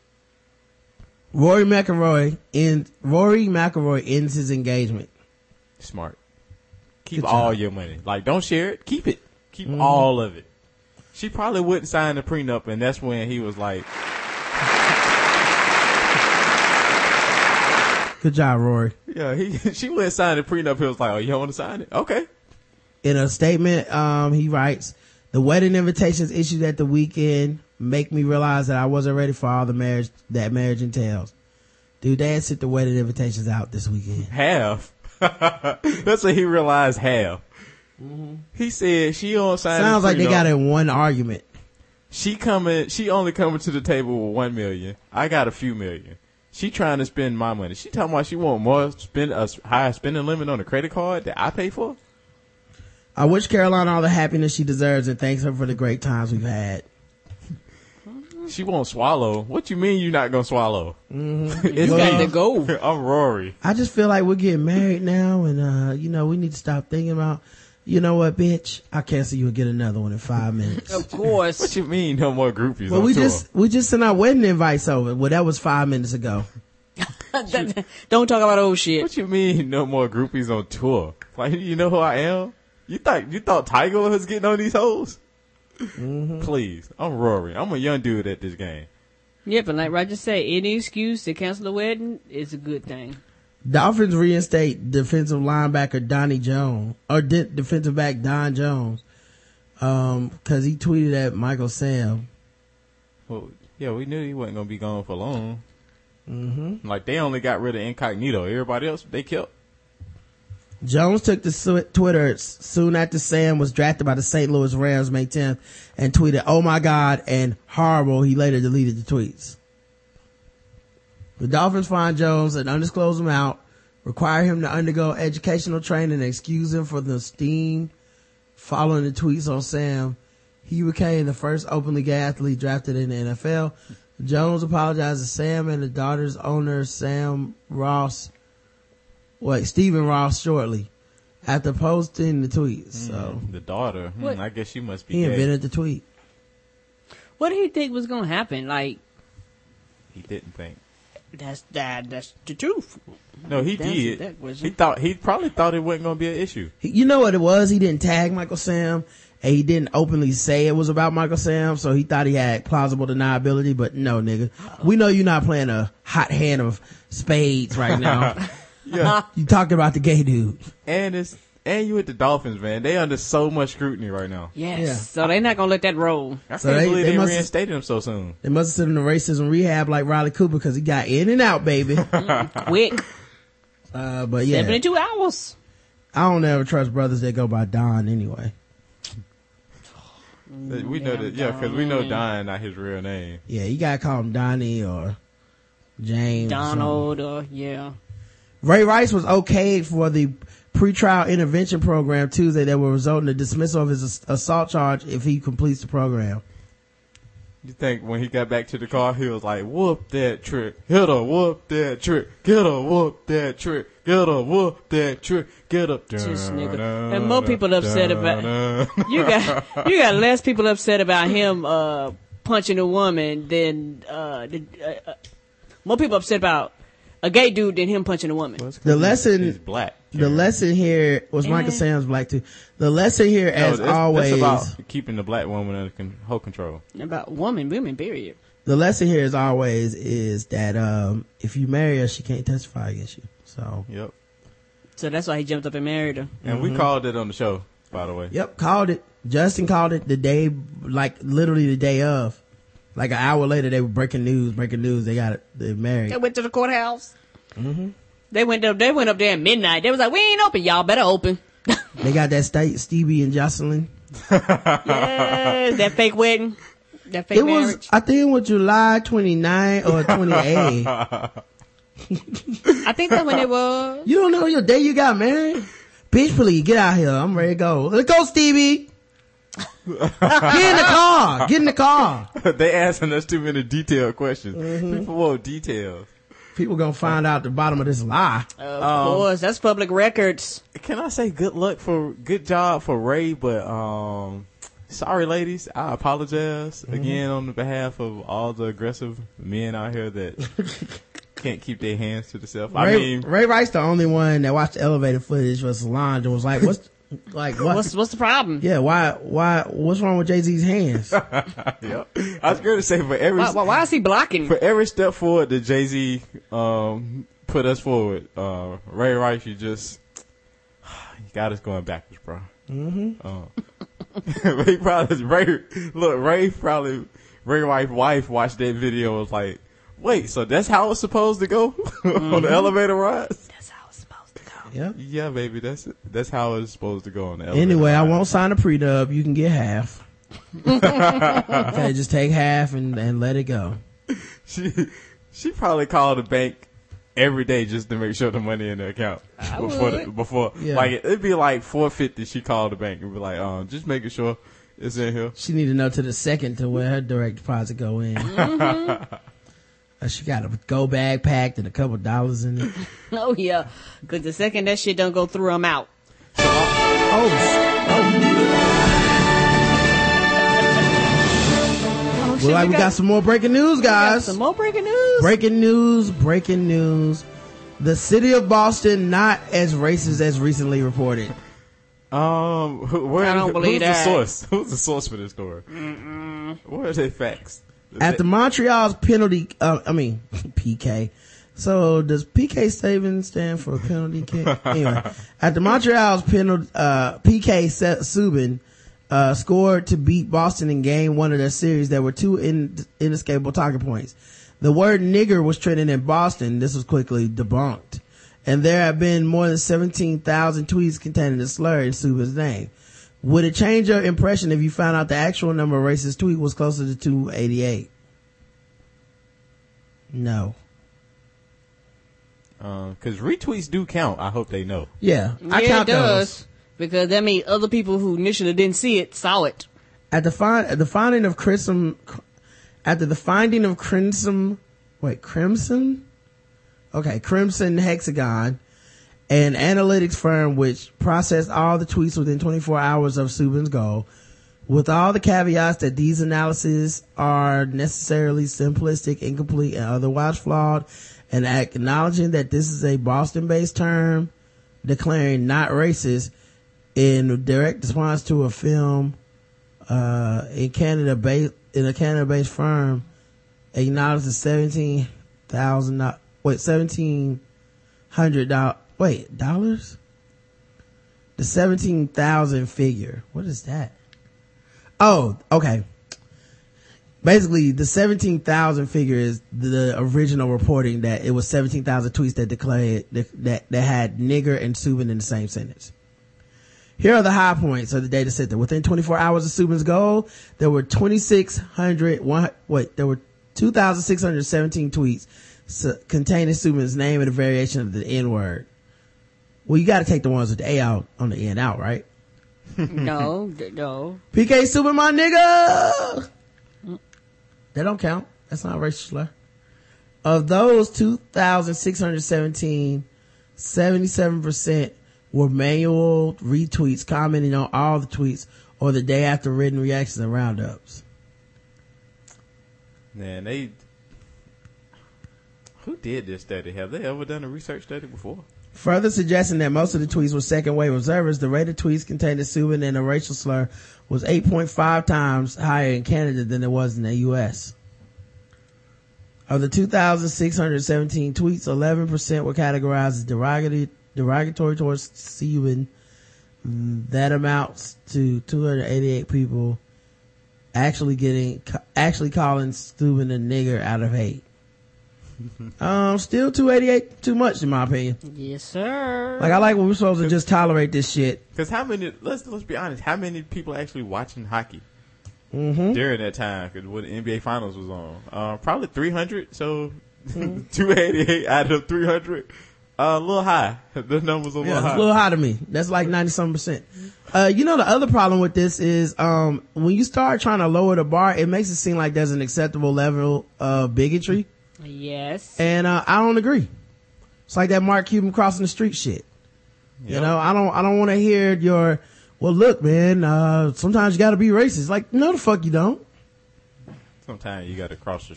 Rory McIlroy ends, Rory McIlroy ends his engagement. Smart. Keep Good all job. your money. Like, don't share it. Keep it. Keep Mhm. all of it. She probably wouldn't sign the prenup, and that's when he was like, Good job, Rory. yeah, he, she wouldn't sign the prenup. He was like, oh, you don't want to sign it? Okay. In a statement, um, he writes, the wedding invitations issued at the weekend make me realize that I wasn't ready for all the marriage that marriage entails. Dude, Dad sent the wedding invitations out this weekend. Half. That's what he realized, half. He said she don't sign Sounds the like they prenup. got in one argument. She coming, she only coming to the table with one million. I got a few million. She trying to spend my money. She talking about she want more spend a higher spending limit on the credit card that I pay for. I wish Caroline all the happiness she deserves and thanks her for the great times we've had. She won't swallow. What you mean you not gonna swallow? Mm-hmm. It's You got me. to go. I'm Rory. I just feel like we're getting married now and, uh, you know, we need to stop thinking about, you know what, bitch? I'll cancel you and get another one in five minutes. Of course. What you mean no more groupies Well, on we tour? just, we just sent our wedding invites over. Well, that was five minutes ago. Don't talk about old shit. What you mean no more groupies on tour? Like, you know who I am? You thought you thought Tiger was getting on these hoes? Mm-hmm. Please, I'm Rory. I'm a young dude at this game. Yeah, but like Roger said, any excuse to cancel a wedding is a good thing. Dolphins reinstate defensive linebacker Donnie Jones, or de- defensive back Don Jones, um, cause he tweeted at Michael Sam. Well, yeah, we knew he wasn't gonna be gone for long. Mm-hmm. Like they only got rid of Incognito. Everybody else they kept. Jones took to su- Twitter s- soon after Sam was drafted by the Saint Louis Rams May tenth and tweeted, "Oh my God," and "horrible." He later deleted the tweets. The Dolphins fined Jones and undisclosed amount, require him to undergo educational training and excuse him for the steam following the tweets on Sam. He became the first openly gay athlete drafted in the N F L. Jones apologized to Sam and the daughter's owner, Sam Ross, wait, Stephen Ross, shortly after posting the tweets. So Mm, the daughter. Hmm, What? I guess she must be. he gay. invented the tweet. What do you think was gonna happen? Like He didn't think. that's that that's the truth. No, he That's- did. that was- he thought he probably thought it wasn't gonna be an issue. He- You know what it was? He didn't tag Michael Sam and he didn't openly say it was about Michael Sam, so he thought he had plausible deniability, but no, nigga. We know you're not playing a hot hand of spades right now. Yeah, You talking about the gay dude. and it's and you with the Dolphins, man. They under so much scrutiny right now. Yes. Yeah. So they're not gonna let that roll. I So can't they- believe they they, must- reinstated him so soon. They must have sent him to racism rehab like Riley Cooper because he got in and out, baby. Quick. Uh, but yeah, seventy-two hours. I don't ever trust brothers that go by Don anyway. We know that, yeah, because we know Don not his real name. Yeah, you gotta call him Donnie or James. or something. Donald, uh, yeah. Ray Rice was okayed for the pretrial intervention program Tuesday that will result in the dismissal of his ass- assault charge if he completes the program. You think when he got back to the car, he was like, whoop that trick, hit her, whoop that trick, get her, whoop that trick, get her, whoop that trick, get up. Just nigga. And more people upset about- You got you got less people upset about him uh punching a woman than uh, the, uh, uh more people upset about a gay dude than him punching a woman. The lesson- He's black. The lesson here was Michael Eh. Sam's black too. The lesson here, No, as it's- always, it's about keeping the black woman under con- whole control. About woman, women, period. the lesson here, as always, is that um, if you marry her, she can't testify against you. So, Yep. So that's why he jumped up and married her. And we called it on the show, by the way. yep, called it. Justin called it the day, like literally the day of. Like an hour later, they were breaking news. Breaking news. They got it. They married. They went to the courthouse. Mm-hmm. They went up. They went up there at midnight. They was like, "We ain't open. Y'all better open." They got that state Stevie and Jocelyn. Yes, that fake wedding, that fake It marriage. was, I think, it was July twenty-ninth or twenty-eighth. I think that's when it was. You don't know your day you got married? Bitch, please get out here. I'm ready to go. Let's go, Stevie. Get in the car. Get in the car. They asking us too many detailed questions. Mm-hmm. People want details. People gonna find out the bottom of this lie. Of Um, course, that's public records. Can I say good luck for good job for Ray? But um, sorry, ladies, I apologize Mm-hmm. again on the behalf of all the aggressive men out here that can't keep their hands to themselves. I Ray, mean, Ray Rice the only one that watched the elevator footage for Solange and was like, what's, like, what? What's what's the problem? Yeah, why, why, what's wrong with Jay-Z's hands? yeah. I was going to say for every Why, why, why is he blocking? for every step forward that Jay-Z um, put us forward, uh, Ray Rice, you just you got us going backwards, bro. Mm-hmm. Uh, Ray probably Ray look Ray probably Ray Rice's wife watched that video and was like, wait, so that's how it's supposed to go mm-hmm. on the elevator rides? That's how it's supposed to go. Yeah. Yeah, baby, that's that's how it's supposed to go on the elevator. Anyway, ride. I won't sign a pre-dub. You can get half. Okay, just take half and, and let it go. She she probably called the bank every day just to make sure the money in the account I before the, would. before Yeah. like it'd be like four fifty. She called the bank and be like, um, just making sure it's in here. She need to know to the second to where her direct deposit go in. Mm-hmm. Uh, she got a go bag packed and a couple dollars in it. Oh yeah, because the second that shit don't go through, I'm out. Oh, oh. Oh, Well, like we got some more breaking news, guys. Some more breaking news. Breaking news, breaking news. The city of Boston not as racist as recently reported. Um, who, where, I don't believe who's that. the source? Who's the source for this story? Mm-mm. Where are they facts? Is At it- the Montreal's penalty, uh, I mean, P K. So does P K Saban stand for penalty kick? Anyway, at the Montreal's penalty, uh, P K Subban, uh, scored to beat Boston in game one of their series. There were two in, inescapable talking points. The word nigger was trending in Boston. This was quickly debunked. And there have been more than seventeen thousand tweets containing the slur in Subban's name. Would it change your impression if you found out the actual number of racist tweets was closer to two eighty-eight? No. Um, cause retweets do count. I hope they know. Yeah, I yeah, count it does. those. Because that means other people who initially didn't see it saw it. At the find, at the finding of Crimson, after the finding of Crimson, wait, Crimson? Okay, Crimson Hexagon, an analytics firm which processed all the tweets within twenty-four hours of Subban's goal, with all the caveats that these analyses are necessarily simplistic, incomplete, and otherwise flawed, and acknowledging that this is a Boston-based term, declaring not racist, in direct response to a film uh in Canada based in a Canada-based firm, acknowledged the seventeen thousand wait seventeen hundred dollars wait dollars the seventeen thousand figure. What is that? Oh, okay. Basically, the seventeen thousand figure is the original reporting that it was seventeen thousand tweets that declared that, that that had nigger and Subban in the same sentence. Here are the high points of the data set. That within twenty-four hours of Subban's goal, there were twenty-six hundred, one, wait, there were two thousand six hundred seventeen tweets so, containing Subban's name and a variation of the N word. Well, you got to take the ones with the A out on the N out, right? No, d- no. P K Subban, my nigga. That don't count. That's not a racial slur. Of those two thousand six hundred seventeen, seventy-seven percent were manual retweets commenting on all the tweets or the day after written reactions and roundups. Man, they who did this study? Have they ever done a research study before? Further suggesting that most of the tweets were second wave observers, the rate of tweets containing Subban and a racial slur was eight point five times higher in Canada than it was in the U S. Of the two thousand six hundred seventeen tweets, eleven percent were categorized as derogatory, derogatory towards Subban. That amounts to two hundred eighty-eight people actually getting, actually calling Subban a nigger out of hate. um, still two eighty-eight too much in my opinion. Yes, sir. Like, I like when we're supposed to just tolerate this shit. Because how many? Let's let's be honest. How many people actually watching hockey Mm-hmm. during that time? Because when the N B A Finals was on, uh, probably three hundred. So two eighty-eight out of three hundred, uh, a little high. The numbers a little Yeah, it's high. a little high to me. That's like ninety some percent. Uh, you know, the other problem with this is, um, when you start trying to lower the bar, it makes it seem like there's an acceptable level of bigotry. Yes. And, uh, I don't agree. It's like that Mark Cuban crossing the street shit. You Yep. know, I don't, I don't want to hear your, well, look, man, uh, sometimes you gotta be racist. Like, no, the fuck you don't. Sometimes you got to cross the street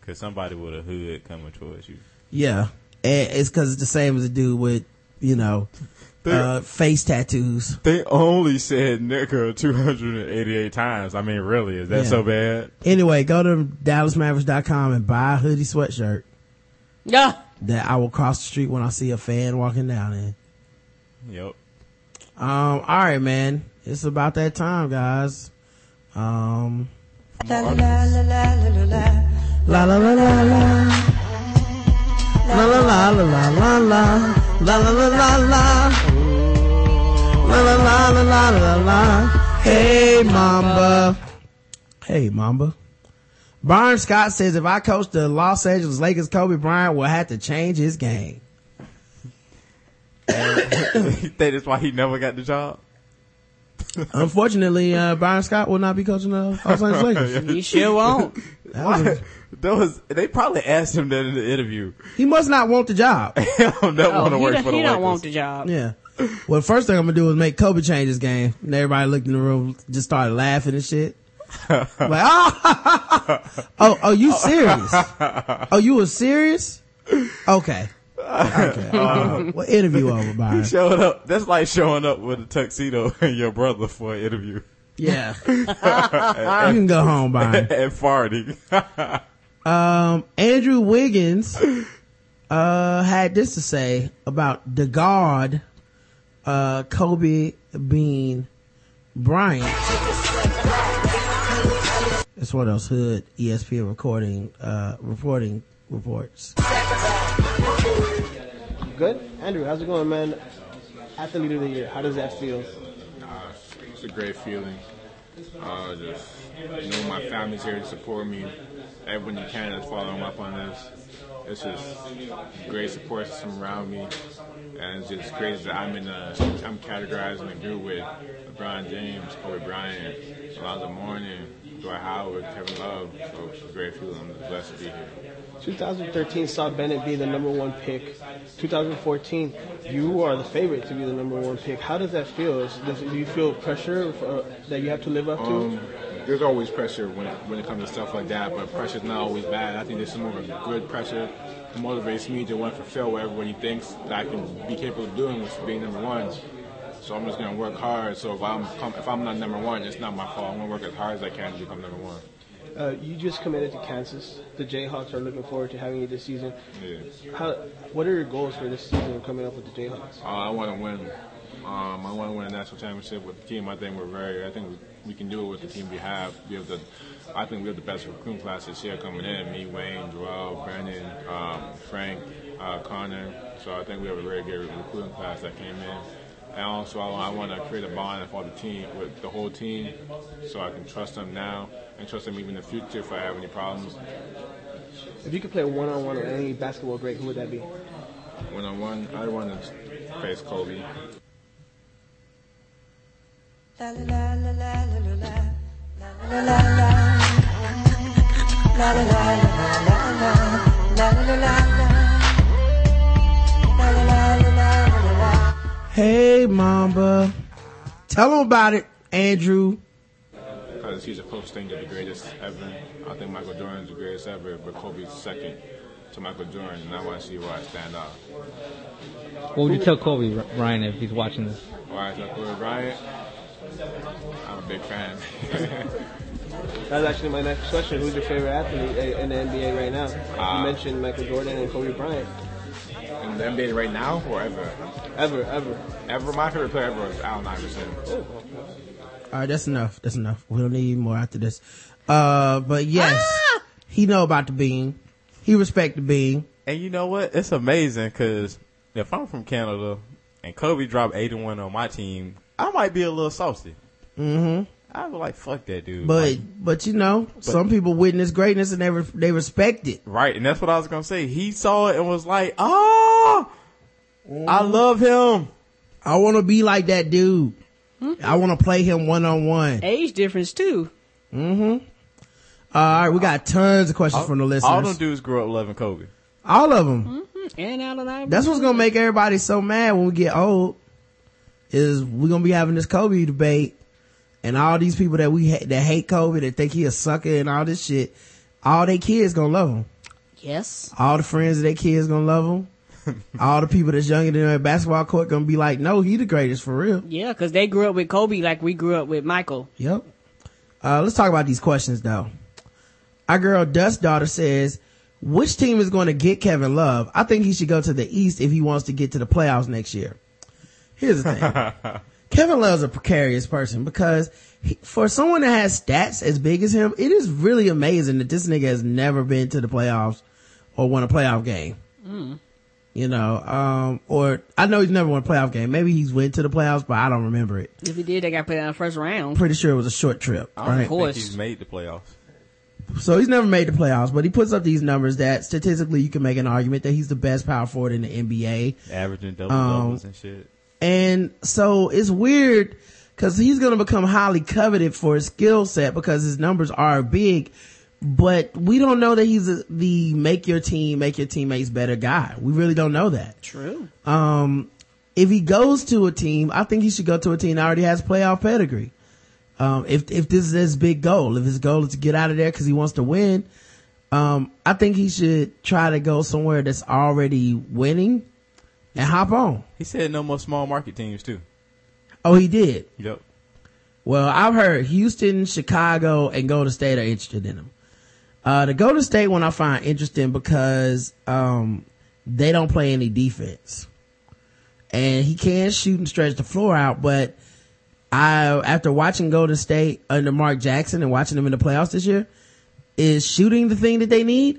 Cause somebody with a hood coming towards you. Yeah. And it's cause it's the same as a dude with, you know, uh, face tattoos. They only said nigga two hundred eighty-eight times. I mean, really, is that Yeah. so bad? Anyway, go to Dallas Mavericks dot com and buy a hoodie sweatshirt Yeah. that I will cross the street when I see a fan walking down in. Yep. Um, all right, man. It's about that time, guys. Um, La la la la la la la. la la la la la. La la la la la la la. La la la la la. La la la la la la la. Hey, Mamba. Hey, Mamba. Byron Scott says if I coach the Los Angeles Lakers, Kobe Bryant will have to change his game. You think that's why he never got the job? Unfortunately, uh, Byron Scott will not be coaching the Los Angeles Lakers. You sure won't. That was a- Why? That was, they probably asked him that in the interview. he must not want the job. He don't never Oh, want to he work don't, for the he Lakers. don't want the job. Yeah. Well, the first thing I'm gonna do is make Kobe change his game. And everybody looked in the room, just started laughing and shit. Like, oh, oh, oh, you serious? Oh, you was serious? Okay. Okay. Uh, well, interview over, He Byron. showed up. That's like showing up with a tuxedo and your brother for an interview. Yeah. You can go home, Byron. And farting. Um, Andrew Wiggins, uh, had this to say about the guard, uh, Kobe Bean Bryant. It's one of those hood E S P N recording, uh, reporting reports. Good? Andrew, how's it going, man? Athlete of the year, how does that feel? Uh, it's a great feeling. Uh, just know my family's here to support me. Everyone in Canada is following up on this. It's just great support system around me, and it's just crazy that I'm in a, I'm categorized in a group with LeBron James, Kobe Bryant, Alonzo Mourning, Dwight Howard, Kevin Love. So it's a great feeling. I'm blessed to be here. twenty thirteen saw Bennett be the number one pick. twenty fourteen, you are the favorite to be the number one pick. How does that feel? Is, does, do you feel pressure for, that you have to live up to? Um, there's always pressure when it, when it comes to stuff like that, but pressure's not always bad. I think this is more of a good pressure. It motivates me to want to fulfill what everybody thinks that I can be capable of doing, which is being number one. So I'm just gonna work hard. So if I'm if I'm not number one, it's not my fault. I'm gonna work as hard as I can to become number one. Uh, you just committed to Kansas. The Jayhawks are looking forward to having you this season. Yeah. How? What are your goals for this season coming up with the Jayhawks? Uh, I want to win. Um, I want to win a national championship with the team. I think we're very. I think we, we can do it with the team we have. We have the. I think we have the best recruiting class this year coming in. Me, Wayne, Joel, Brandon, um, Frank, uh, Connor. So I think we have a very good recruiting class that came in. And also, I, I want to create a bond for the team, with the whole team, so I can trust them now and trust them even in the future if I have any problems. If you could play one-on-one with any basketball great, who would that be? One-on-one, I want to face Kobe. La la la la la la la la la la la la la la la la la la la. Hey, Mamba. Tell them about it, Andrew. Because he's a close thing to the greatest ever. I think Michael Jordan's the greatest ever, but Kobe's second to Michael Jordan, and I want to see where I stand out. What would you tell Kobe Bryant if he's watching this? Why I tell Kobe Bryant? I'm a big fan. That's actually my next question. Who's your favorite athlete in the N B A right now? Uh, you mentioned Michael Jordan and Kobe Bryant. In the N B A right now or ever? Ever, ever. Ever. My favorite player ever was Allen Iverson. All right, that's enough. That's enough. We don't need more after this. Uh, but yes, Ah! he know about the bean. He respect the bean. And you know what? It's amazing because if I'm from Canada and Kobe dropped eighty-one on my team, I might be a little saucy. Mm-hmm. I'd be like, fuck that dude. But Like, but you know, some people witness greatness and they re- they respect it. right, and that's what I was gonna say. He saw it and was like, "Oh, I love him." I want to be like that dude. I want to play him one on one. Age difference too. Mm-hmm. Uh, all right, we got tons of questions All, from the listeners. all them dudes grew up loving Kobe. All of them. Mm-hmm. And Allen Iverson. That's what's gonna make everybody so mad when we get old. Is we're gonna be having this Kobe debate, and all these people that we ha- that hate Kobe, that think he a sucker and all this shit, all their kids gonna love him. Yes. All the friends of their kids gonna love him. All the people that's younger than them at basketball court gonna be like, no, he the greatest for real. Yeah, because they grew up with Kobe like we grew up with Michael. Yep. Uh, let's talk about these questions though. Our girl Dust Daughter says, which team is going to get Kevin Love? I think he should go to the East if he wants to get to the playoffs next year. Here's the thing. Kevin Love's a precarious person because he, for someone that has stats as big as him, it is really amazing that this nigga has never been to the playoffs or won a playoff game. Mm. You know, um, or I know he's never won a playoff game. Maybe he's went to the playoffs, but I don't remember it. If he did, they got put in the first round. Pretty sure it was a short trip. I don't right? think course. he's made the playoffs. So he's never made the playoffs, but he puts up these numbers that statistically you can make an argument that he's the best power forward in the N B A. Averaging double Um, doubles and shit. And so it's weird because he's going to become highly coveted for his skill set because his numbers are big, but we don't know that he's a, the make your team, make your teammates better guy. We really don't know that. True. Um, if he goes to a team, I think he should go to a team that already has playoff pedigree. Um, if, if this is his big goal, if his goal is to get out of there because he wants to win, um, I think he should try to go somewhere that's already winning and hop on. He said no more small market teams too. Oh, he did? Yep. Well, I've heard Houston, Chicago, and Golden State are interested in him. Uh, the Golden State one I find interesting because, um, they don't play any defense. And he can shoot and stretch the floor out, but I, after watching Golden State under Mark Jackson and watching them in the playoffs this year, is shooting the thing that they need?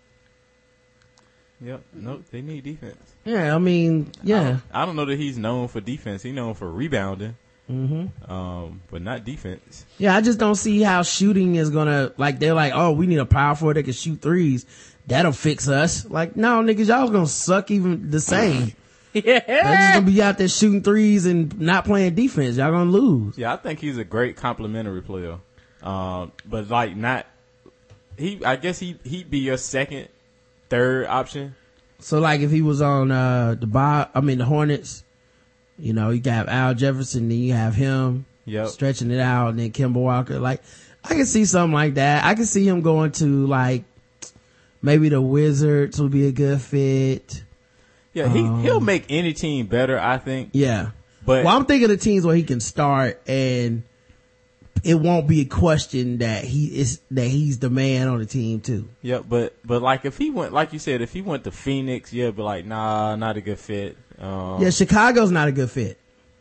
Yep. Nope. They need defense. Yeah, I mean, yeah. I don't, I don't know that he's known for defense. He's known for rebounding. Mm-hmm. Um, but not defense. Yeah, I just don't see how shooting is gonna, like, they're like, oh, we need a power forward that can shoot threes. That'll fix us. Like, no, niggas, y'all gonna suck even the same. Yeah. They're just gonna be out there shooting threes and not playing defense. Y'all gonna lose. Yeah, I think he's a great complimentary player. Um, but like not, he, I guess he, he'd be your second, third option. So like if he was on, uh, the Bo- I mean the Hornets, you know, you got Al Jefferson, then you have him Yep. stretching it out, and then Kemba Walker. Like, I can see something like that. I can see him going to like, maybe the Wizards would be a good fit. Yeah, he, Um, he'll make any team better, I think. Yeah. But Well, I'm thinking of teams where he can start and it won't be a question that he is, that he's the man on the team too. yeah, but, but like if he went, like you said, if he went to Phoenix, yeah, but like, nah, not a good fit. Um, Yeah, Chicago's not a good fit.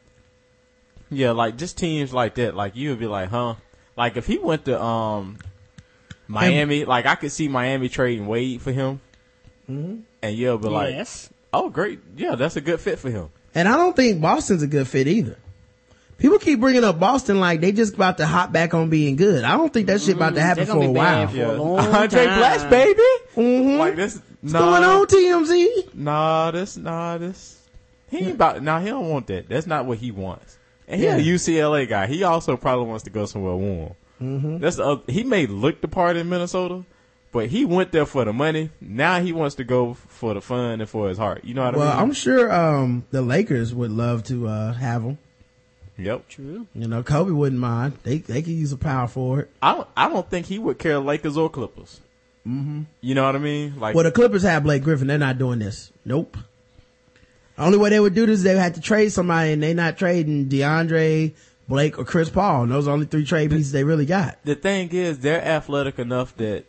yeah, like just teams like that, like you would be like, huh? Like if he went to, um, Miami, like I could see Miami trading Wade for him. Mm-hmm. And you'll be like, Yes. oh, great. Yeah, that's a good fit for him. And I don't think Boston's a good fit either. People keep bringing up Boston like they just about to hop back on being good. I don't think that shit about to happen they're for gonna a be while. bad for a long Andre time. Blash, baby. Mm-hmm. Like this. What's nah, going on, T M Z? Nah, this, nah, this. He ain't about, nah, he don't want that. That's not what he wants. And he's Yeah. a U C L A guy. He also probably wants to go somewhere warm. Mm-hmm. That's the other, he may look the part in Minnesota, but he went there for the money. Now he wants to go for the fun and for his heart. You know what Well, I mean? I'm sure um the Lakers would love to uh have him. Yep. True. You know, Kobe wouldn't mind. They they could use a power forward. I don't, I don't think he would care Lakers or Clippers. Mm-hmm. You know what I mean? Like, Well, the Clippers have Blake Griffin. They're not doing this. Nope. Only way they would do this is they would have to trade somebody, and they're not trading DeAndre, Blake, or Chris Paul. And those are the only three trade pieces they really got. the thing is, they're athletic enough that,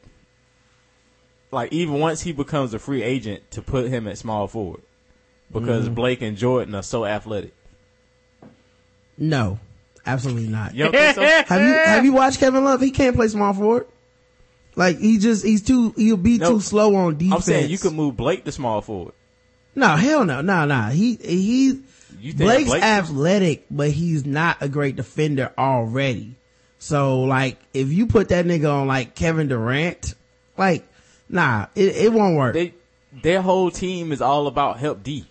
like, even once he becomes a free agent, to put him at small forward, because Mm-hmm. Blake and Jordan are so athletic. No, absolutely not. You don't think so? Have you have you watched Kevin Love? He can't play small forward. Like he just he's too he'll be No, too slow on defense. I'm saying you could move Blake to small forward. No, hell no, no, no. He he You think Blake's Blake- athletic, but he's not a great defender already. So like if you put that nigga on like Kevin Durant, like nah, it it won't work. They, their whole team is all about help D.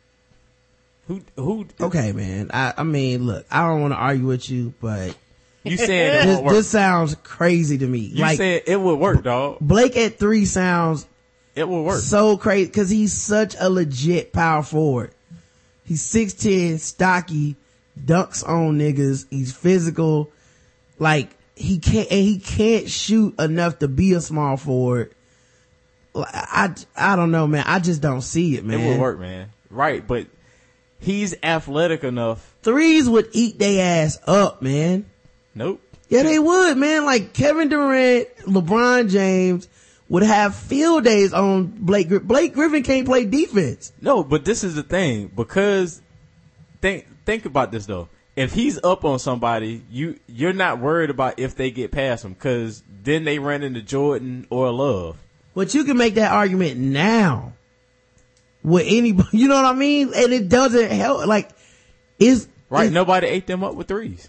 Who who? Okay, man. I I mean, look, I don't want to argue with you, but You saying it this, won't work? this sounds crazy to me. You like saying it would work, dog? Blake at three sounds It will work. so crazy because he's such a legit power forward. He's six ten, stocky, dunks on niggas. He's physical. Like he can't, and he can't shoot enough to be a small forward. I, I don't know, man. I just don't see it, man. It would work, man. Right, but he's athletic enough. Threes would eat their ass up, man. Nope. Yeah, they would, man. Like Kevin Durant, LeBron James would have field days on Blake Griffin. Blake Griffin can't play defense. No, but this is the thing, because think think about this though. If he's up on somebody, you you're not worried about if they get past him, because then they run into Jordan or Love. But you can make that argument now with anybody. You know what I mean? And it doesn't help. Like, is right? is, Nobody ate them up with threes.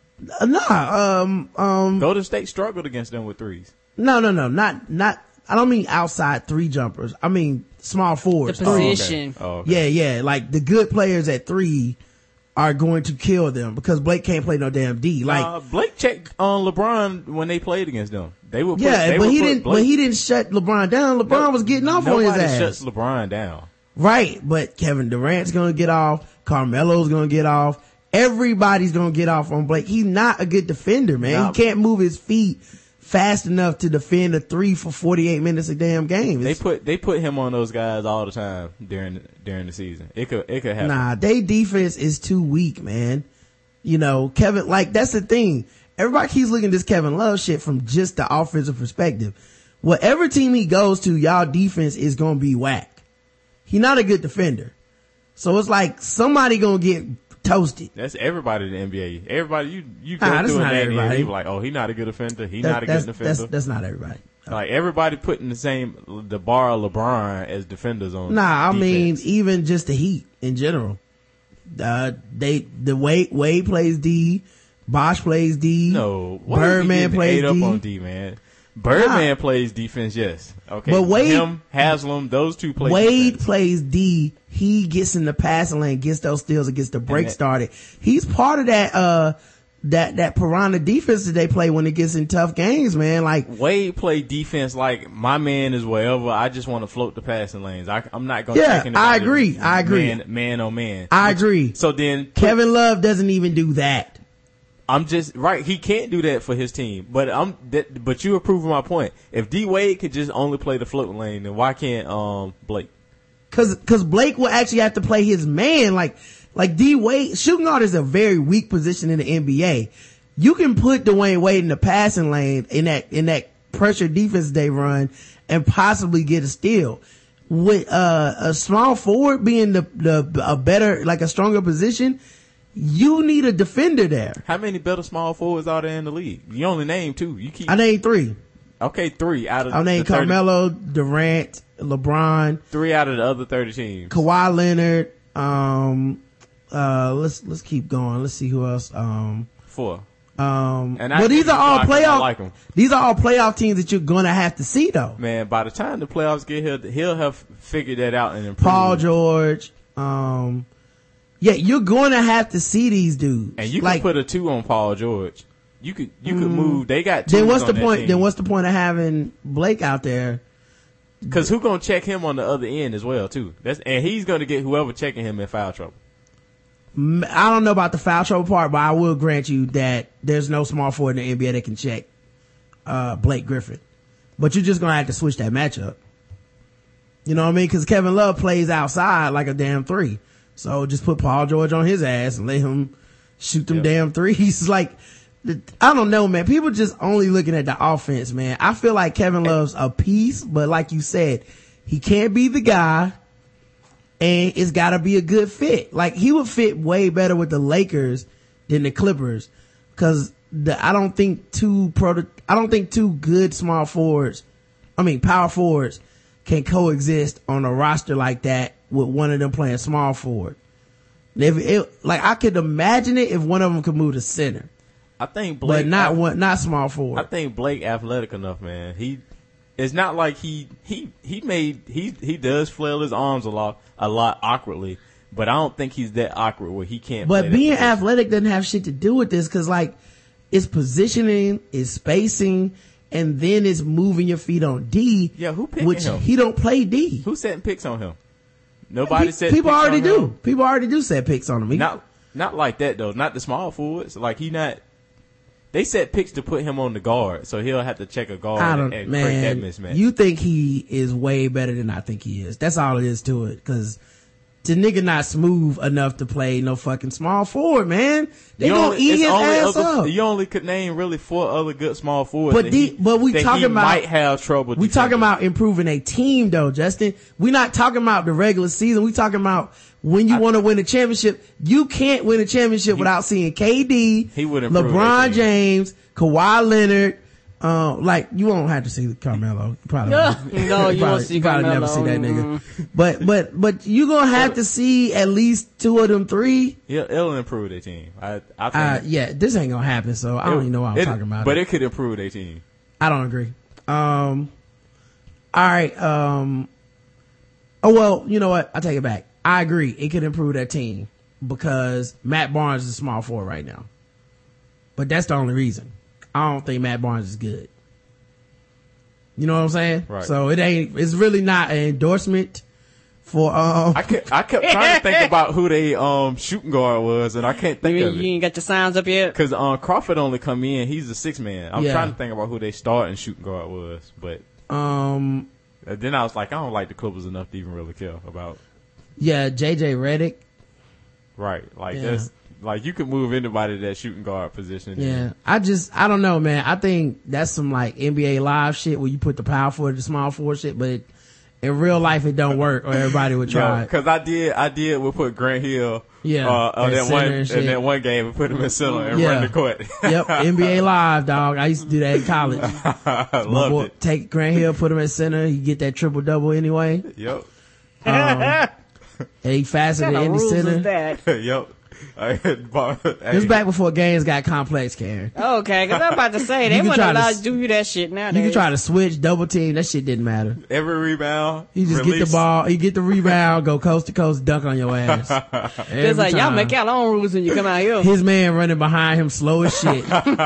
Nah. Um. Um. Golden State struggled against them with threes. No. No. No. Not. Not. I don't mean outside three jumpers. I mean small forwards. The position. Oh, okay. Oh, okay. Yeah. Yeah. Like the good players at three are going to kill them because Blake can't play no damn D. Like uh, Blake checked on LeBron when they played against them. They were put, yeah, they but were he put didn't. Blake, But he didn't shut LeBron down. LeBron no, was getting off on his nobody ass. shuts LeBron down. Right, but Kevin Durant's gonna get off. Carmelo's gonna get off. Everybody's gonna get off on Blake. He's not a good defender, man. Nah. He can't move his feet fast enough to defend a three for forty-eight minutes a damn game. They It's, put they put him on those guys all the time during during the season. It could it could happen. nah, they defense is too weak, man. You know, Kevin, like, that's the thing. Everybody keeps looking at this Kevin Love shit from just the offensive perspective. Whatever team he goes to, y'all defense is gonna be whack. He's not a good defender. So it's like somebody gonna get toasted. That's everybody in the N B A. Everybody you you go Nah, that's through not an N B A, everybody. you be like, oh, he not a good defender. He That- not a that's, good defender. that's, that's not everybody. Like everybody putting the same the bar of LeBron as defenders on. Nah, I mean, defense. even just the Heat in general. Uh, they, the Wade, Wade plays D, Bosh plays D. no, why is he Birdman getting plays ate up D. on D, man. Birdman plays defense, yes. Okay, But Wade- him, Haslam, those two play Wade defense. plays D. He gets in the passing lane, gets those steals, and gets the break that- started. He's part of that, uh, that, that piranha defense that they play when it gets in tough games, man. Like, Wade play defense like my man is wherever. I just want to float the passing lanes. I, I'm not going to Yeah, take anybody I agree. I agree. Man, man on man. I agree. So then Kevin Love doesn't even do that. I'm just right. He can't do that for his team. But I'm. That, but you are proving my point. If D Wade could just only play the floating lane, then why can't um Blake? Cause, cause Blake will actually have to play his man. Like, like D Wade, shooting guard is a very weak position in the N B A. You can put Dwayne Wade in the passing lane in that, in that pressure defense they run and possibly get a steal. With, uh, a small forward being the, the, a better, like a stronger position, you need a defender there. How many better small forwards are there in the league? You only name two. You keep I named three. okay three out of I named the thirty, Carmelo, Durant, LeBron, three out of the other thirty teams. Kawhi Leonard, um, uh, let's, let's keep going. Let's see who else. Um, Four. um, And I well, these think are all I like 'em. I playoff, like 'em. these are all playoff teams that you're gonna have to see though. Man, by the time the playoffs get here, he'll have figured that out and improved. Paul George, um, yeah, you're going to have to see these dudes. And you like, can put a two on Paul George. You could you could move. They got two. then what's the point? Then what's the point of having Blake out there? Because who gonna check him on the other end as well too? That's and he's gonna get whoever checking him in foul trouble. M- I don't know about the foul trouble part, but I will grant you that there's no small forward in the N B A that can check uh, Blake Griffin. But you're just gonna have to switch that matchup. You know what I mean? Because Kevin Love plays outside like a damn three. So just put Paul George on his ass and let him shoot them Yep. damn threes. Like, the- I don't know, man. People just only looking at the offense, man. I feel like Kevin Love's a piece, but like you said, he can't be the guy, and it's got to be a good fit. Like, he would fit way better with the Lakers than the Clippers, because the I don't think two proto I don't think two good small forwards, I mean power forwards, can coexist on a roster like that with one of them playing small forward. If it, like, I could imagine it if one of them could move to center, I think Blake, but not I, one, not small I forward. think Blake athletic enough, man. He, it's not like he he he made he he does flail his arms a lot a lot awkwardly, but I don't think he's that awkward where he can't. play But that being position. athletic doesn't have shit to do with this, because like, it's positioning, it's spacing, and then it's moving your feet on D. Yeah, who picking which him? he don't play D. Who's setting picks on him? Nobody Pe- said people picks already on do. him. People already do set picks on him. He- Not not like that though. Not the small forwards. Like he not. they set picks to put him on the guard, so he'll have to check a guard I don't, and, and create that man. mismatch. You think he is way better than I think he is. That's all it is to it. Cause the nigga not smooth enough to play no fucking small forward, man. They You gonna only- eat it's his only ass other- up. You only could name really four other good small forwards. But that the- he, but we that talking he about- might have trouble. We talking defending. about improving a team though, Justin. We not talking about the regular season. We talking about when you want to win a championship. You can't win a championship without seeing K D, He would improve that LeBron team. James, Kawhi Leonard. Uh, like you won't have to see Carmelo. You probably No, won't. you probably, won't see you probably never Carmelo. see that nigga. But but but you gonna have to see at least two of them three. He'll, it'll improve their team. I, I think. Uh, yeah, this ain't gonna happen. So I don't even know what I'm it- talking about. But it could improve their team. I don't agree. Um, all right. Um, oh, well, you know what? I take it back. I agree. It could improve that team because Matt Barnes is a small forward right now. But that's the only reason. I don't think Matt Barnes is good. You know what I'm saying? Right. So it ain't, it's really not an endorsement for, um, I kept, I kept trying to think about who they um shooting guard was, and I can't think You, of you it. ain't got your signs up yet? Because um, Crawford only come in. He's a six man. I'm Yeah. trying to think about who they starting shooting guard was, but um, uh, then I was like, I don't like the Clippers enough to even really care about. yeah, J J Redick. Right, like Yeah. that's like you could move anybody to that shooting guard position. Yeah, I just, I don't know, man. I think that's some like N B A live shit where you put the power forward, the small forward shit, but it, in real life it don't work or everybody would try it. Because I did, I did. We put Grant Hill, Yeah, uh, on at that center one, and in shit. that one game, and put him in center and Yeah. run the court. Yep, N B A live, dog. I used to do that in college. I My loved boy- it. Take Grant Hill, put him at center, he get that triple double anyway. Yep, Um, and he faster What than kind any of rules center. is that? yep. I had bar- It was back before games got complex, Karen. Okay, because I'm about to say, they You can wouldn't try to allow s- to do that shit nowadays. You can try to switch, double team, that shit didn't matter. every rebound. You just get release. the ball, you get the rebound, go coast to coast, dunk on your ass. It's Every like, y'all time. make y'all own rules when you come out here. His man running behind him slow as shit.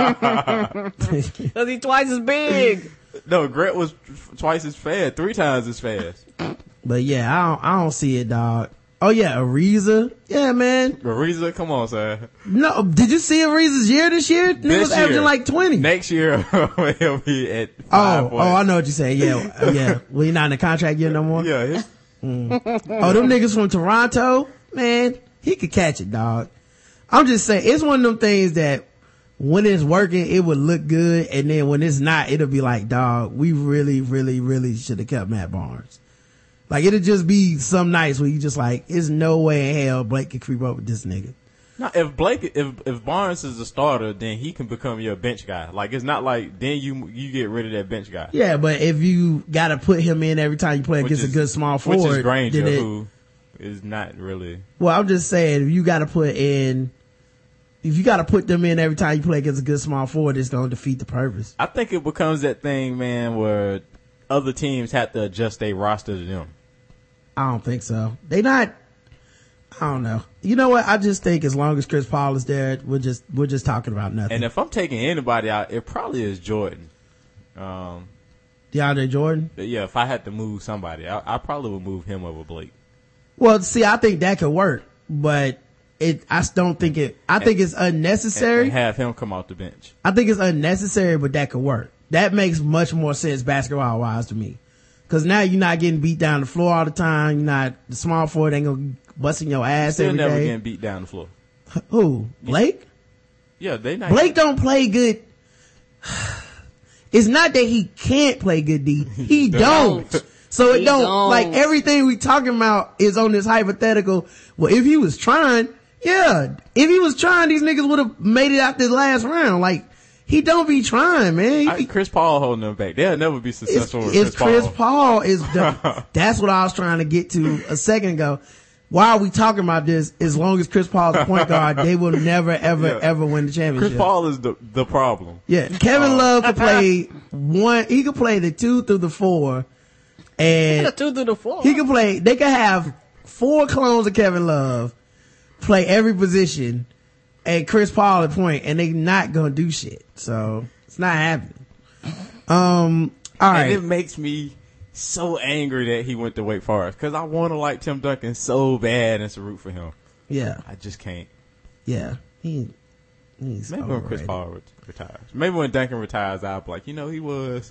Because he's twice as big. No, Grant was twice as fast, three times as fast. But yeah, I don't, I don't see it, dog. Oh yeah, Ariza. Yeah, man. Ariza, come on, sir. No, did you see Ariza's year this year? Nigga This was averaging year. like twenty. Next year he'll be at Oh, five oh, points. I know what you say. Yeah, uh, yeah. Well, he not in the contract year no more. Yeah, his, Oh, them niggas from Toronto, man, he could catch it, dog. I'm just saying, it's one of them things that when it's working, it would look good, and then when it's not, it'll be like, dog, we really, really, really should have kept Matt Barnes. Like, it'll just be some nights where you just like, there's no way in hell Blake could creep up with this nigga. no, if Blake, if if Barnes is a starter, then he can become your bench guy. Like it's not like then you you get rid of that bench guy. Yeah, but if you gotta put him in every time you play Which against is- a good small Which forward, is Granger, then it- who is not really. well, I'm just saying, if you gotta put in, if you gotta put them in every time you play against a good small forward, it's gonna defeat the purpose. I think it becomes that thing, man, where other teams have to adjust their roster to them. I don't think so. They not, I don't know. You know what? I just think as long as Chris Paul is there, we're just, we're just talking about nothing. And if I'm taking anybody out, it probably is Jordan. Um, DeAndre Jordan. but yeah, if I had to move somebody, I, I probably would move him over Blake. Well, see, I think that could work, but it, I just don't think it, I think it's And, unnecessary. and have him come off the bench. I think it's unnecessary, but that could work. That makes much more sense basketball wise to me. Cause now you're not getting beat down the floor all the time. You're not, the small forward ain't gonna busting your ass Still every never day. getting beat down the floor. Who? Blake? Yeah, they not. Blake don't play good. It's not that he can't play good D. He don't. So it He don't, don't. like everything we talking about is on this hypothetical. Well, if he was trying, yeah. If he was trying, these niggas would have made it out this last round. Like, he don't be trying, man. He I, be- Chris Paul holding them back. They'll never be it's, successful with it's Chris, Chris Paul. Paul is the, that's what I was trying to get to a second ago. Why are we talking about this? As long as Chris Paul's the point guard, they will never, ever, Yeah. ever win the championship. Chris Paul is the the problem. Yeah, Kevin Love could play one. He could play the two through the four, and Two through the four. he could play. They could have four clones of Kevin Love play every position, and Chris Paul at point, and they not gonna do shit. So it's not happening. Um. All And right. it makes me so angry that he went to Wake Forest because I want to like Tim Duncan so bad and to root for him. Yeah. I just can't. Yeah. He. He's Maybe when Chris overrated. Paul ret- retires. Maybe when Duncan retires, I'll be like, you know, he was.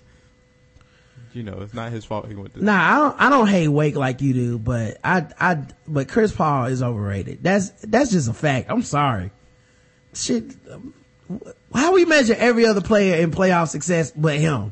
You know, it's not his fault he went to. Nah, I don't. I don't hate Wake like you do, but I, I, but Chris Paul is overrated. That's that's just a fact. I'm sorry. Shit, um, how we measure every other player in playoff success but him?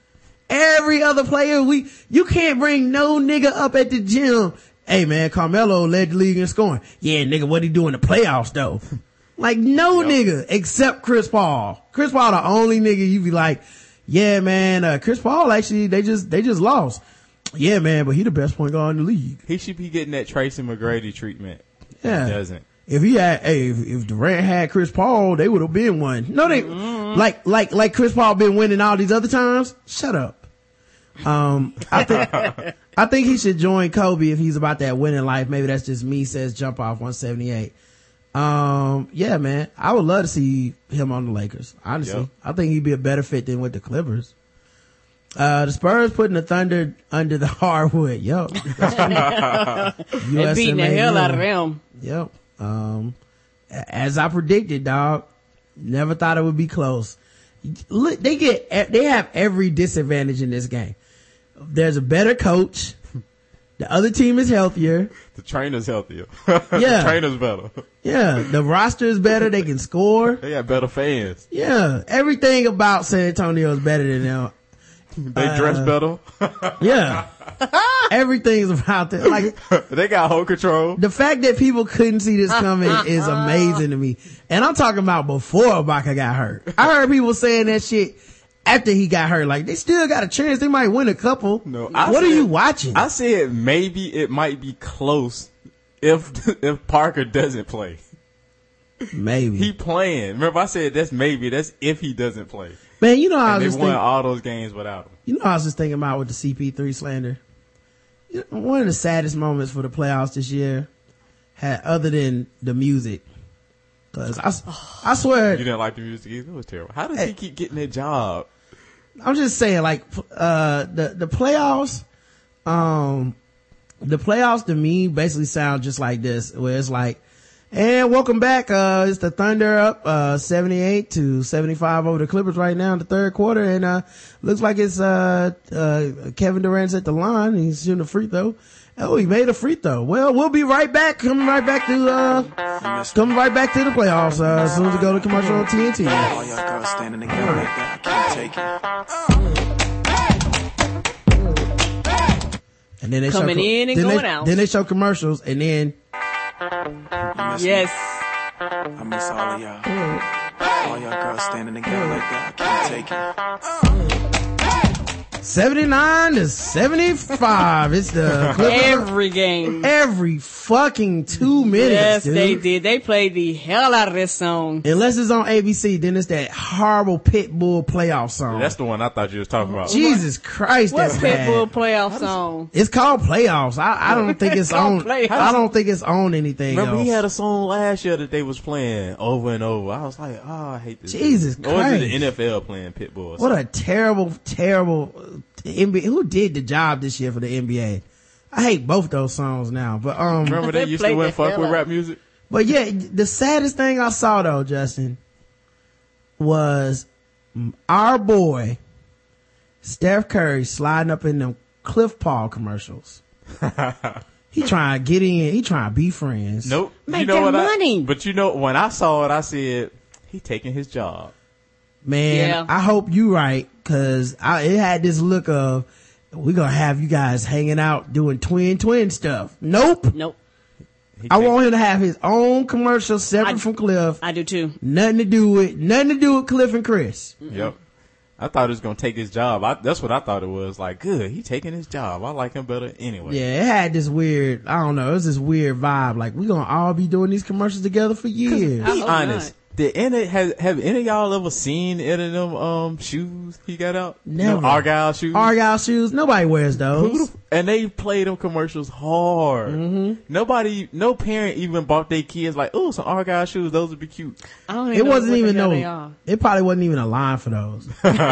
Every other player, we you can't bring no nigga up at the gym. Hey man, Carmelo led the league in scoring. Yeah, nigga, what he do in the playoffs though? Like no Yep. nigga except Chris Paul. Chris Paul the only nigga you be like, yeah man, uh, Chris Paul actually they just they just lost. Yeah man, but he the best point guard in the league. He should be getting that Tracy McGrady treatment. Yeah. He doesn't. If he had, hey, if, if Durant had Chris Paul, they would have been one. No, they, like, like, like Chris Paul been winning all these other times. Shut up. Um, I think, I think he should join Kobe if he's about that winning life. Maybe that's just me, says Jump Off one seventy-eight. Um, yeah, man, I would love to see him on the Lakers. Honestly, Yep. I think he'd be a better fit than with the Clippers. Uh, the Spurs putting the Thunder under the hardwood. Yo. They're beating the hell out of them. Yep. Um, a- as I predicted, dog, never thought it would be close. Look, they get, they have every disadvantage in this game. There's a better coach. The other team is healthier. The trainer's healthier. Yeah. The trainer's better. Yeah. The roster is better. They can score. They got better fans. Yeah. Everything about San Antonio is better than them. They Uh, dress better. Yeah. Everything's about that. Like, They got home control. the fact that people couldn't see this coming is amazing to me. And I'm talking about before Ibaka got hurt. I heard people saying that shit after he got hurt. Like, they still got a chance. They might win a couple. No, I what are said- you watching? I said maybe it might be close if if Parker doesn't play. Maybe. He playing. Remember, I said that's maybe. That's if he doesn't play. Man, you know, I And was they just won thinking, all those games without him. you know, I was just thinking about with the C P three slander. You know, one of the saddest moments for the playoffs this year had, other than the music. Cause I, s- I swear, You didn't like the music either. It was terrible. How does Hey. he keep getting that job? I'm just saying, like, uh, the, the playoffs, um, the playoffs to me basically sound just like this, where it's like, and welcome back, uh, it's the Thunder up, uh, seventy-eight to seventy-five over the Clippers right now in the third quarter, and, uh, looks like it's, uh, uh, Kevin Durant's at the line, he's shooting a free throw. Oh, he made a free throw. Well, we'll be right back, coming right back to, uh, coming right back to the playoffs, uh, as soon as we go to commercial on T N T. All y'all girls standing together like that, I can't take it. And then they Coming show, in and then going they, out. Then they show commercials, and then You miss me? Yes. I miss all of y'all. All y'all girls standing together like that, I can't take it. seventy-nine to seventy-five. It's the Clippers. Every game. Every fucking two minutes, Yes, dude. they did. They played the hell out of this song. Unless it's on A B C, then it's that horrible Pitbull playoff song. That's the one I thought you was talking about. Jesus Christ, What's that's bad. Pitbull playoff song? It's called playoffs. I, I don't think it's called on. playoffs. I don't think it's on anything Remember, else. he had a song last year that they was playing over and over. I was like, oh, I hate this. Jesus Or was it Christ. the N F L playing Pitbull? or What something? a terrible, terrible uh, N B A. Who did the job this year for the N B A? I hate both those songs now, but um. Remember they They used to played win the fuck hell with out. rap music? But yeah, the saddest thing I saw though, Justin, was our boy Steph Curry sliding up in them Cliff Paul commercials. He trying to get in. He trying to be friends. Nope. Make you know that what money. I, but you know, when I saw it, I said, he taking his job. Man, Yeah. I hope you right, cause I, it had this look of, we're gonna have you guys hanging out doing twin twin stuff. Nope. Nope. He I take- want him to have his own commercial separate I- from Cliff. I do too. Nothing to do with, nothing to do with Cliff and Chris. Yep. I thought he was going to take his job. I, that's what I thought it was. Like, good. He taking his job. I like him better anyway. Yeah, it had this weird, I don't know, it was this weird vibe. Like, we gonna all be doing these commercials together for years. I Be hope honest. Did any, have, have any of y'all ever seen any of them, um, shoes he got out? Never. Them Argyle shoes? Argyle shoes, nobody wears Who those. the- and they played them commercials hard. Mm-hmm. Nobody, no parent even bought their kids like, oh, some Argyle shoes. Those would be cute. I don't even It know wasn't what even the hell no, they are. it probably wasn't even a line for those.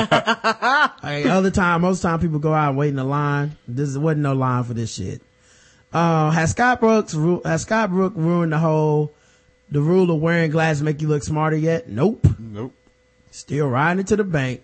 Like, other time, most time people go out and wait in the line. This wasn't no line for this shit. Uh, has Scott Brooks, ru- has Scott Brook ruined the whole, the rule of wearing glasses make you look smarter yet? Nope. Nope. Still riding it to the bank.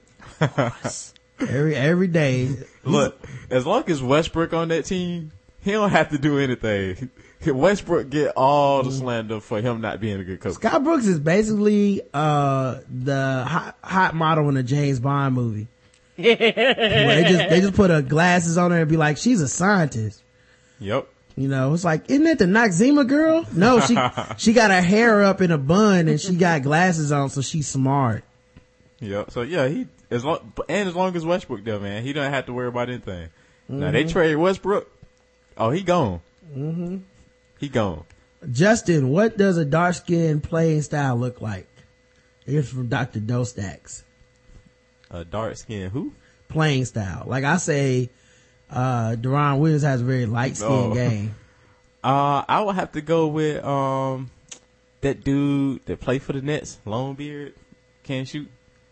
every every day. Look, as long as Westbrook on that team, he don't have to do anything. Westbrook get all the slander for him not being a good coach. Scott Brooks is basically uh the hot, hot model in a James Bond movie. Where they just they just put her glasses on her and be like, she's a scientist. Yep. You know, it's like, isn't that the Noxzema girl? No, she she got her hair up in a bun and she got glasses on, so she's smart. Yep. So yeah, he as long and as long as Westbrook there, man, he don't have to worry about anything. Mm-hmm. Now they trade Westbrook. Oh, he gone. Mm-hmm. He gone. Justin, what does a dark skinned playing style look like? Here's from Doctor Dostacks. A dark skin who? Playing style. Like I say, uh, Deron Williams has a very light skinned Oh. game. Uh, I would have to go with, um, that dude that played for the Nets, long beard, can't shoot.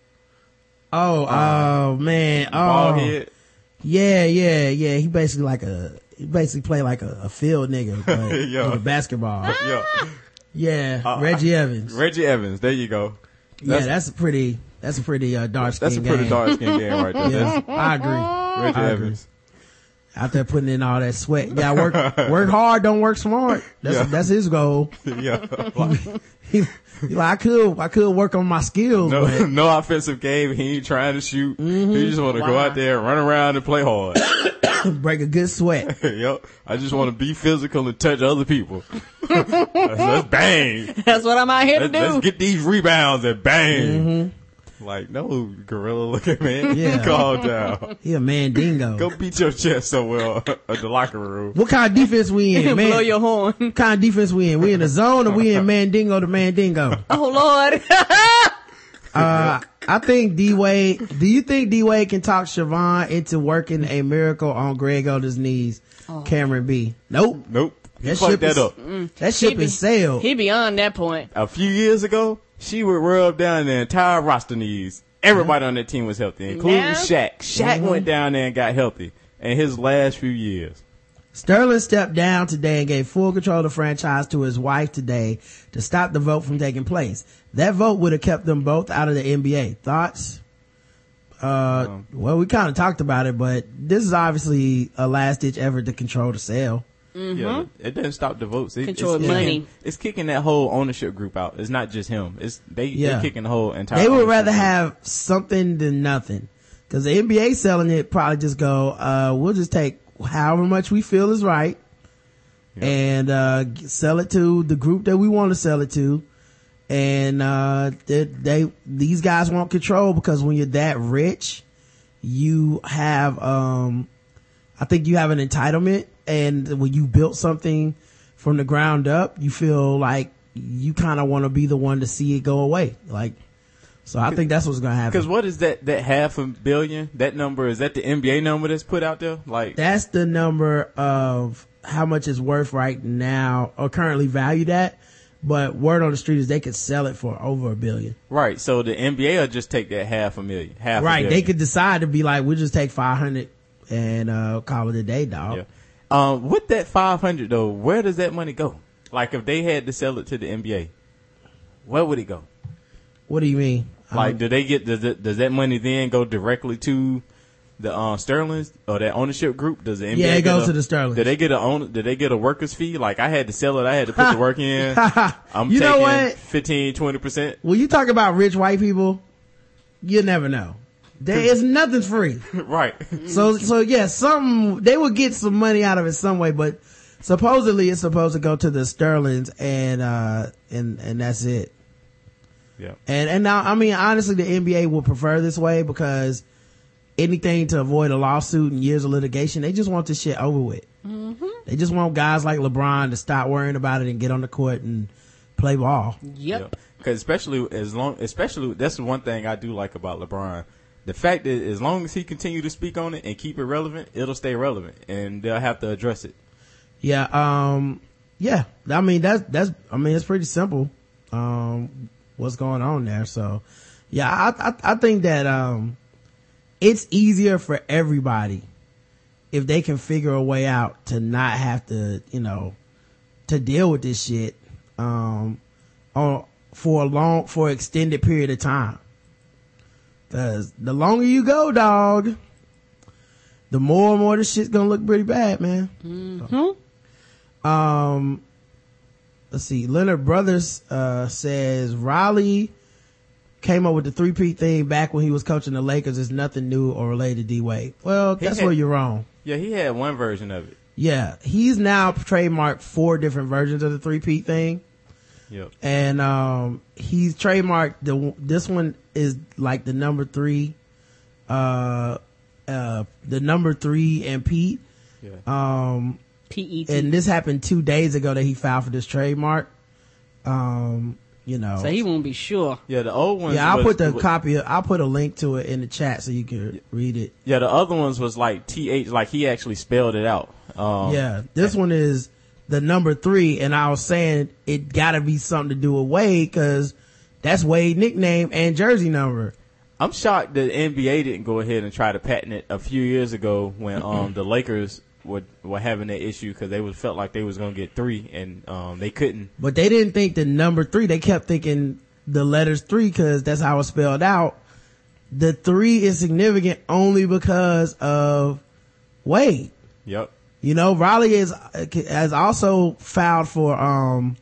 Oh, oh man. Oh, Bald head. yeah, yeah, yeah. He basically like a, he basically play like a, a field nigga, but Yo. with a basketball. Yeah. Yeah, Uh, Reggie Evans. Reggie Evans. There you go. yeah, that's a pretty, that's a pretty uh, dark skin That's a pretty game. dark skin game right there. Yeah, That's I agree. Reggie I agree. Evans. Out there putting in all that sweat. Yeah, work, work hard, don't work smart. That's, Yeah. that's his goal. Yeah. he, he like, I could, I could work on my skills, No, but no offensive game. He ain't trying to shoot. He just want to go Wow. out there, run around, and play hard. break a good sweat. Yep. I just want to be physical and touch other people. let's, let's bang. That's what I'm out here to Let's, do. let's get these rebounds and bang. Mm-hmm. Like, no, gorilla looking man. Yeah. Calm down. He a mandingo. Go beat your chest somewhere at the locker room. What kind of defense we in, man? Blow your horn. What kind of defense we in? We in the zone or we in mandingo to mandingo? Oh Lord. Uh, I think D Wade, do you think D Wade can talk Siobhan into working a miracle on Greg Oden's knees? Oh. Cameron B. Nope. Nope. You That fucked ship that is- up. That ship He be- is sailed. He beyond that point. A few years ago, she would rub down the entire roster knees. Everybody on that team was healthy, including Now? Shaq. Shaq Mm-hmm. went down there and got healthy in his last few years. Sterling stepped down today and gave full control of the franchise to his wife today to stop the vote from taking place. That vote would have kept them both out of the N B A. Thoughts? Uh, Um, well, we kind of talked about it, but this is obviously a last ditch effort to control the sale. Yeah, it doesn't stop the votes. It, Control it's money. Kicking, it's kicking that whole ownership group out. It's not just him. It's they Yeah. they're kicking the whole entire. They would ownership rather group. have something than nothing. Cause the N B A selling it probably just go, uh, we'll just take however much we feel is right Yep. and, uh, g- sell it to the group that we want to sell it to. And, uh, they, they, these guys want control because when you're that rich, you have, um, I think you have an entitlement, and when you built something from the ground up, you feel like you kind of want to be the one to see it go away. Like, so I think that's what's going to happen. Because what is that? That half a billion? That number is that the N B A number that's put out there? Like That's the number of how much it's worth right now or currently valued at. But word on the street is they could sell it for over a billion. right. So the N B A will just take that half a million. Half a Right. billion. They could decide to be like, we'll just take five hundred and, uh, call it a day, dog. Yeah. Um, with that five hundred though, where does that money go? Like if they had to sell it to the N B A, where would it go? What do you mean? Like, Um, do they get does, it, does that money then go directly to the um, Sterlings or that ownership group? Does the N B A Yeah, it get goes a- to the Sterlings. Do they get a own? Do they get a workers fee? Like I had to sell it, I had to put the work in. I'm You know taking what? fifteen, twenty percent. when you talk about rich white people, you never know. There is nothing free. Right. So, so yeah, some, they would get some money out of it some way, but supposedly it's supposed to go to the Sterlings and, uh, and, and that's it. Yeah. And, and now, I mean, honestly, the N B A would prefer this way because anything to avoid a lawsuit and years of litigation, they just want this shit over with. Mm-hmm. They just want guys like LeBron to stop worrying about it and get on the court and play ball. Yep. Because especially as long, especially that's the one thing I do like about LeBron. The fact that as long as he continue to speak on it and keep it relevant, it'll stay relevant, and they'll have to address it. Yeah, um, yeah. I mean, that's, that's, I mean, it's pretty simple, um, what's going on there. So, yeah, I, I, I think that, um, it's easier for everybody if they can figure a way out to not have to, you know, to deal with this shit. Um, on for a long for an extended period of time. Cause the longer you go, dog, the more and more this shit's gonna look pretty bad, man. Mm-hmm. So, um, let's see. Leonard Brothers uh, says Riley came up with the three-peat thing back when he was coaching the Lakers. It's nothing new or related to D-Wade. Well, He that's had- where you're wrong. Yeah, he had one version of it. Yeah, he's now trademarked four different versions of the three-peat thing. Yep. And um he's trademarked the this one is like the number three uh uh the number three and Pete. Yeah. Um P E T. and this happened two days ago that he filed for this trademark. Um you know. So he won't be sure. Yeah, the old ones. Yeah, I'll was- put the was- copy I'll put a link to it in the chat so you can read it. Yeah, the other ones was like T H, like he actually spelled it out. Um, Yeah, this one is the number three, and I was saying it gotta be something to do with Wade, cause that's Wade's nickname and jersey number. I'm shocked that the N B A didn't go ahead and try to patent it a few years ago when um the Lakers were were having that issue because they was felt like they was gonna get three and um they couldn't. But they didn't think the number three, they kept thinking the letters three, cause that's how it's spelled out. The three is significant only because of Wade. Yep. You know, Riley is, has also filed for, um,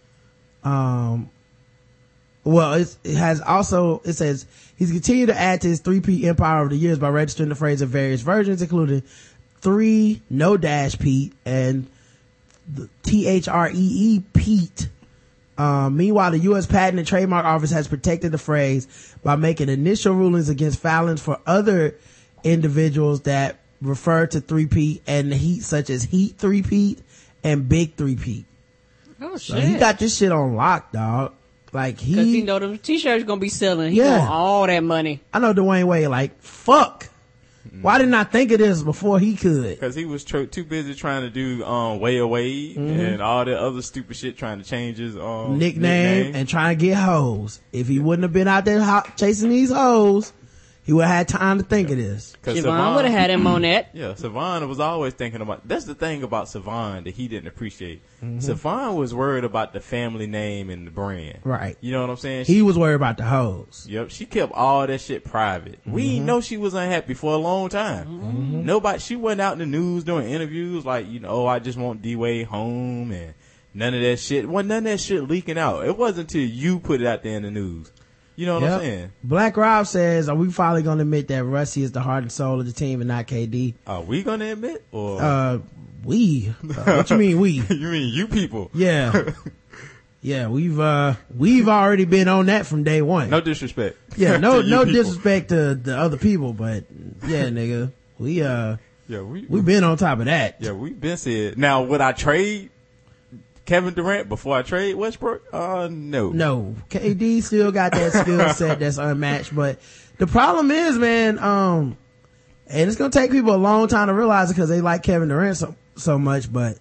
um, well, it's, it has also, it says he's continued to add to his three-peat empire over the years by registering the phrase in various versions, including three, no dash Pete, and the T H R E E Pete. Um, meanwhile, the U S Patent and Trademark Office has protected the phrase by making initial rulings against filings for other individuals that refer to three-peat and heat, such as Heat three-peat and Big three-peat. Oh, So shit. he got this shit on lock, dog. Like Because he he, know the t-shirts gonna be selling. He Yeah. want all that money. I know Dwayne Wade like, fuck. Why didn't I think of this before he could? Because he was tr- too busy trying to do um Way Away Mhm. and all that other stupid shit, trying to change his um Nickname, and trying to get hoes. If he wouldn't have been out there ho- chasing these hoes, he would have had time to think of this. Siobhan would have had him on that. Yeah, Savon was always thinking about. That's the thing about Savon that he didn't appreciate. Mhm. Savon was worried about the family name and the brand. Right. You know what I'm saying? He was worried about the hoes. Yep, she kept all that shit private. We Mhm. didn't know she was unhappy for a long time. Mhm. Nobody, she wasn't out in the news doing interviews like, you know, oh, I just want D-Wade home and none of that shit. Wasn't none of that shit leaking out. It wasn't until you put it out there in the news. You know what Yep. I'm saying? Black Rob says, are we finally going to admit that Russie is the heart and soul of the team and not K D? Are we going to admit? Or Uh, we. Uh, what you mean we? you mean you people? Yeah. Yeah, we've, uh, we've already been on that from day one. No disrespect. Yeah, no, to you no people. disrespect to the other people, but yeah, nigga, we, uh, Yeah, we, we've been on top of that. Yeah, we've been said. Now, would I trade Kevin Durant before I trade Westbrook? Uh, no. No, K D still got that skill set that's unmatched, but the problem is, man, um, and it's gonna take people a long time to realize it because they like Kevin Durant so, so much, but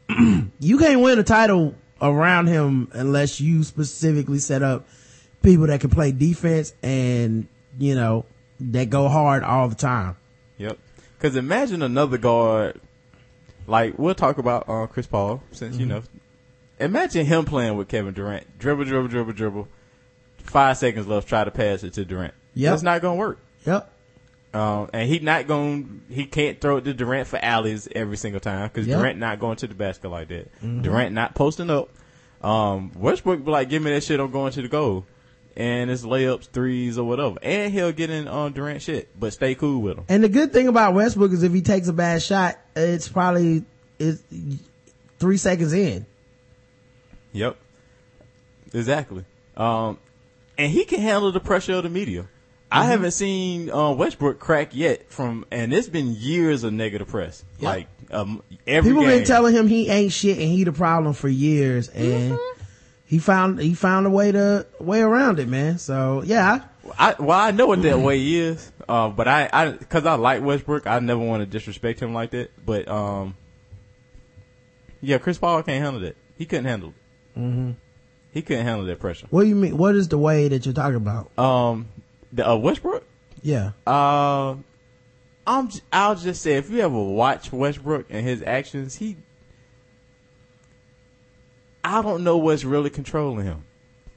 you can't win a title around him unless you specifically set up people that can play defense and, you know, that go hard all the time. Yep. Because imagine another guard, like, we'll talk about uh, Chris Paul, since, you Mhm. know. Imagine him playing with Kevin Durant. Dribble, dribble, dribble, dribble. Five seconds left, try to pass it to Durant. Yep. It's not going to work. Yep. Um, and he not going, he can't throw it to Durant for alleys every single time because Yep. Durant not going to the basket like that. Mhm. Durant not posting up. Um, Westbrook be like, give me that shit, I'm going to the goal. And it's layups, threes, or whatever. And he'll get in on Durant shit, but stay cool with him. And the good thing about Westbrook is if he takes a bad shot, it's probably it's three seconds in. Yep. Exactly. Um, and he can handle the pressure of the media. I Mhm. haven't seen uh, Westbrook crack yet from, and it's been years of negative press. Yep. Like um, every People game. been telling him he ain't shit and he the problem for years, and he found he found a way to way around it, man. So yeah, I, well, I know what that way is, uh, but I, I, cause I like Westbrook, I never want to disrespect him like that. But, um, yeah, Chris Paul can't handle that. He couldn't handle it. mm-hmm. He couldn't handle that pressure. What do you mean? What is the way that you're talking about? Um, the, uh, Westbrook? Yeah, Uh, I'm, j- I'll just say, if you ever watch Westbrook and his actions, he, I don't know what's really controlling him.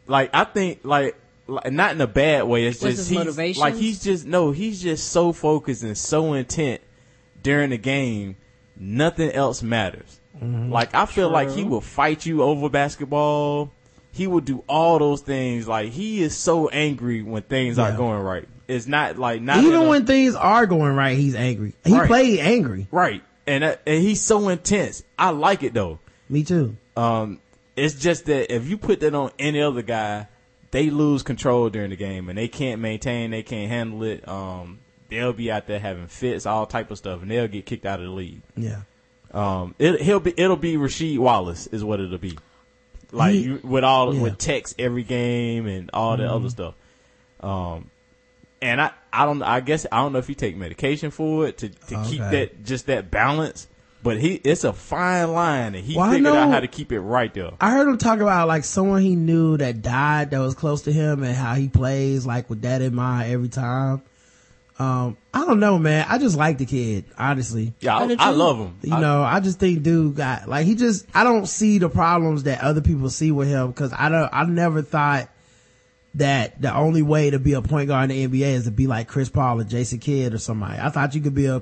like I think like, like not in a bad way. It's What's just his he's motivations? like he's just no, he's just so focused and so intent during the game. Nothing else matters. Mm-hmm. Like I feel True. like he will fight you over basketball. He will do all those things. Like he is so angry when things yeah. aren't going right. It's not like not even when things are going right. He's angry. He right. played angry, right? And uh, and he's so intense. I like it though. Me too. Um, it's just that if you put that on any other guy, they lose control during the game and they can't maintain. They can't handle it. Um. They'll be out there having fits, all type of stuff, and they'll get kicked out of the league. Yeah. Um. It, he'll be. It'll be Rasheed Wallace is what it'll be. Like He- you, with all yeah. with text every game and all the Mhm. other stuff. Um. And I, I don't. I guess I don't know if he take medication for it to to keep Okay. that just that balance. But he, it's a fine line, and he Well, I figured out know- how to keep it right there. I heard him talk about like someone he knew that died that was close to him and how he plays like with that in mind every time. Um, I don't know, man. I just like the kid, honestly. Yeah, I, I love him. You I- know, I just think dude got like he just. I don't see the problems that other people see with him because I don't. I never thought that the only way to be a point guard in the N B A is to be like Chris Paul or Jason Kidd or somebody. I thought you could be a.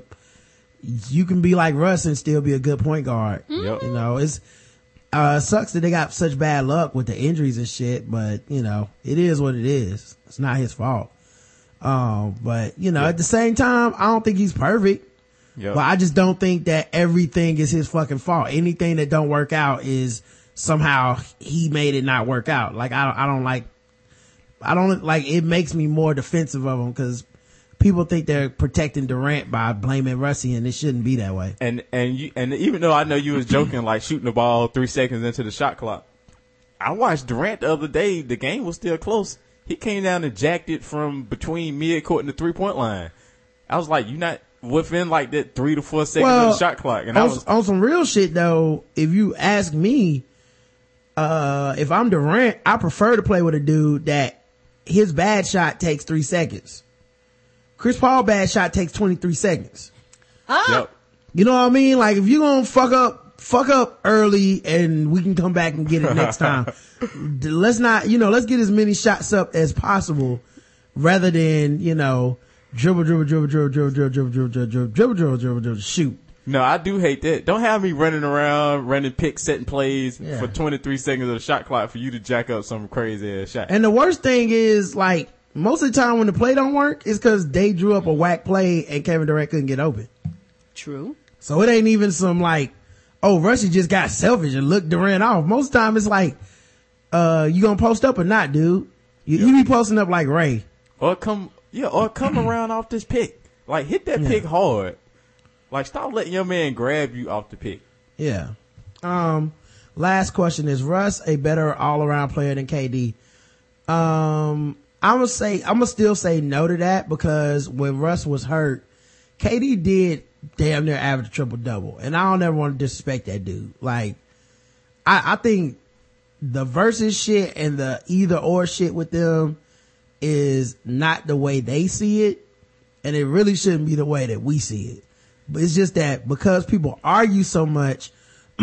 You can be like Russ and still be a good point guard. Yep. You know, it's uh sucks that they got such bad luck with the injuries and shit, but you know, it is what it is. It's not his fault. Um, but you know, Yeah. at the same time, I don't think he's perfect. Yep. But I just don't think that everything is his fucking fault. Anything that don't work out is somehow he made it not work out. Like I don't, I don't like, I don't like, it makes me more defensive of him because people think they're protecting Durant by blaming Russie and it shouldn't be that way. And and you and even though I know you was joking like shooting the ball three seconds into the shot clock, I watched Durant the other day. The game was still close. He came down and jacked it from between mid court and the three point line. I was like, you not within like that three to four seconds Well, of the shot clock. And on, I was on some real shit though, if you ask me, uh, if I'm Durant, I prefer to play with a dude that his bad shot takes three seconds. Chris Paul bad shot takes twenty-three seconds. yep. You know what I mean? Like if you're gonna fuck up, fuck up early and we can come back and get it next time. D- Let's not, you know, let's get as many shots up as possible rather than, you know, dribble, dribble, dribble, dribble, dribble, dribble, dribble, dribble, dribble, dribble, dribble, dribble, dribble, dribble, shoot. No, I do hate that. Don't have me running around, running picks, setting plays Yeah. for twenty-three seconds of the shot clock for you to jack up some crazy ass shot. And the worst thing is, like, most of the time when the play don't work, it's because they drew up a whack play and Kevin Durant couldn't get open. True. So it ain't even some like, oh, Russie just got selfish and looked Durant off. Most of the time it's like, uh, you gonna post up or not, dude? You, Yeah. you be posting up like Ray. Or come, yeah, or come around off this pick. Like hit that Yeah. pick hard. Like stop letting your man grab you off the pick. Yeah. Um, last question, is Russ a better all around player than K D? Um, I'm gonna say, I'm gonna still say no to that because when Russ was hurt, K D did damn near average a triple double. And I don't ever want to disrespect that dude. Like, I, I think the versus shit and the either or shit with them is not the way they see it. And it really shouldn't be the way that we see it. But it's just that because people argue so much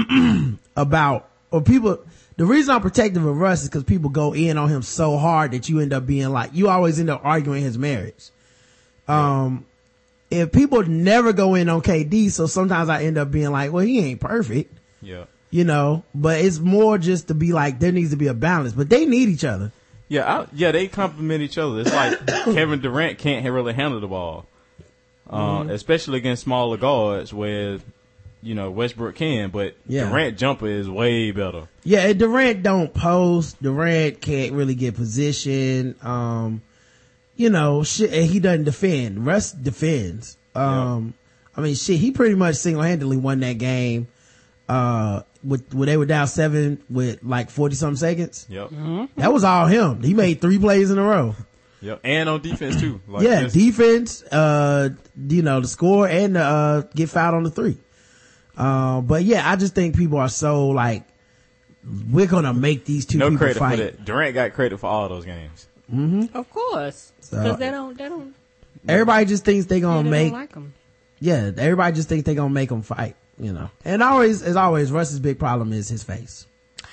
about, or people, the reason I'm protective of Russ is because people go in on him so hard that you end up being like, you always end up arguing his merits. Um, if people never go in on K D, so sometimes I end up being like, well, he ain't perfect, Yeah. you know, but it's more just to be like, there needs to be a balance, but they need each other. Yeah, I, yeah, they complement each other. It's like Kevin Durant can't really handle the ball, uh, Mhm. especially against smaller guards where, you know, Westbrook can, but Yeah. Durant jumper is way better. Yeah, and Durant don't post. Durant can't really get position. Um, you know, shit, and he doesn't defend. Russ defends. Um, I mean, shit, he pretty much single-handedly won that game. Uh, with, when they were down seven with like forty something seconds. Yep. That was all him. He made three plays in a row. Yep. And on defense too. Like yeah, just- defense, uh, you know, the score and the, uh, get fouled on the three. Uh, but yeah, I just think people are so like, we're gonna make these two no people credit fight. for that. Durant got credit for all those games. Mm-hmm. Of course. So- Because they don't, they don't, Everybody just thinks they yeah, gonna they make, don't like them. yeah, everybody just thinks they gonna make them fight, you know. And always, as always, Russ's big problem is his face.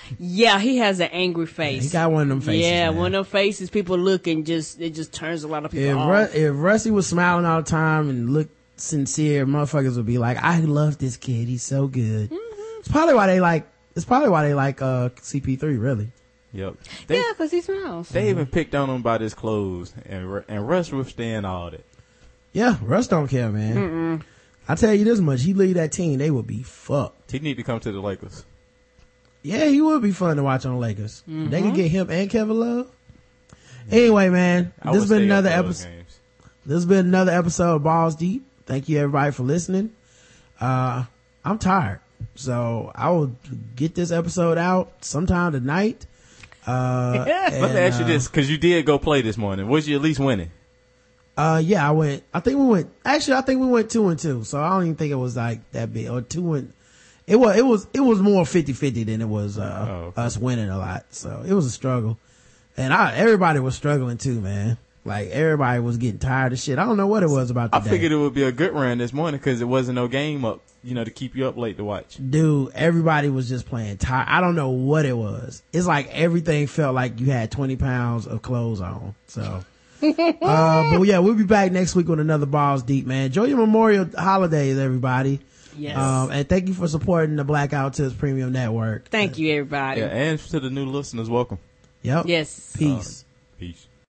Yeah, he has an angry face. He got one of them faces. Yeah, man. one of them faces. People look and just it just turns a lot of people If, off. Ru- if Rusty was smiling all the time and looked sincere, motherfuckers would be like, I love this kid. He's so good. Mm-hmm. It's probably why they like, it's probably why they like, uh, C P three, really. Yep. They, yeah, because he smiles. They mm-hmm. even picked on him about his clothes, and and Russ withstand all that. Yeah, Russ don't care, man. Mm-mm. I tell you this much, he leave that team, they would be fucked. He need to come to the Lakers. Yeah, he would be fun to watch on the Lakers. Mm-hmm. They could get him and Kevin Love. Anyway, man, I this has been another episode. Games. This has been another episode of Balls Deep. Thank you everybody for listening. Uh, I'm tired, so I will get this episode out sometime tonight. Uh, Let and, me ask you uh, this, because you did go play this morning. Was you at least winning? Uh, yeah, I went, I think we went, actually, I think we went two and two. So I don't even think it was like that big or two and, it was, it was, it was more fifty-fifty than it was, uh, oh, okay. us winning a lot. So it was a struggle. And I, everybody was struggling too, man. Like everybody was getting tired of shit. I don't know what it was about the I day. figured it would be a good run this morning because there wasn't no game up, you know, to keep you up late to watch. Dude, everybody was just playing tired. I don't know what it was. It's like everything felt like you had twenty pounds of clothes on. So, uh, but yeah, we'll be back next week with another Balls Deep, man. Enjoy your Memorial holidays, everybody. Yes. Um, and thank you for supporting the Blackout Tips Premium Network. Thank you, everybody. Yeah, and to the new listeners, welcome. Yep. Yes. Peace. Uh, peace.